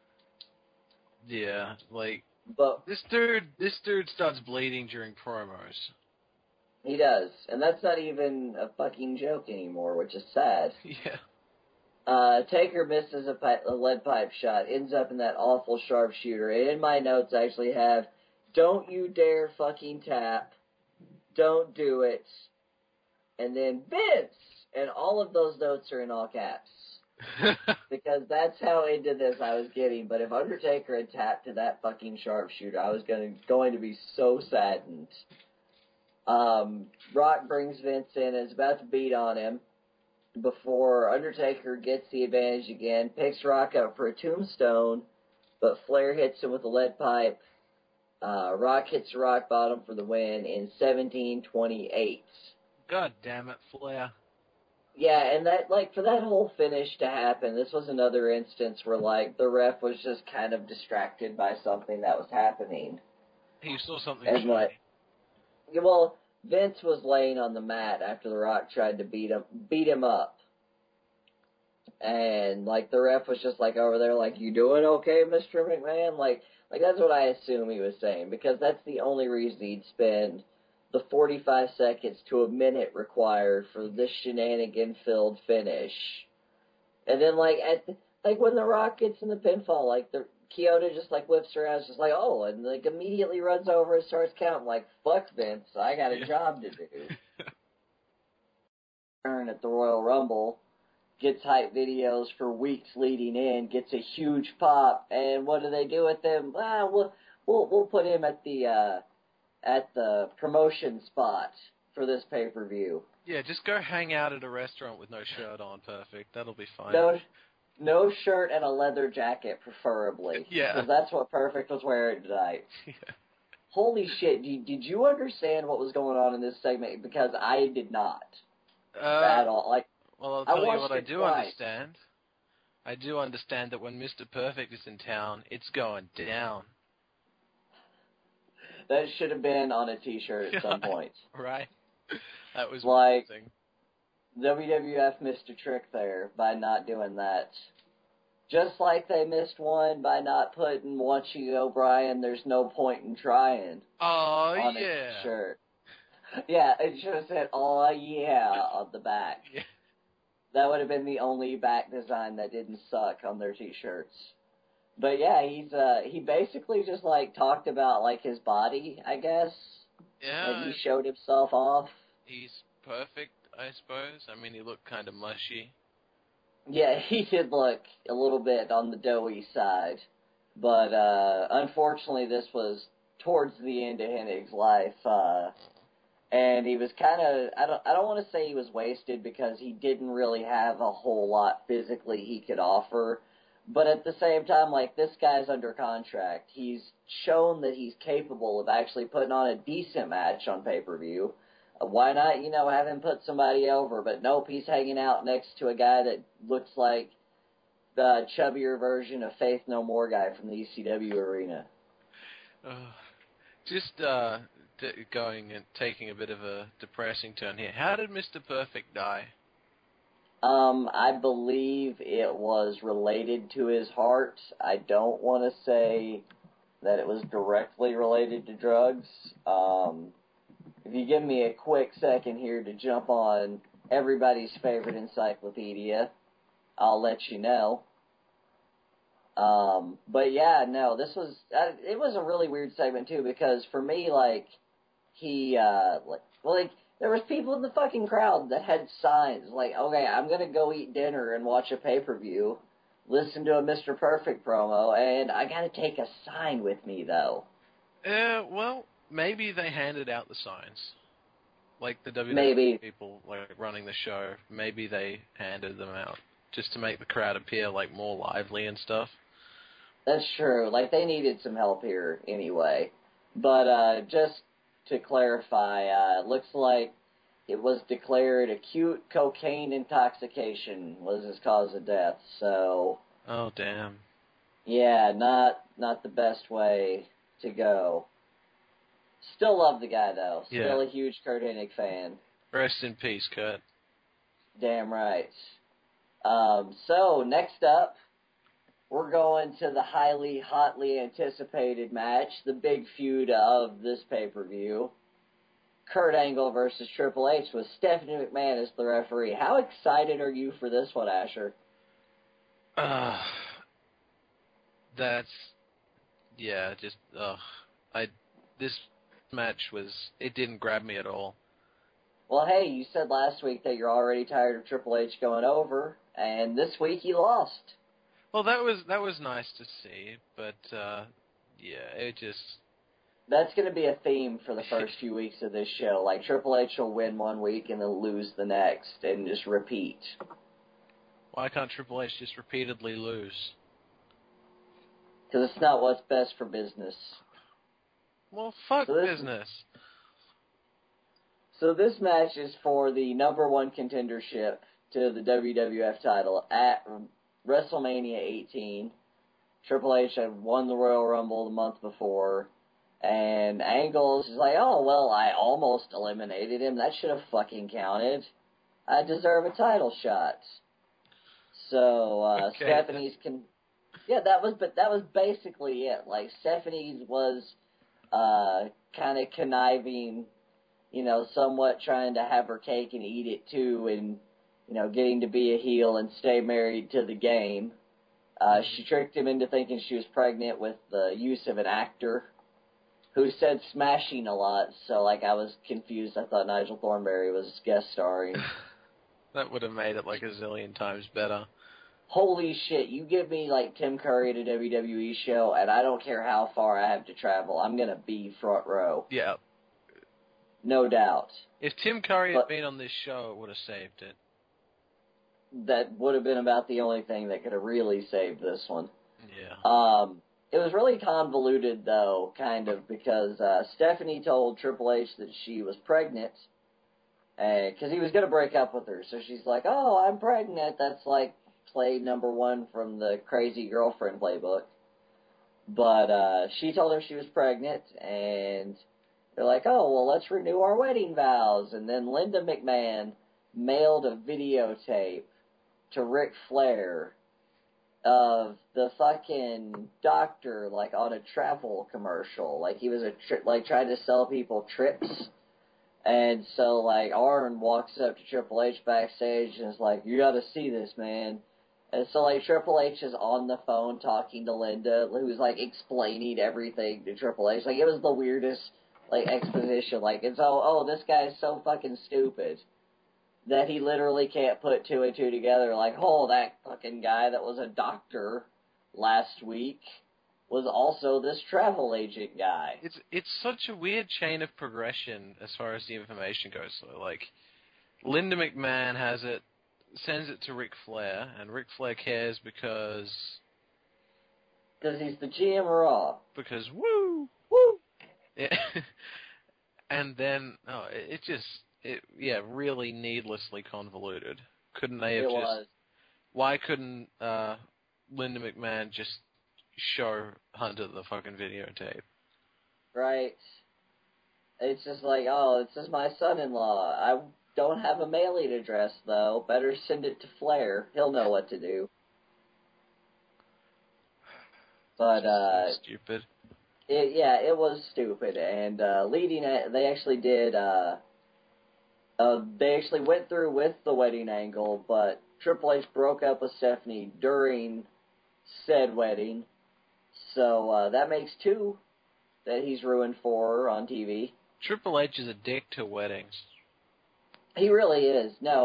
Yeah, like, but this dude starts bleeding during promos. He does, and that's not even a fucking joke anymore, which is sad. Yeah. Taker misses a lead pipe shot, ends up in that awful sharpshooter, and in my notes I actually have, don't you dare fucking tap, don't do it, and then Vince, and all of those notes are in all caps. Because that's how into this I was getting, but if Undertaker had tapped to that fucking sharpshooter, I was going to be so saddened. Rock brings Vince in and is about to beat on him before Undertaker gets the advantage again, picks Rock up for a tombstone, but Flair hits him with a lead pipe. Rock hits the rock bottom for the win in 17:28. God damn it, Flair. Yeah, and that, like, for that whole finish to happen, this was another instance where, like, the ref was just kind of distracted by something that was happening. He saw something and, shiny. like, well, Vince was laying on the mat after The Rock tried to beat him up. And, like, the ref was just, like, over there, like, you doing okay, Mr. McMahon? Like, that's what I assume he was saying, because that's the only reason he'd spend the 45 seconds to a minute required for this shenanigan-filled finish. And then, like, when The Rock gets in the pinfall, like, Kyoto just, like, whips her ass, just like, oh, and, like, immediately runs over and starts counting, like, fuck Vince, I got a job to do. Turn at the Royal Rumble, gets hype videos for weeks leading in, gets a huge pop, and what do they do with him? We'll put him at the promotion spot for this pay-per-view. Yeah, just go hang out at a restaurant with no shirt on, perfect. That'll be fine. No shirt and a leather jacket, preferably. Yeah. Because that's what Perfect was wearing tonight. Yeah. Holy shit, did you understand what was going on in this segment? Because I did not. At all. Like, well, I'll tell you what I do twice. understand. I do understand that when Mr. Perfect is in town, it's going down. That should have been on a t-shirt at some point. Right. That was like, amazing. WWF missed a trick there by not doing that. Just like they missed one by not putting once you go, Brian, there's no point in trying. Oh, on yeah. a shirt. Yeah, it should have said, oh, yeah, on the back. Yeah. That would have been the only back design that didn't suck on their t-shirts. But yeah, he basically just, like, talked about, like, his body, I guess. Yeah. Like, he showed himself off. He's perfect, I suppose. I mean, he looked kind of mushy. Yeah, he did look a little bit on the doughy side. But, unfortunately, this was towards the end of Hennig's life, and he was kind of, I don't want to say he was wasted because he didn't really have a whole lot physically he could offer. But at the same time, like, this guy's under contract. He's shown that he's capable of actually putting on a decent match on pay-per-view. Why not, have him put somebody over? But nope, he's hanging out next to a guy that looks like the chubbier version of Faith No More guy from the ECW arena. Just going and taking a bit of a depressing turn here. How did Mr. Perfect die? I believe it was related to his heart. I don't want to say that it was directly related to drugs. If you give me a quick second here to jump on everybody's favorite encyclopedia, I'll let you know. But yeah, no, this was, it was a really weird segment too, because for me, like, there was people in the fucking crowd that had signs, like, okay, I'm gonna go eat dinner and watch a pay-per-view, listen to a Mr. Perfect promo, and I gotta take a sign with me, though. Well, maybe they handed out the signs. Like the WWE Maybe. people, like, running the show, maybe they handed them out, just to make the crowd appear, like, more lively and stuff. That's true. Like, they needed some help here anyway. But, just to clarify, it looks like it was declared acute cocaine intoxication was his cause of death, so... Oh, damn. Yeah, not the best way to go. Still love the guy, though. Still a huge Kurt Hennig fan. Rest in peace, Kurt. Damn right. So, next up, we're going to the hotly anticipated match, the big feud of this pay-per-view. Kurt Angle versus Triple H with Stephanie McMahon as the referee. How excited are you for this one, Asher? This match it didn't grab me at all. Well, hey, you said last week that you're already tired of Triple H going over, and this week he lost. Well, that was nice to see, but it just... That's going to be a theme for the first few weeks of this show. Like, Triple H will win one week and then lose the next, and just repeat. Why can't Triple H just repeatedly lose? Because it's not what's best for business. Well, fuck business. So this match is for the number one contendership to the WWF title at WrestleMania 18. Triple H had won the Royal Rumble the month before, and Angle's is like, oh, well, I almost eliminated him. That should have fucking counted. I deserve a title shot. So, okay. Stephanie's that was basically it. Like, Stephanie's was, kind of conniving, somewhat trying to have her cake and eat it too, and, getting to be a heel and stay married to the game. She tricked him into thinking she was pregnant with the use of an actor who said smashing a lot, so, like, I was confused. I thought Nigel Thornberry was guest starring. That would have made it, like, a zillion times better. Holy shit, you give me, like, Tim Curry at a WWE show, and I don't care how far I have to travel, I'm gonna be front row. Yeah. No doubt. If Tim Curry had been on this show, it would have saved it. That would have been about the only thing that could have really saved this one. Yeah. It was really convoluted, though, kind of, because Stephanie told Triple H that she was pregnant, because he was going to break up with her. So she's like, oh, I'm pregnant. That's like play number 1 from the Crazy Girlfriend playbook. But she told her she was pregnant, and they're like, oh, well, let's renew our wedding vows. And then Linda McMahon mailed a videotape to Ric Flair of the fucking doctor, like, on a travel commercial. Like, he was trying to sell people trips. And so, like, Arn walks up to Triple H backstage and is like, you gotta see this, man. And so, like, Triple H is on the phone talking to Linda, who's, like, explaining everything to Triple H. Like, it was the weirdest, like, exposition. Like, it's, oh, this guy is so fucking stupid that he literally can't put 2 and 2 together. Like, oh, that fucking guy that was a doctor last week was also this travel agent guy. It's such a weird chain of progression as far as the information goes. So, like, Linda McMahon has it, sends it to Ric Flair, and Ric Flair cares because he's the GM of Raw. Because woo! Woo! Yeah. And then, really needlessly convoluted. Couldn't they have Why couldn't Linda McMahon just show Hunter the fucking videotape? Right. It's just like, oh, this is my son-in-law. I don't have a mailing address, though. Better send it to Flair. He'll know what to do. But, stupid. It was stupid. And, leading it, they actually did, they actually went through with the wedding angle, but Triple H broke up with Stephanie during said wedding. So, that makes 2 that he's ruined for her on TV. Triple H is a dick to weddings. He really is. No,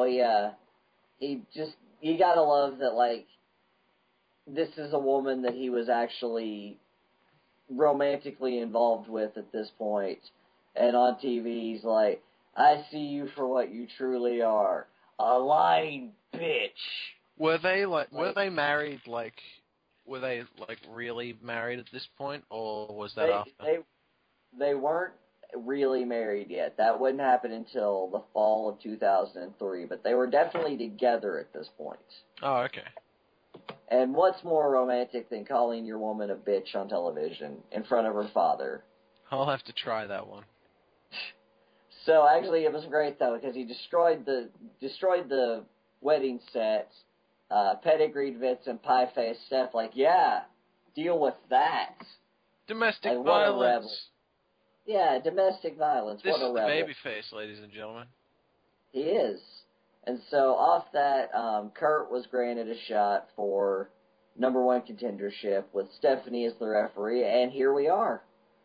you gotta love that, like, this is a woman that he was actually romantically involved with at this point. And on TV, he's like, I see you for what you truly are. A lying bitch. Were they married, were they really married at this point, or was that after? They weren't really married yet. That wouldn't happen until the fall of 2003, but they were definitely together at this point. Oh, okay. And what's more romantic than calling your woman a bitch on television in front of her father? I'll have to try that one. So actually, it was great though, because he destroyed the wedding set. Pedigreed Vince and pie-faced Steph, like, yeah, deal with that. Domestic like, violence. What a rebel. Yeah, domestic violence. This what a rebel. is the babyface, ladies and gentlemen. He is. And so off that, Kurt was granted a shot for number 1 contendership with Stephanie as the referee, and here we are.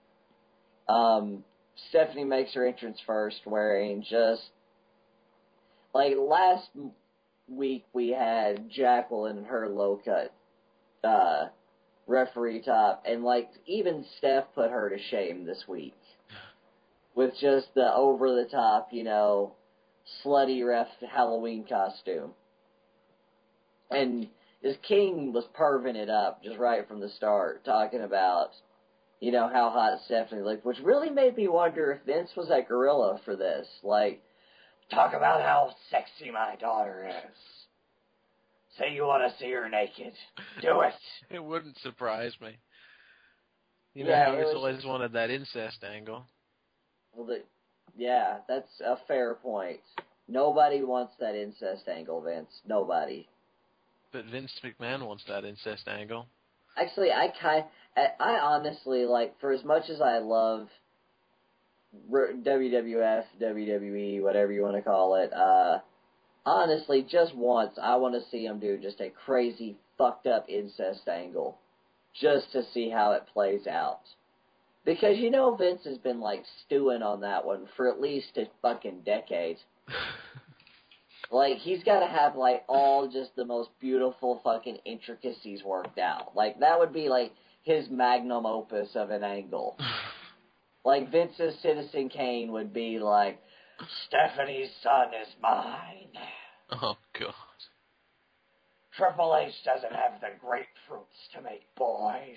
Stephanie makes her entrance first, wearing just, like, last week we had Jacqueline in her low-cut referee top, and, like, even Steph put her to shame this week with just the over-the-top, slutty ref Halloween costume. And this King was perving it up just right from the start, talking about, how hot Stephanie looked, which really made me wonder if Vince was at Gorilla for this. Like, talk about how sexy my daughter is. Say you want to see her naked. Do it. It wouldn't surprise me. He's always wanted that incest angle. Well, yeah, that's a fair point. Nobody wants that incest angle, Vince. Nobody. But Vince McMahon wants that incest angle. Actually, I honestly, like, for as much as I love WWF, WWE, whatever you want to call it, honestly, just once, I want to see him do just a crazy, fucked up incest angle. Just to see how it plays out. Because you know Vince has been, like, stewing on that one for at least a fucking decade. Like, he's got to have, like, all just the most beautiful fucking intricacies worked out. Like, that would be, like, his magnum opus of an angle. Like, Vince's Citizen Kane would be like, Stephanie's son is mine. Oh, God. Triple H doesn't have the grapefruits to make boys.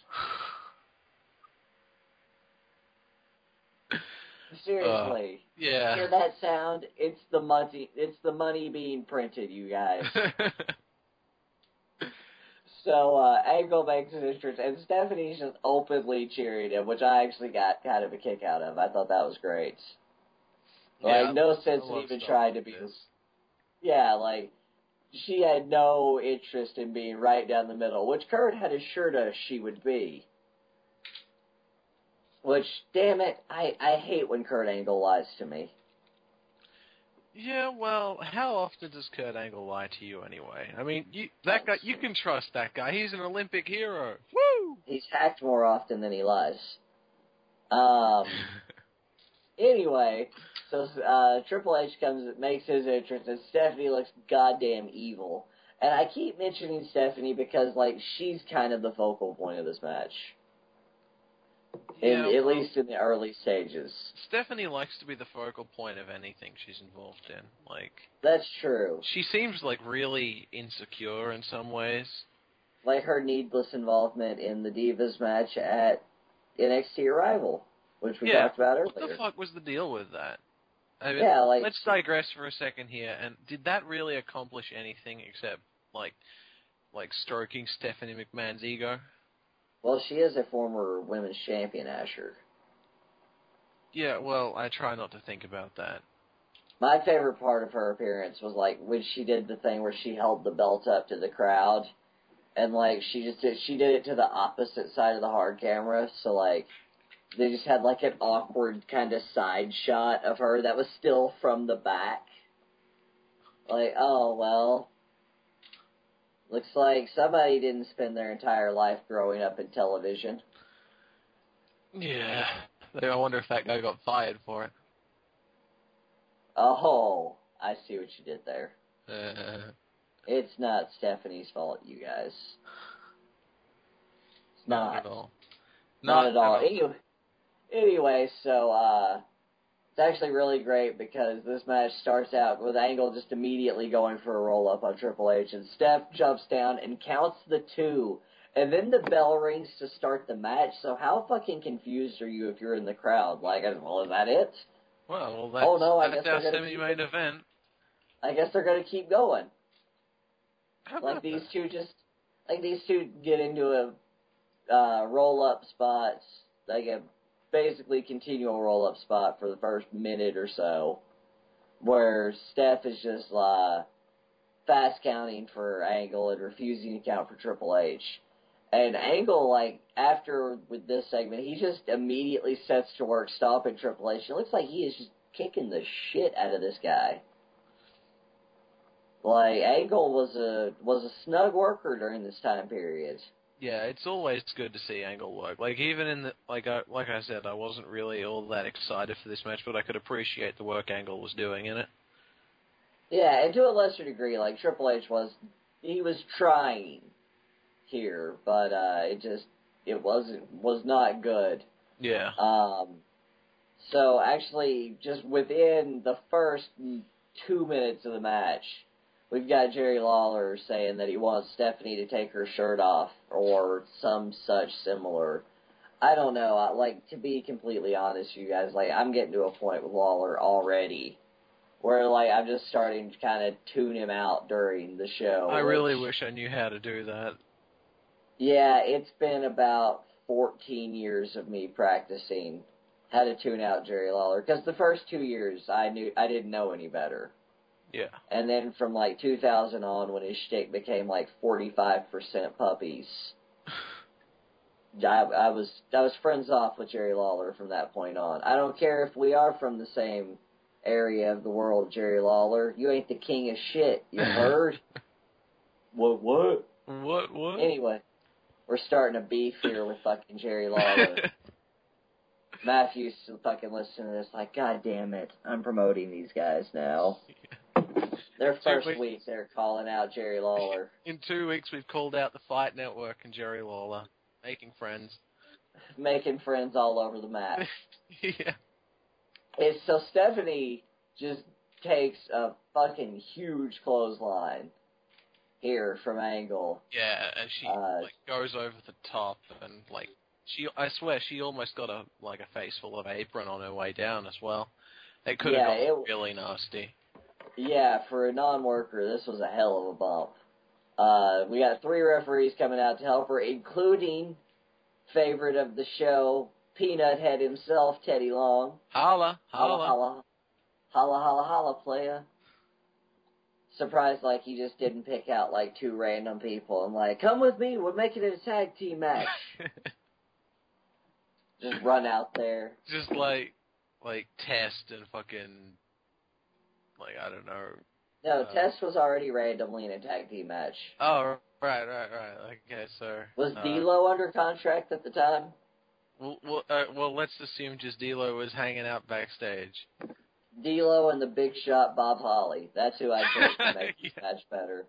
Seriously. Yeah. Hear that sound? It's the money being printed, you guys. So, Angle makes his entrance, and Stephanie's just openly cheering him, which I actually got kind of a kick out of. I thought that was great. Like, Yeah, no sense in even trying to be this. Yeah, like, she had no interest in being right down the middle, which Kurt had assured us she would be. Which, damn it, I hate when Kurt Angle lies to me. Yeah, well, how often does Kurt Angle lie to you anyway? I mean, that guy, you can trust that guy. He's an Olympic hero. Woo! He's hacked more often than he lies. Anyway, so Triple H makes his entrance, and Stephanie looks goddamn evil. And I keep mentioning Stephanie because, like, she's kind of the focal point of this match. At least in the early stages. Stephanie likes to be the focal point of anything she's involved in. Like, that's true. She seems like really insecure in some ways. Like her needless involvement in the Divas match at NXT Arrival, which we talked about earlier. What the fuck was the deal with that? I mean, let's digress for a second here. And did that really accomplish anything except like stroking Stephanie McMahon's ego? Well, she is a former women's champion, Asher. Yeah, well, I try not to think about that. My favorite part of her appearance was, like, when she did the thing where she held the belt up to the crowd, and, like, she did it to the opposite side of the hard camera, so, like, they just had, like, an awkward kind of side shot of her that was still from the back. Like, oh, well, looks like somebody didn't spend their entire life growing up in television. Yeah. I wonder if that guy got fired for it. Oh, I see what you did there. It's not Stephanie's fault, you guys. It's not at all. Not at all. Anyway, so, it's actually really great because this match starts out with Angle just immediately going for a roll-up on Triple H, and Steph jumps down and counts the 2, and then the bell rings to start the match, so how fucking confused are you if you're in the crowd? Like, well, is that it? Well, that's our semi-main event. I guess they're gonna keep going. Like, these two get into a roll-up spot, like a basically continual roll-up spot for the first minute or so, where Steph is just fast counting for Angle and refusing to count for Triple H. And Angle, like, after with this segment, he just immediately sets to work stopping Triple H. It looks like he is just kicking the shit out of this guy. Like, Angle was a snug worker during this time period. Yeah, it's always good to see Angle work. Like, even in the like I said, I wasn't really all that excited for this match, but I could appreciate the work Angle was doing in it. Yeah, and to a lesser degree, like Triple H was trying here, but it was not good. Yeah. So actually, just within the first 2 minutes of the match, we've got Jerry Lawler saying that he wants Stephanie to take her shirt off or some such similar. I don't know. Like, to be completely honest, you guys, like, I'm getting to a point with Lawler already where, like, I'm just starting to kind of tune him out during the show. I really wish I knew how to do that. Yeah, it's been about 14 years of me practicing how to tune out Jerry Lawler, because the first 2 years I didn't know any better. Yeah. And then from, like, 2000 on, when his shtick became, like, 45% puppies, I was friends off with Jerry Lawler from that point on. I don't care if we are from the same area of the world, Jerry Lawler. You ain't the king of shit, you heard? What? What? Anyway, we're starting a beef here with fucking Jerry Lawler. Matthew's fucking listening to this like, God damn it, I'm promoting these guys now. Their first week, they're calling out Jerry Lawler. In 2 weeks, we've called out the Fight Network and Jerry Lawler. Making friends. Making friends all over the map. Yeah. So Stephanie just takes a fucking huge clothesline here from Angle. Yeah, and she goes over the top and I swear she almost got a face full of apron on her way down as well. It could have gone really nasty. Yeah, for a non-worker, this was a hell of a bump. We got 3 referees coming out to help her, including favorite of the show, Peanut Head himself, Teddy Long. Holla. Holla, holla, playa. Surprised he just didn't pick out 2 random people and come with me, we're making it a tag team match. Just run out there. Just Test and fucking I don't know. No, Test was already randomly in a tag team match. Oh, right. Okay, so was D'Lo under contract at the time? Well, let's assume just D'Lo was hanging out backstage. D'Lo and the big shot Bob Holly. That's who I chose to make this match better.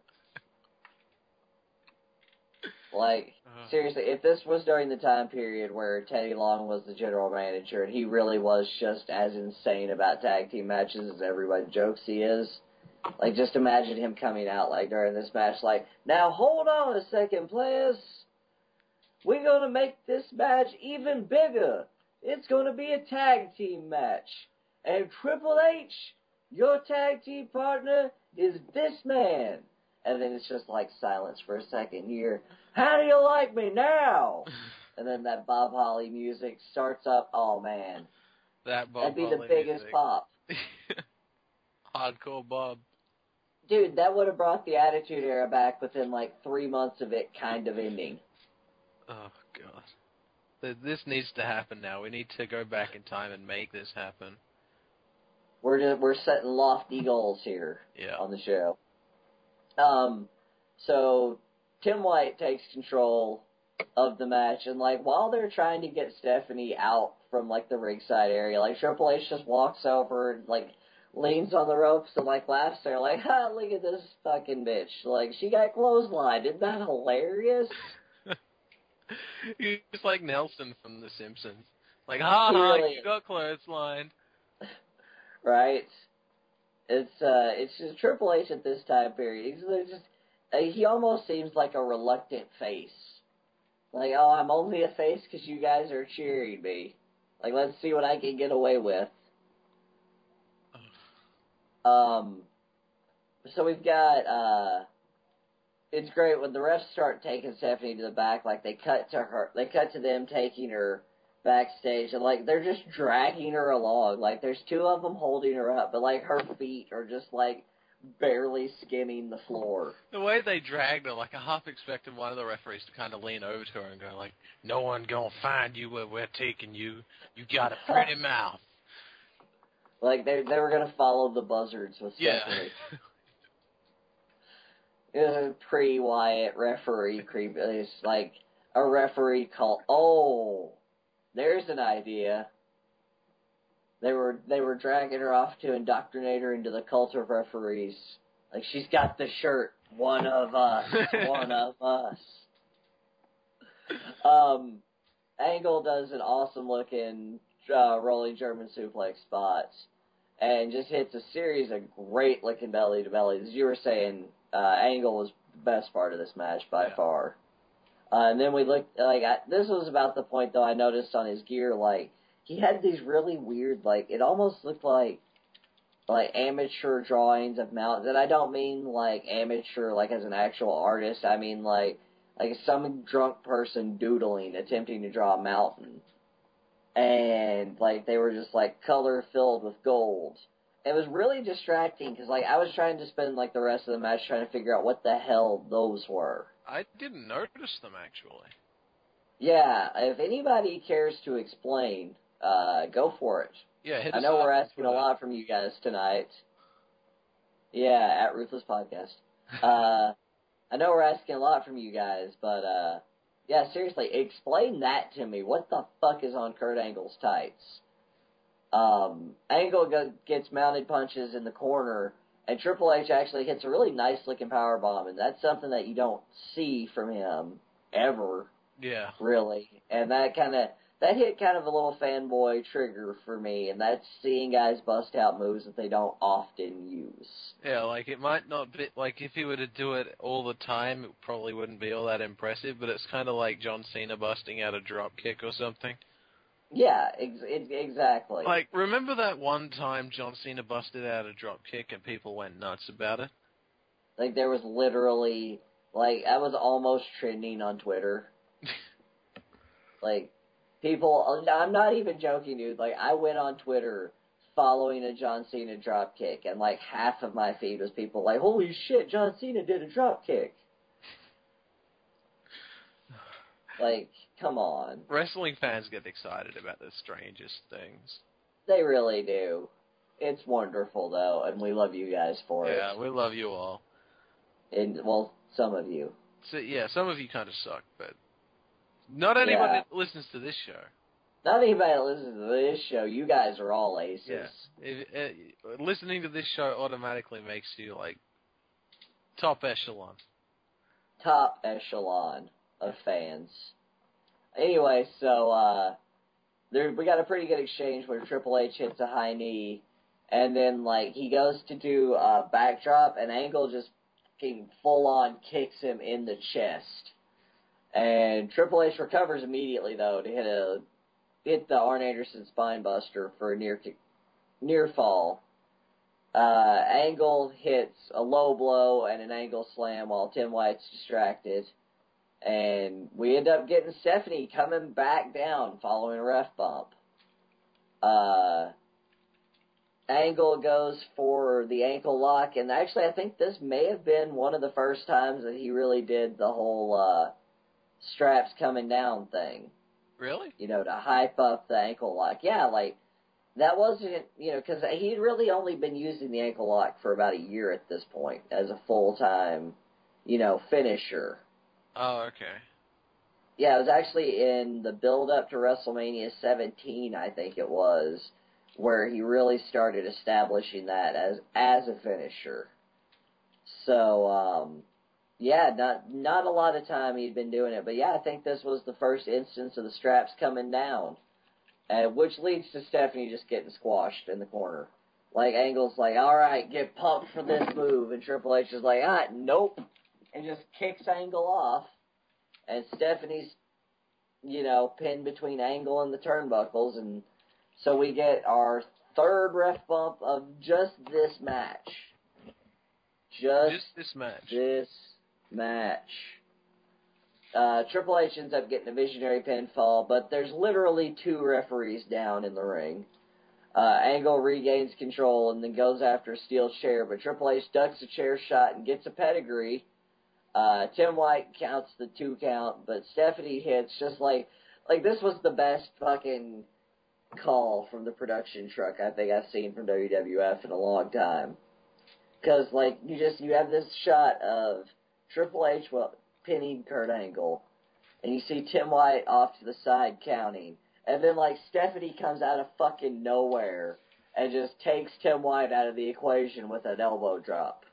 Seriously, if this was during the time period where Teddy Long was the general manager and he really was just as insane about tag team matches as everybody jokes he is, just imagine him coming out, during this match, now hold on a second, players. We're going to make this match even bigger. It's going to be a tag team match. And Triple H, your tag team partner is this man. And then it's just silence for a second here. How do you like me now? And then that Bob Holly music starts up. Oh, man. That'd be the biggest pop. Hardcore Bob. Dude, that would have brought the Attitude Era back within 3 months of it kind of ending. Oh, God. This needs to happen now. We need to go back in time and make this happen. We're setting lofty goals here on the show. So Tim White takes control of the match, and while they're trying to get Stephanie out from the ringside area, Triple H just walks over and leans on the ropes and laughs there, ha, look at this fucking bitch. She got clotheslined. Isn't that hilarious? He's like Nelson from The Simpsons. You got clotheslined. Right? It's just Triple H at this time period. He almost seems like a reluctant face. I'm only a face because you guys are cheering me. Let's see what I can get away with. So we've got, it's great when the refs start taking Stephanie to the back, they cut to them taking her backstage, and they're just dragging her along. There's 2 of them holding her up, but her feet are just barely skimming the floor. The way they dragged her, I half expected one of the referees to kind of lean over to her and go no one gonna find you where we're taking you. You got a pretty mouth. They were gonna follow the buzzards with Stephanie. It was a pre-Wyatt referee creep. It's a referee called. Oh, there's an idea. They were dragging her off to indoctrinate her into the cult of referees. She's got the shirt. One of us. One of us. Angle does an awesome looking rolling German suplex spot and just hits a series of great looking belly to belly. As you were saying, Angle was the best part of this match by far. And then we looked, this was about the point though I noticed on his gear, he had these really weird, it almost looked like amateur drawings of mountains. And I don't mean amateur as an actual artist. I mean like some drunk person doodling, attempting to draw a mountain. And they were just color filled with gold. It was really distracting because I was trying to spend the rest of the match trying to figure out what the hell those were. I didn't notice them actually. Yeah, if anybody cares to explain, go for it. Yeah, hit I us know up we're on asking a Twitter. lot from you guys tonight. Yeah, at Ruthless Podcast. I know we're asking a lot from you guys, but, yeah, seriously, explain that to me. What the fuck is on Kurt Angle's tights? Angle gets mounted punches in the corner, and Triple H actually hits a really nice-looking powerbomb, and that's something that you don't see from him ever, Yeah. really. And that hit kind of a little fanboy trigger for me, and that's seeing guys bust out moves that they don't often use. Yeah, like, it might not be, like, if he were to do it all the time, it probably wouldn't be all that impressive, but it's kind of like John Cena busting out a drop kick or something. Yeah, exactly. Like, remember that one time John Cena busted out a drop kick and people went nuts about it? Like, there was literally, like, I was almost trending on Twitter. Like, people, I'm not even joking, dude. Like, I went on Twitter following a John Cena drop kick, and, like, half of my feed was people like, holy shit, John Cena did a drop kick. Like, come on. Wrestling fans get excited about the strangest things. They really do. It's wonderful, though, and we love you guys for it. Yeah, we love you all. And, well, some of you. So, yeah, some of you kind of suck, but not anyone Yeah. that listens to this show. Not anybody that listens to this show, you guys are all aces. Yeah. Listening to this show automatically makes you, like, top echelon. Top echelon of fans. Anyway, so we got a pretty good exchange where Triple H hits a high knee, and then like he goes to do a backdrop, and Angle just full on kicks him in the chest, and Triple H recovers immediately though to hit the Arn Anderson spine buster for a near fall. Angle hits a low blow and an Angle slam while Tim White's distracted. And we end up getting Stephanie coming back down following a ref bump. Angle goes for the ankle lock, and actually I think this may have been one of the first times that he really did the whole straps coming down thing. Really? You know, to hype up the ankle lock. Yeah, like, that wasn't, you know, because he'd really only been using the ankle lock for about a year at this point as a full-time, you know, finisher. Oh, okay. Yeah, it was actually in the build-up to WrestleMania 17, I think it was, where he really started establishing that as a finisher. So, yeah, not a lot of time he'd been doing it, but yeah, I think this was the first instance of the straps coming down, which leads to Stephanie just getting squashed in the corner. Like, Angle's like, all right, get pumped for this move, and Triple H is like, nope, and just kicks Angle off, and Stephanie's, you know, pinned between Angle and the turnbuckles, and so we get our third ref bump of just this match. Just this match. This match. Triple H ends up getting a visionary pinfall, but there's literally two referees down in the ring. Angle regains control and then goes after a steel chair, but Triple H ducks a chair shot and gets a pedigree. Tim White counts the 2 count, but Stephanie hits just like this was the best fucking call from the production truck I think I've seen from WWF in a long time. Because, like, you have this shot of Triple H pinning Kurt Angle, and you see Tim White off to the side counting, and then, like, Stephanie comes out of fucking nowhere and just takes Tim White out of the equation with an elbow drop.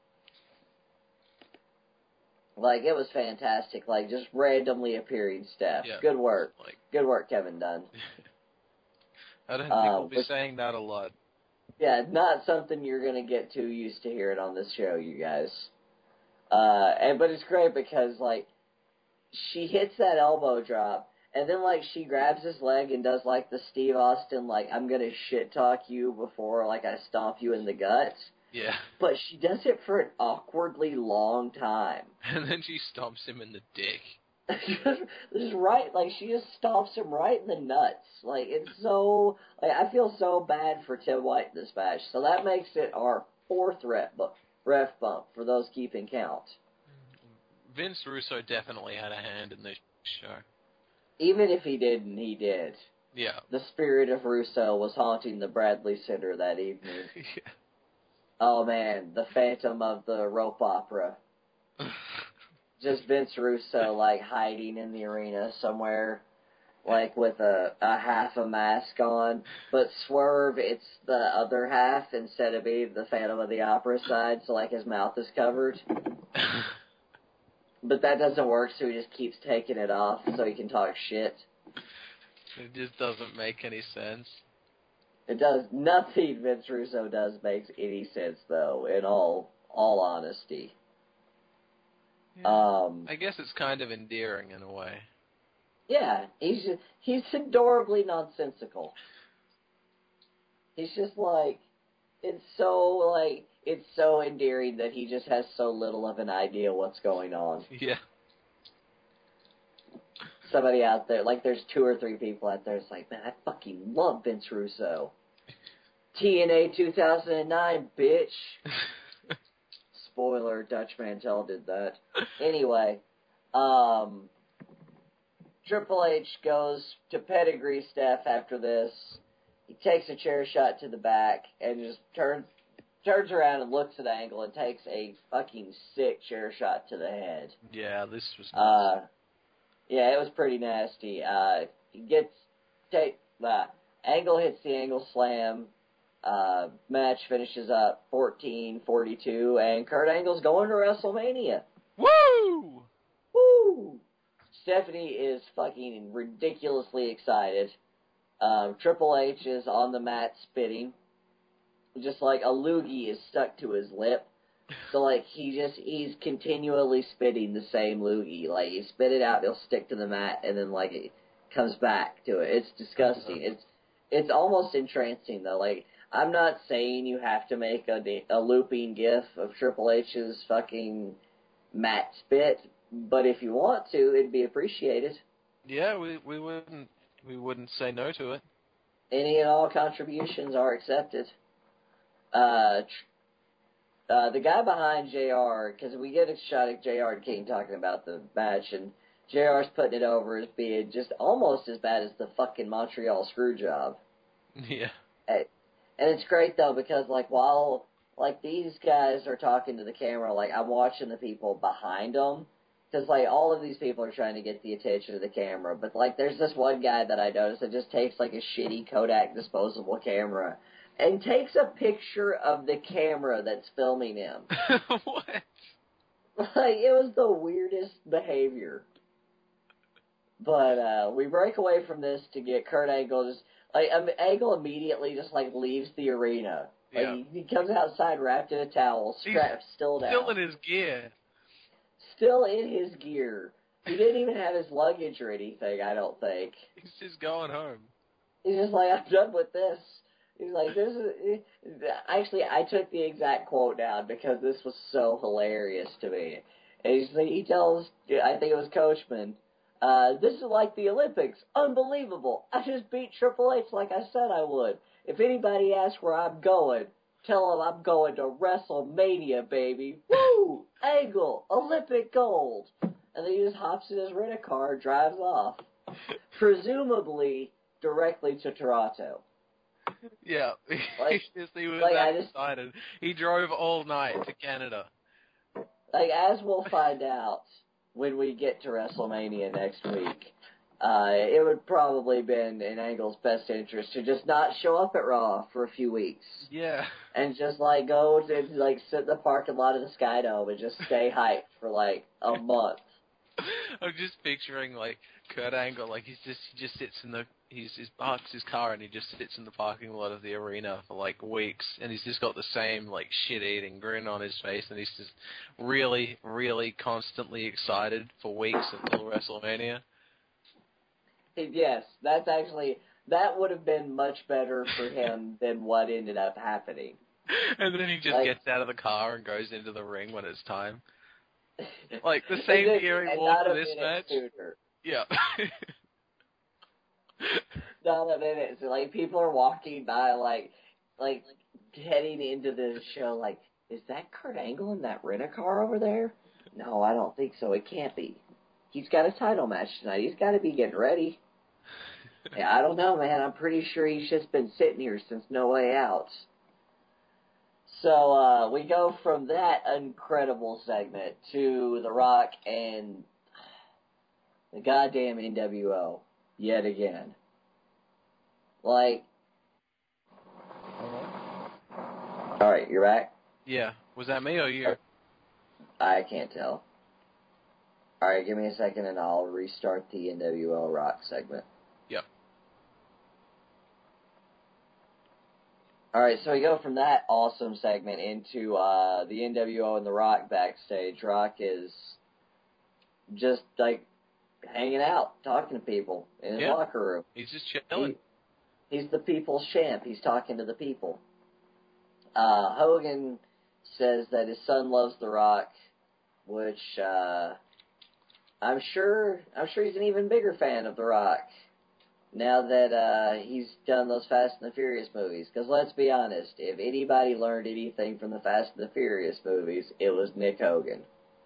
Like, it was fantastic. Like, just randomly appearing Steph. Yeah. Good work. Good work, Kevin Dunn. I don't think we'll be saying that a lot. Yeah, not something you're going to get too used to hearing on this show, you guys. But it's great because, like, she hits that elbow drop, and then, like, she grabs his leg and does, like, the Steve Austin, like, I'm going to shit-talk you before, like, I stomp you in the guts. Yeah. But she does it for an awkwardly long time. And then she stomps him in the dick. Just right, like, she just stomps him right in the nuts. Like, it's so, like, I feel so bad for Tim White in this match. So that makes it our 4th ref bump for those keeping count. Vince Russo definitely had a hand in this show. Even if he didn't, he did. Yeah. The spirit of Russo was haunting the Bradley Center that evening. Yeah. Oh man, the phantom of the rope opera. Just Vince Russo, like, hiding in the arena somewhere, like, with a half a mask on. But Swerve, it's the other half instead of being the Phantom of the Opera side, so, like, his mouth is covered. But that doesn't work, so he just keeps taking it off so he can talk shit. It just doesn't make any sense. It does. Nothing Vince Russo does makes any sense, though, in all honesty. Yeah. I guess it's kind of endearing in a way. Yeah, he's adorably nonsensical. He's just like, it's so endearing that he just has so little of an idea what's going on. Yeah. Somebody out there, like there's 2 or 3 people out there, it's like, man, I fucking love Vince Russo. TNA 2009, bitch. Spoiler, Dutch Mantel did that. Anyway, Triple H goes to pedigree Steph after this. He takes a chair shot to the back and just turns around and looks at Angle and takes a fucking sick chair shot to the head. Yeah, this was nasty. Yeah, it was pretty nasty. Angle hits the Angle Slam. Match finishes up 14-42, and Kurt Angle's going to WrestleMania. Woo! Woo! Stephanie is fucking ridiculously excited. Triple H is on the mat spitting. Just like a loogie is stuck to his lip. So, like, he's continually spitting the same loogie. Like, he spit it out, it'll stick to the mat, and then, like, it comes back to it. It's disgusting. It's almost entrancing, though. Like, I'm not saying you have to make a looping gif of Triple H's fucking mat spit, but if you want to, it'd be appreciated. Yeah, we wouldn't say no to it. Any and all contributions are accepted. The guy behind JR, because we get a shot at JR and King talking about the match, and JR's putting it over as being just almost as bad as the fucking Montreal Screwjob. Yeah. And it's great, though, because, like, while, like, these guys are talking to the camera, like, I'm watching the people behind them, because, like, all of these people are trying to get the attention of the camera, but, like, there's this one guy that I noticed that just takes, like, a shitty Kodak disposable camera and takes a picture of the camera that's filming him. What? Like, it was the weirdest behavior. But, we break away from this to get Kurt Angle just, like, Angle immediately just, like, leaves the arena. Like, yeah. he comes outside wrapped in a towel, strapped still down. Still in his gear. Still in his gear. He didn't even have his luggage or anything, I don't think. He's just going home. He's just like, I'm done with this. He's like, this is... Actually, I took the exact quote down because this was so hilarious to me. And he tells, I think it was Coachman, this is like the Olympics. Unbelievable. I just beat Triple H like I said I would. If anybody asks where I'm going, tell them I'm going to WrestleMania, baby. Woo! Angle! Olympic gold! And then he just hops in his rent-a-car, drives off. Presumably directly to Toronto. Yeah. Like, he was like, that excited. He drove all night to Canada. Like, as we'll find out when we get to WrestleMania next week, it would probably been in Angle's best interest to just not show up at Raw for a few weeks. Yeah. And just, like, go to, like, sit in the parking lot of the Skydome and just stay hyped for, like, a month. I'm just picturing, like, Kurt Angle, like, he just sits in he parks his car and he just sits in the parking lot of the arena for, like, weeks, and he's just got the same, like, shit-eating grin on his face, and he's just really, really constantly excited for weeks until WrestleMania. Yes, that would have been much better for him than what ended up happening. And then he just like, gets out of the car and goes into the ring when it's time. Like, the same gear he wore for this match. Sooner. Yeah. Not a minute. So, like, people are walking by, like heading into the show, like, is that Kurt Angle in that rent-a-car over there? No, I don't think so. It can't be. He's got a title match tonight. He's got to be getting ready. Yeah, I don't know, man. I'm pretty sure he's just been sitting here since No Way Out. So we go from that incredible segment to The Rock and the goddamn NWO yet again. Like, all right, you're back? Yeah. Was that me or you? I can't tell. All right, give me a second and I'll restart the NWO Rock segment. Yep. All right, so we go from that awesome segment into the NWO and The Rock backstage. Rock is just, like, hanging out, talking to people in his locker room. He's just chilling. He's the people's champ. He's talking to the people. Hogan says that his son loves The Rock, which I'm sure he's an even bigger fan of The Rock now that he's done those Fast and the Furious movies. Because let's be honest, if anybody learned anything from the Fast and the Furious movies, it was Nick Hogan.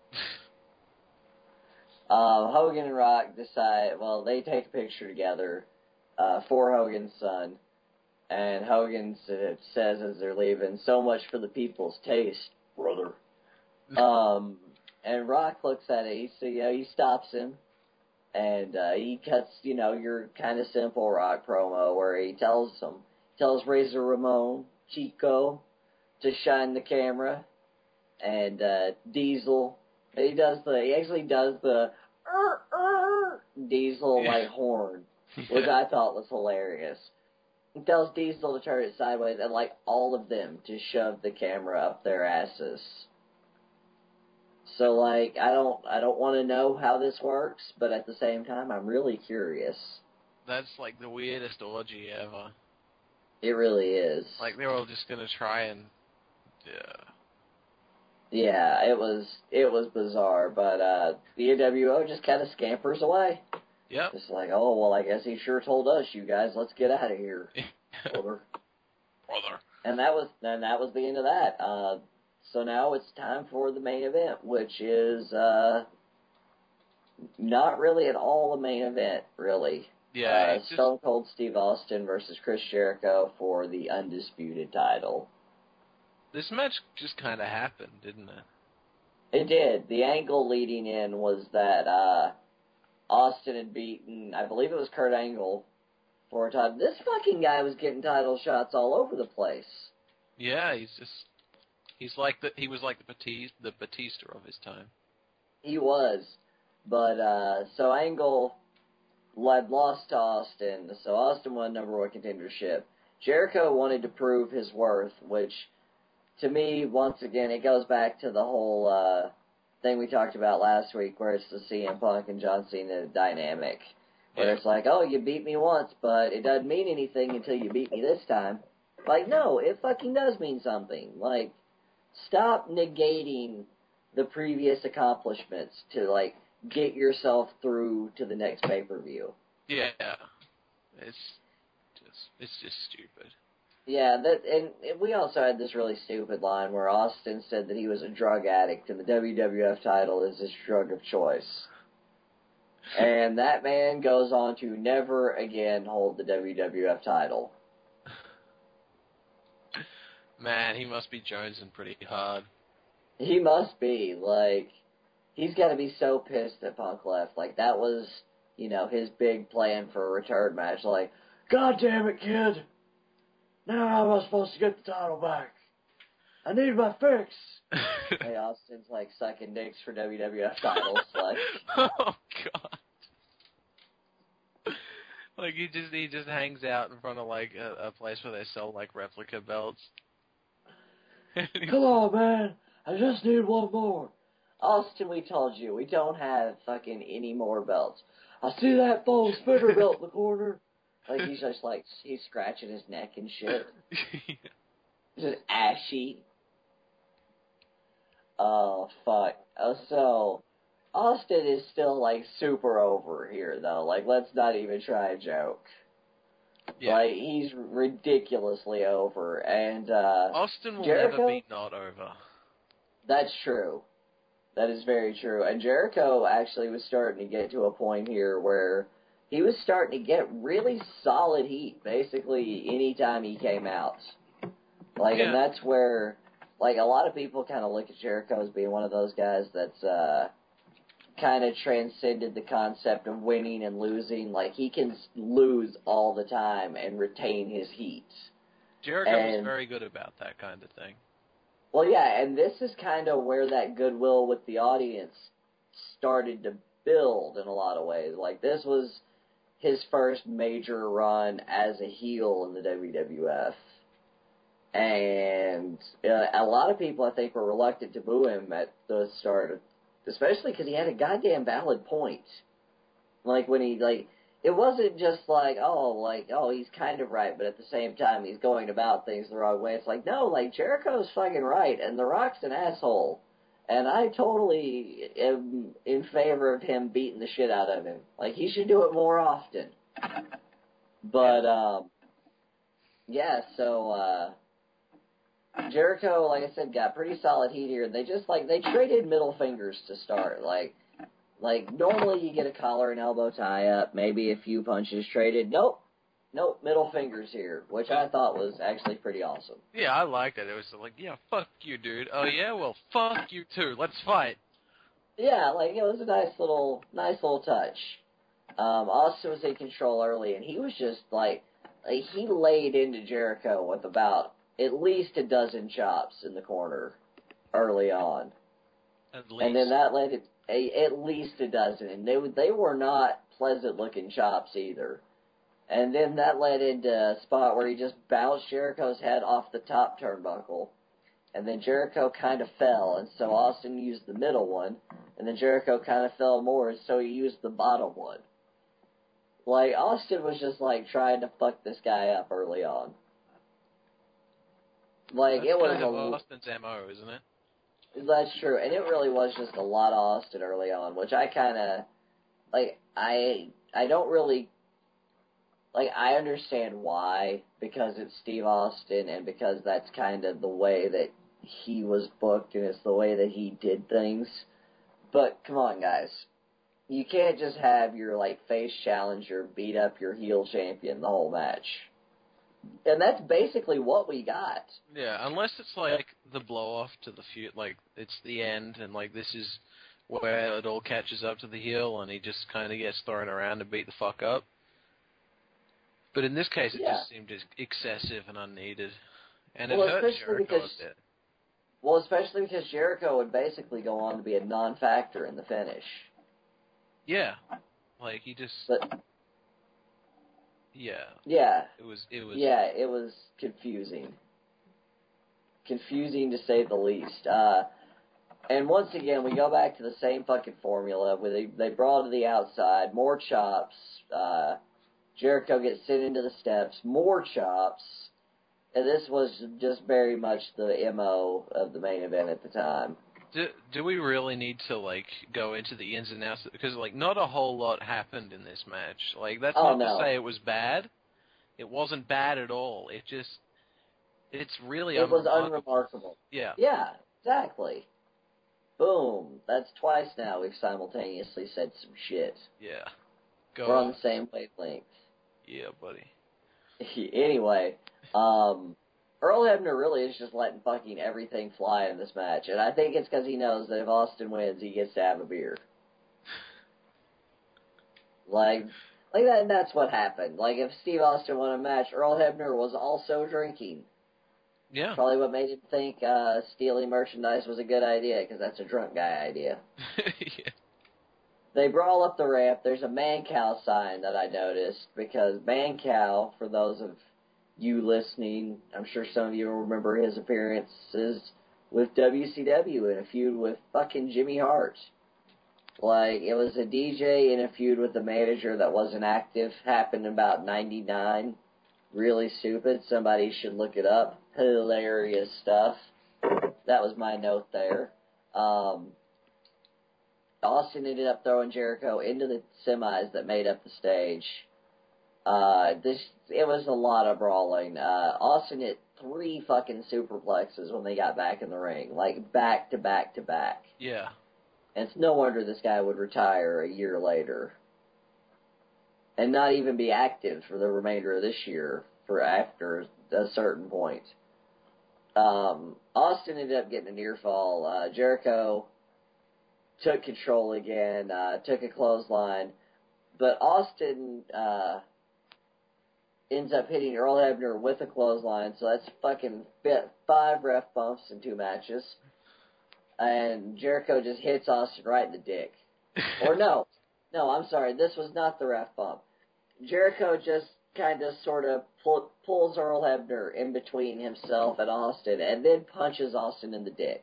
Hogan and Rock decide, well, they take a picture together for Hogan's son. And Hogan says as they're leaving, so much for the people's taste, brother. And Rock looks at it, he stops him, and he cuts, your kind of simple Rock promo where he tells Razor Ramon, Chico, to shine the camera, and Diesel, he actually does the Diesel like horn, which I thought was hilarious. He tells Diesel to turn it sideways, and like all of them to shove the camera up their asses. So like I don't want to know how this works, but at the same time I'm really curious. That's like the weirdest orgy ever. It really is. Like they're all just gonna try and Yeah, it was bizarre, but the NWO just kind of scampers away. Yep. Just like, oh well, I guess he sure told us, you guys, let's get out of here, brother. And that was the end of that. So now it's time for the main event, which is not really at all the main event, really. Yeah. Stone Cold Steve Austin versus Chris Jericho for the undisputed title. This match just kind of happened, didn't it? It did. The angle leading in was that Austin had beaten, I believe it was Kurt Angle, for a time. This fucking guy was getting title shots all over the place. Yeah, he was like the Batista of his time. He was, but so Angle had lost to Austin, so Austin won number one contendership. Jericho wanted to prove his worth, which to me, once again, it goes back to the whole thing we talked about last week, where it's the CM Punk and John Cena dynamic, where it's like, oh, you beat me once, but it doesn't mean anything until you beat me this time. Like, no, it fucking does mean something. Like, stop negating the previous accomplishments to, like, get yourself through to the next pay-per-view. Yeah. It's just stupid. Yeah, and we also had this really stupid line where Austin said that he was a drug addict and the WWF title is his drug of choice. And that man goes on to never again hold the WWF title. Man, he must be jonesing pretty hard. He must be. Like, he's got to be so pissed that Punk left. Like, that was, his big plan for a return match. Like, God damn it, kid! Now how am I supposed to get the title back? I need my fix. Hey, Austin's like sucking dicks for WWF titles. Like, oh God! Like he just hangs out in front of like a place where they sell like replica belts. Come on, man! I just need one more. Austin, we told you we don't have fucking any more belts. I see that foam spinner belt in the corner. Like, he's just, like, he's scratching his neck and shit. Just ashy. Oh, fuck. So, Austin is still, like, super over here, though. Like, let's not even try a joke. Yeah. Like, he's ridiculously over, and, Austin will Jericho, never be not over. That's true. That is very true. And Jericho actually was starting to get to a point here where he was starting to get really solid heat, basically, anytime he came out. Like, and that's where, like, a lot of people kind of look at Jericho as being one of those guys that's, kind of transcended the concept of winning and losing. Like, he can lose all the time and retain his heat. Jericho was very good about that kind of thing. Well, yeah, and this is kind of where that goodwill with the audience started to build in a lot of ways. Like, this was his first major run as a heel in the WWF. And a lot of people, I think, were reluctant to boo him at the start, especially because he had a goddamn valid point. Like, when he, like, it wasn't just like, oh, he's kind of right, but at the same time, he's going about things the wrong way. It's like, no, like, Jericho's fucking right, and The Rock's an asshole. And I totally am in favor of him beating the shit out of him. Like, he should do it more often. But, yeah, so, Jericho, like I said, got pretty solid heat here. They just, like, they traded middle fingers to start. Like, normally you get a collar and elbow tie-up, maybe a few punches traded. Nope, middle fingers here, which I thought was actually pretty awesome. Yeah, I liked it. It was like, yeah, fuck you, dude. Oh, yeah? Well, fuck you, too. Let's fight. Yeah, like, it was a nice little touch. Austin was in control early, and he was just, like he laid into Jericho with about at least a dozen chops in the corner early on. At least. And then that led to at least a dozen, and they were not pleasant-looking chops either. And then that led into a spot where he just bounced Jericho's head off the top turnbuckle, and then Jericho kind of fell, and so Austin used the middle one, and then Jericho kind of fell more, and so he used the bottom one. Like, Austin was just, like, trying to fuck this guy up early on. Like, That's it was kind of Austin's MO, isn't it? That's true, and it really was just a lot of Austin early on, which I kind of, like, I don't really, like, I understand why, because it's Steve Austin, and because that's kind of the way that he was booked, and it's the way that he did things, but come on, guys. You can't just have your, like, face challenger beat up your heel champion the whole match. And that's basically what we got. Yeah, unless it's like the blow-off to the feud, like it's the end, and like this is where it all catches up to the heel, and he just kind of gets thrown around to beat the fuck up. But in this case, it just seemed excessive and unneeded, and it hurt Jericho a bit. Well, especially because Jericho would basically go on to be a non-factor in the finish. Yeah, like he just. But, yeah. Yeah. It was. Yeah, it was confusing. Confusing to say the least. And once again, we go back to the same fucking formula where they brawl to the outside, more chops. Jericho gets sent into the steps, more chops. And this was just very much the MO of the main event at the time. Do we really need to, like, go into the ins and outs? Because, like, not a whole lot happened in this match. Like, that's not to say it was bad. It wasn't bad at all. It just, it's really unremarkable. It was unremarkable. Yeah. Yeah, exactly. Boom. That's twice now we've simultaneously said some shit. Yeah. We're on the same wavelength. Yeah, buddy. Anyway, Earl Hebner really is just letting fucking everything fly in this match, and I think it's because he knows that if Austin wins, he gets to have a beer. Like that's what happened. Like, if Steve Austin won a match, Earl Hebner was also drinking. Yeah. Probably what made him think stealing merchandise was a good idea, because that's a drunk guy idea. Yeah. They brawl up the ramp. There's a Mancow sign that I noticed, because Mancow, for those of you listening, I'm sure some of you remember his appearances with WCW in a feud with fucking Jimmy Hart. Like, it was a DJ in a feud with a manager that wasn't active, happened about 99. Really stupid. Somebody should look it up. Hilarious stuff. That was my note there. Austin ended up throwing Jericho into the semis that made up the stage. It was a lot of brawling. Austin hit 3 fucking superplexes when they got back in the ring. Like, back to back to back. Yeah. And it's no wonder this guy would retire a year later. and not even be active for the remainder of this year for after a certain point. Austin ended up getting a near fall. Jericho took control again, took a clothesline, but Austin ends up hitting Earl Hebner with a clothesline, so that's fucking 5 ref bumps in 2 matches. And Jericho just hits Austin right in the dick. Or no, I'm sorry, this was not the ref bump. Jericho just kind of sort of pulls Earl Hebner in between himself and Austin, and then punches Austin in the dick.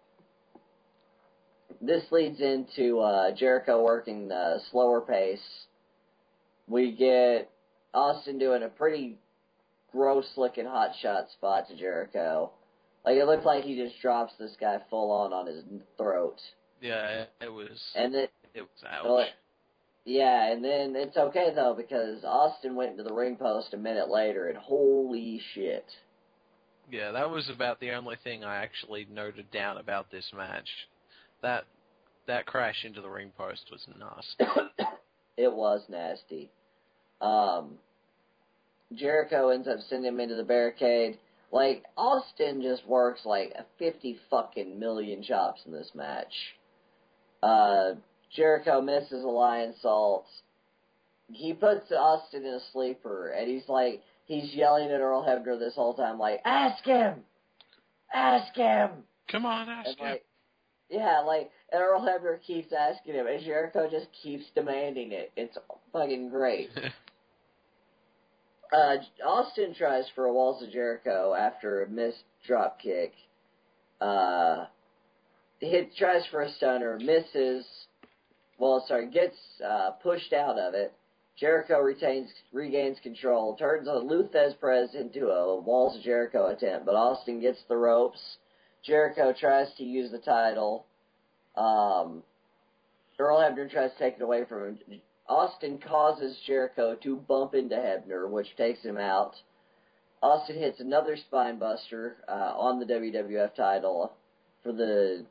This leads into Jericho working the slower pace. We get Austin doing a pretty gross-looking hot shot spot to Jericho. Like, it looked like he just drops this guy full on his throat. Yeah, it was. And it was ouch. Well, yeah, and then it's okay, though, because Austin went into the ring post a minute later, and holy shit. Yeah, that was about the only thing I actually noted down about this match. That crash into the ring post was nasty. It was nasty. Jericho ends up sending him into the barricade. Like, Austin just works like 50 fucking million chops in this match. Jericho misses a lion salt. He puts Austin in a sleeper, and he's yelling at Earl Hebner this whole time, like, ask him! Ask him! Come on, ask him. And Earl Hebner keeps asking him, and Jericho just keeps demanding it. It's fucking great. Austin tries for a Walls of Jericho after a missed drop kick. Tries for a stunner, misses. Gets pushed out of it. Jericho regains control, turns a Lou Thesz Perez into a Walls of Jericho attempt, but Austin gets the ropes. Jericho tries to use the title. Earl Hebner tries to take it away from him. Austin causes Jericho to bump into Hebner, which takes him out. Austin hits another spine buster on the WWF title for the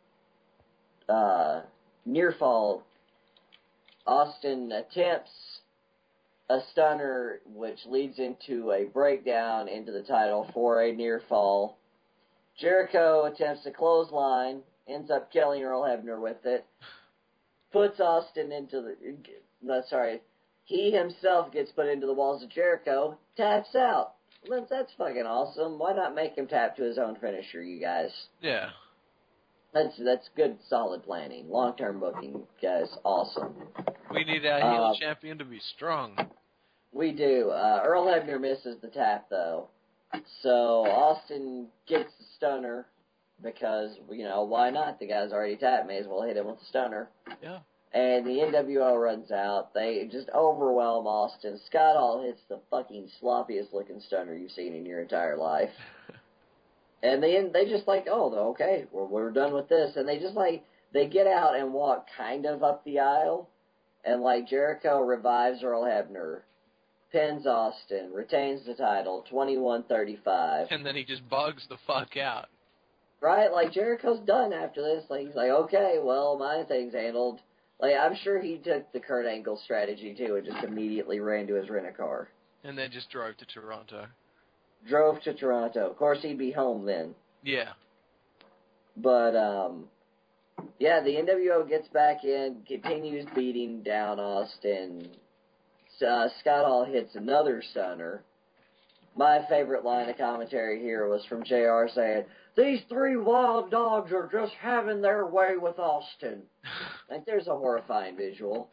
near fall. Austin attempts a stunner, which leads into a breakdown into the title for a near fall. Jericho attempts a clothesline, ends up killing Earl Hebner with it. Puts Austin into he himself gets put into the Walls of Jericho, taps out. That's fucking awesome. Why not make him tap to his own finisher, you guys? Yeah. That's good, solid planning. Long-term booking, guys. Awesome. We need our heel champion to be strong. We do. Earl Hebner misses the tap, though. So Austin gets the stunner because, why not? The guy's already tapped. May as well hit him with the stunner. Yeah. And the NWO runs out. They just overwhelm Austin. Scott Hall hits the fucking sloppiest looking stunner you've seen in your entire life. And they just okay, we're done with this. And they just they get out and walk kind of up the aisle. And Jericho revives Earl Hebner, pins Austin, retains the title, 21-35. And then he just bugs the fuck out. Right? Jericho's done after this. He's okay, well, my thing's handled. I'm sure he took the Kurt Angle strategy, too, and just immediately ran to his rent-a-car. And then just drove to Toronto. Drove to Toronto. Of course, he'd be home then. Yeah. But, the NWO gets back in, continues beating down Austin. Scott Hall hits another stunner. My favorite line of commentary here was from JR saying, "These 3 wild dogs are just having their way with Austin." There's a horrifying visual.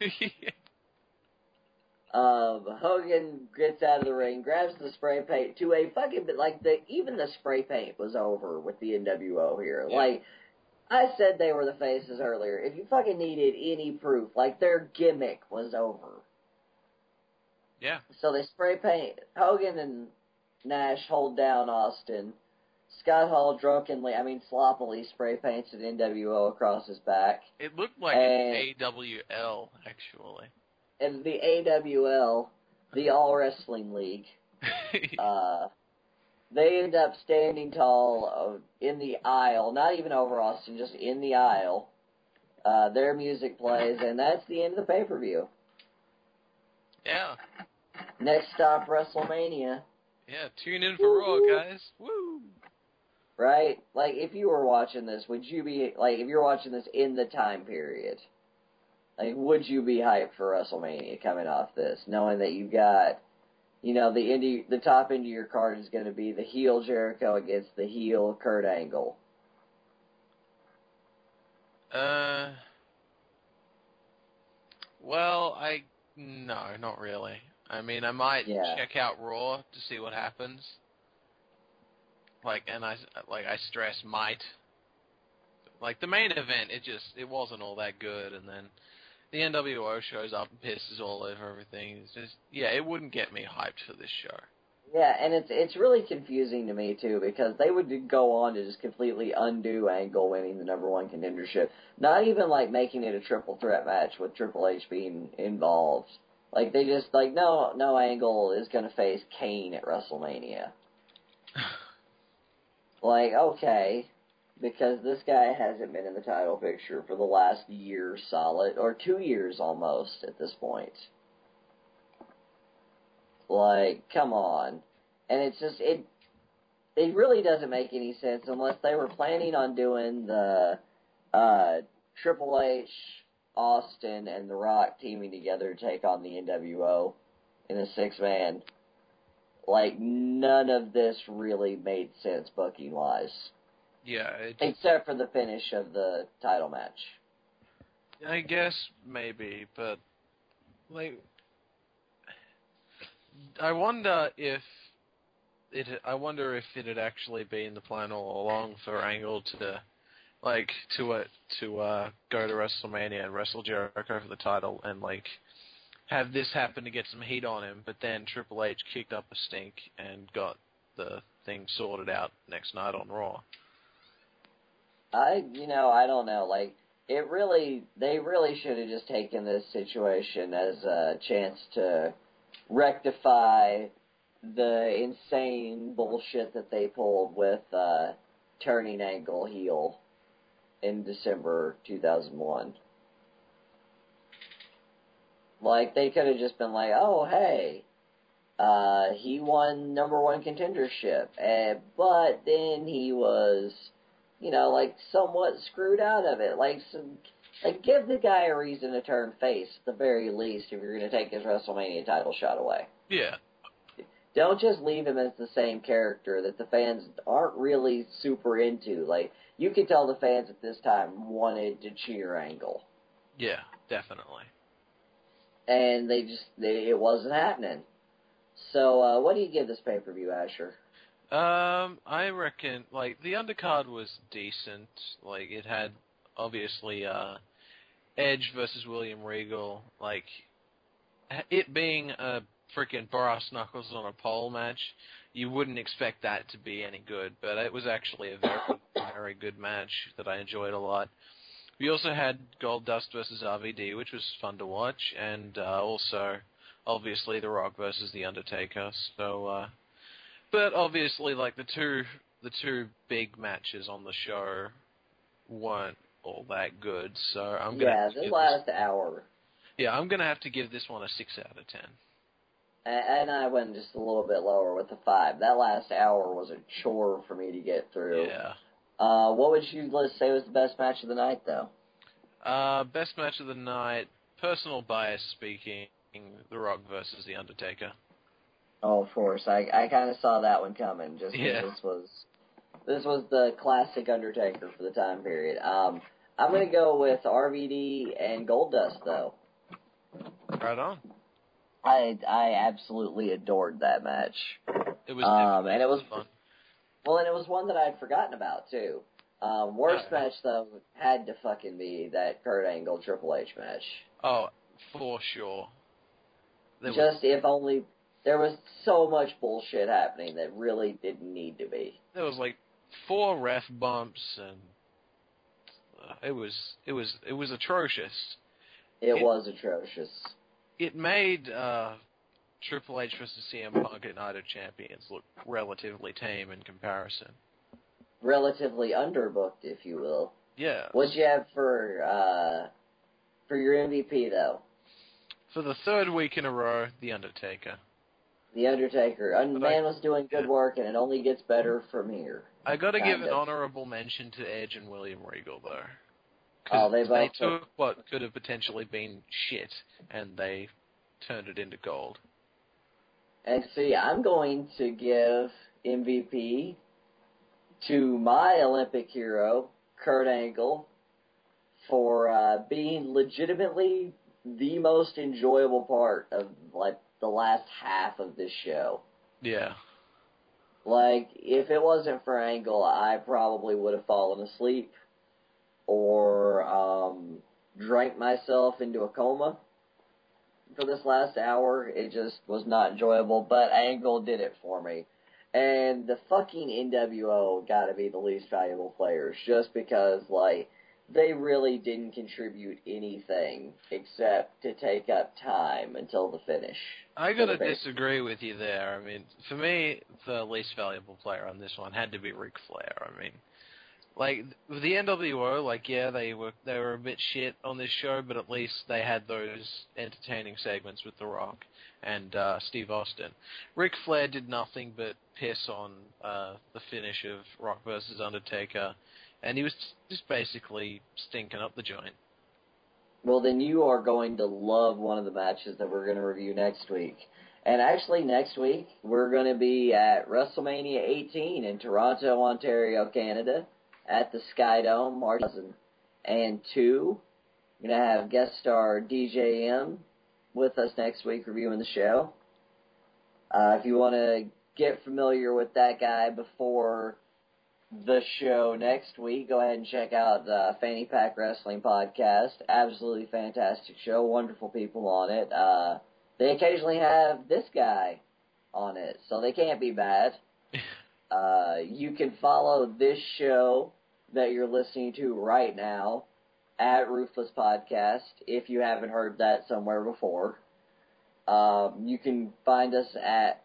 Hogan gets out of the ring, grabs the spray paint to a fucking even the spray paint was over with the NWO here. Yeah. I said they were the faces earlier. If you fucking needed any proof, their gimmick was over. Yeah. So they spray paint. Hogan and Nash hold down Austin. Scott Hall sloppily spray paints an NWO across his back. It looked like an AWL, actually. And the AWL, the All Wrestling League, they end up standing tall in the aisle, not even over Austin, just in the aisle. Their music plays, and that's the end of the pay-per-view. Yeah. Next stop, WrestleMania. Yeah, tune in for Raw, guys. Woo! Right? Like, if you were watching this, would you be, like, if you're watching this in the time period, like, would you be hyped for WrestleMania coming off this, knowing that you've got, you know, the top end of your card is going to be the heel Jericho against the heel Kurt Angle? Well, no, not really. I mean, I might check out Raw to see what happens. Like, and I stress might. Like, the main event, it wasn't all that good, and then the NWO shows up and pisses all over everything. It's just, it wouldn't get me hyped for this show. Yeah, and it's really confusing to me, too, because they would go on to just completely undo Angle winning the number one contendership. Not even, like, making it a triple threat match with Triple H being involved. Like, they just, like, no Angle is going to face Kane at WrestleMania. Like, okay, because this guy hasn't been in the title picture for the last year solid, or 2 years almost at this point. Like, come on. And it's just, it really doesn't make any sense unless they were planning on doing the Triple H, Austin, and The Rock teaming together to take on the NWO in a 6-man. Like, none of this really made sense booking-wise. Yeah. Except for the finish of the title match. I guess maybe, but, like, I wonder if it had actually been the plan all along for Angle to go to WrestleMania and wrestle Jericho for the title and, like, have this happen to get some heat on him, but then Triple H kicked up a stink and got the thing sorted out next night on Raw. I don't know. Like, they really should have just taken this situation as a chance to rectify the insane bullshit that they pulled with turning Angle heel in December 2001. Like, they could have just been like, oh, hey, he won number one contendership, but then he was, like, somewhat screwed out of it. Like, give the guy a reason to turn face, at the very least, if you're going to take his WrestleMania title shot away. Yeah. Don't just leave him as the same character that the fans aren't really super into. Like, you could tell the fans at this time wanted to cheer Angle. Yeah, definitely. And it wasn't happening. So, what do you give this pay-per-view, Asher? I reckon, like, the undercard was decent. Like, it had, obviously, Edge versus William Regal. Like, it being a freaking brass knuckles on a pole match, you wouldn't expect that to be any good, but it was actually a very, very good match that I enjoyed a lot. We also had Goldust versus RVD, which was fun to watch, and also, obviously, The Rock versus The Undertaker. So, but obviously, like, the two big matches on the show weren't all that good. So I'm gonna the last hour. Yeah, I'm gonna have to give this one a 6 out of 10. And I went just a little bit lower with the 5. That last hour was a chore for me to get through. Yeah. What would you say was the best match of the night, though? Best match of the night, personal bias speaking, The Rock versus The Undertaker. Oh, of course. I kind of saw that one coming. Just this was the classic Undertaker for the time period. I'm going to go with RVD and Goldust, though. Right on. I absolutely adored that match. It was and it was fun. Well, and it was one that I'd forgotten about too. Worst match though had to fucking be that Kurt Angle Triple H match. Oh, for sure. If only there was so much bullshit happening that really didn't need to be. There was like 4 ref bumps and it was atrocious. It was atrocious. It made Triple H versus CM Punk at Night of Champions look relatively tame in comparison. Relatively underbooked, if you will. Yeah. What'd you have for your MVP, though? For the third week in a row, The Undertaker. The Undertaker. Man was doing good yeah. work, and it only gets better from here. I got to give an honorable mention to Edge and William Regal, though. Oh, they took what could have potentially been shit, and they turned it into gold. And see, I'm going to give MVP to my Olympic hero, Kurt Angle, for being legitimately the most enjoyable part of, like, the last half of this show. Yeah. Like, if it wasn't for Angle, I probably would have fallen asleep or drank myself into a coma for this last hour. It just was not enjoyable, but Angle did it for me. And the fucking NWO gotta be the least valuable players, just because, like, they really didn't contribute anything except to take up time until the finish. I gotta disagree with you there. I mean, for me, the least valuable player on this one had to be Ric Flair. I mean, like, with the NWO, like, yeah, they were a bit shit on this show, but at least they had those entertaining segments with The Rock and Steve Austin. Ric Flair did nothing but piss on the finish of Rock versus Undertaker, and he was just basically stinking up the joint. Well, then you are going to love one of the matches that we're going to review next week. And actually, next week, we're going to be at WrestleMania 18 in Toronto, Ontario, Canada, at the Sky Dome, March 2002. We're going to have guest star DJ M with us next week reviewing the show. If you want to get familiar with that guy before the show next week, go ahead and check out the Fanny Pack Wrestling Podcast. Absolutely fantastic show. Wonderful people on it. They occasionally have this guy on it, so they can't be bad. You can follow this show that you're listening to right now at Ruthless Podcast if you haven't heard that somewhere before. You can find us at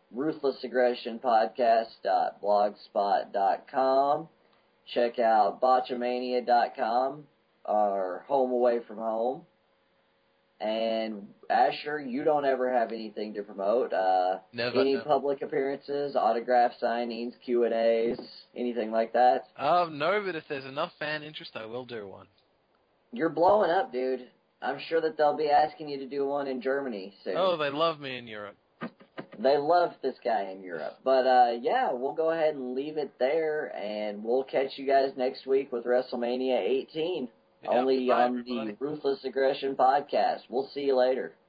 ruthlessaggressionpodcast.blogspot.com. Check out botchamania.com, our home away from home. And Asher, you don't ever have anything to promote. Never. Any public appearances, autograph signings, Q&As, anything like that? No, but if there's enough fan interest, I will do one. You're blowing up, dude. I'm sure that they'll be asking you to do one in Germany soon. Oh, they love me in Europe. They love this guy in Europe. But, yeah, we'll go ahead and leave it there, and we'll catch you guys next week with WrestleMania 18, only on the Ruthless Aggression Podcast. We'll see you later.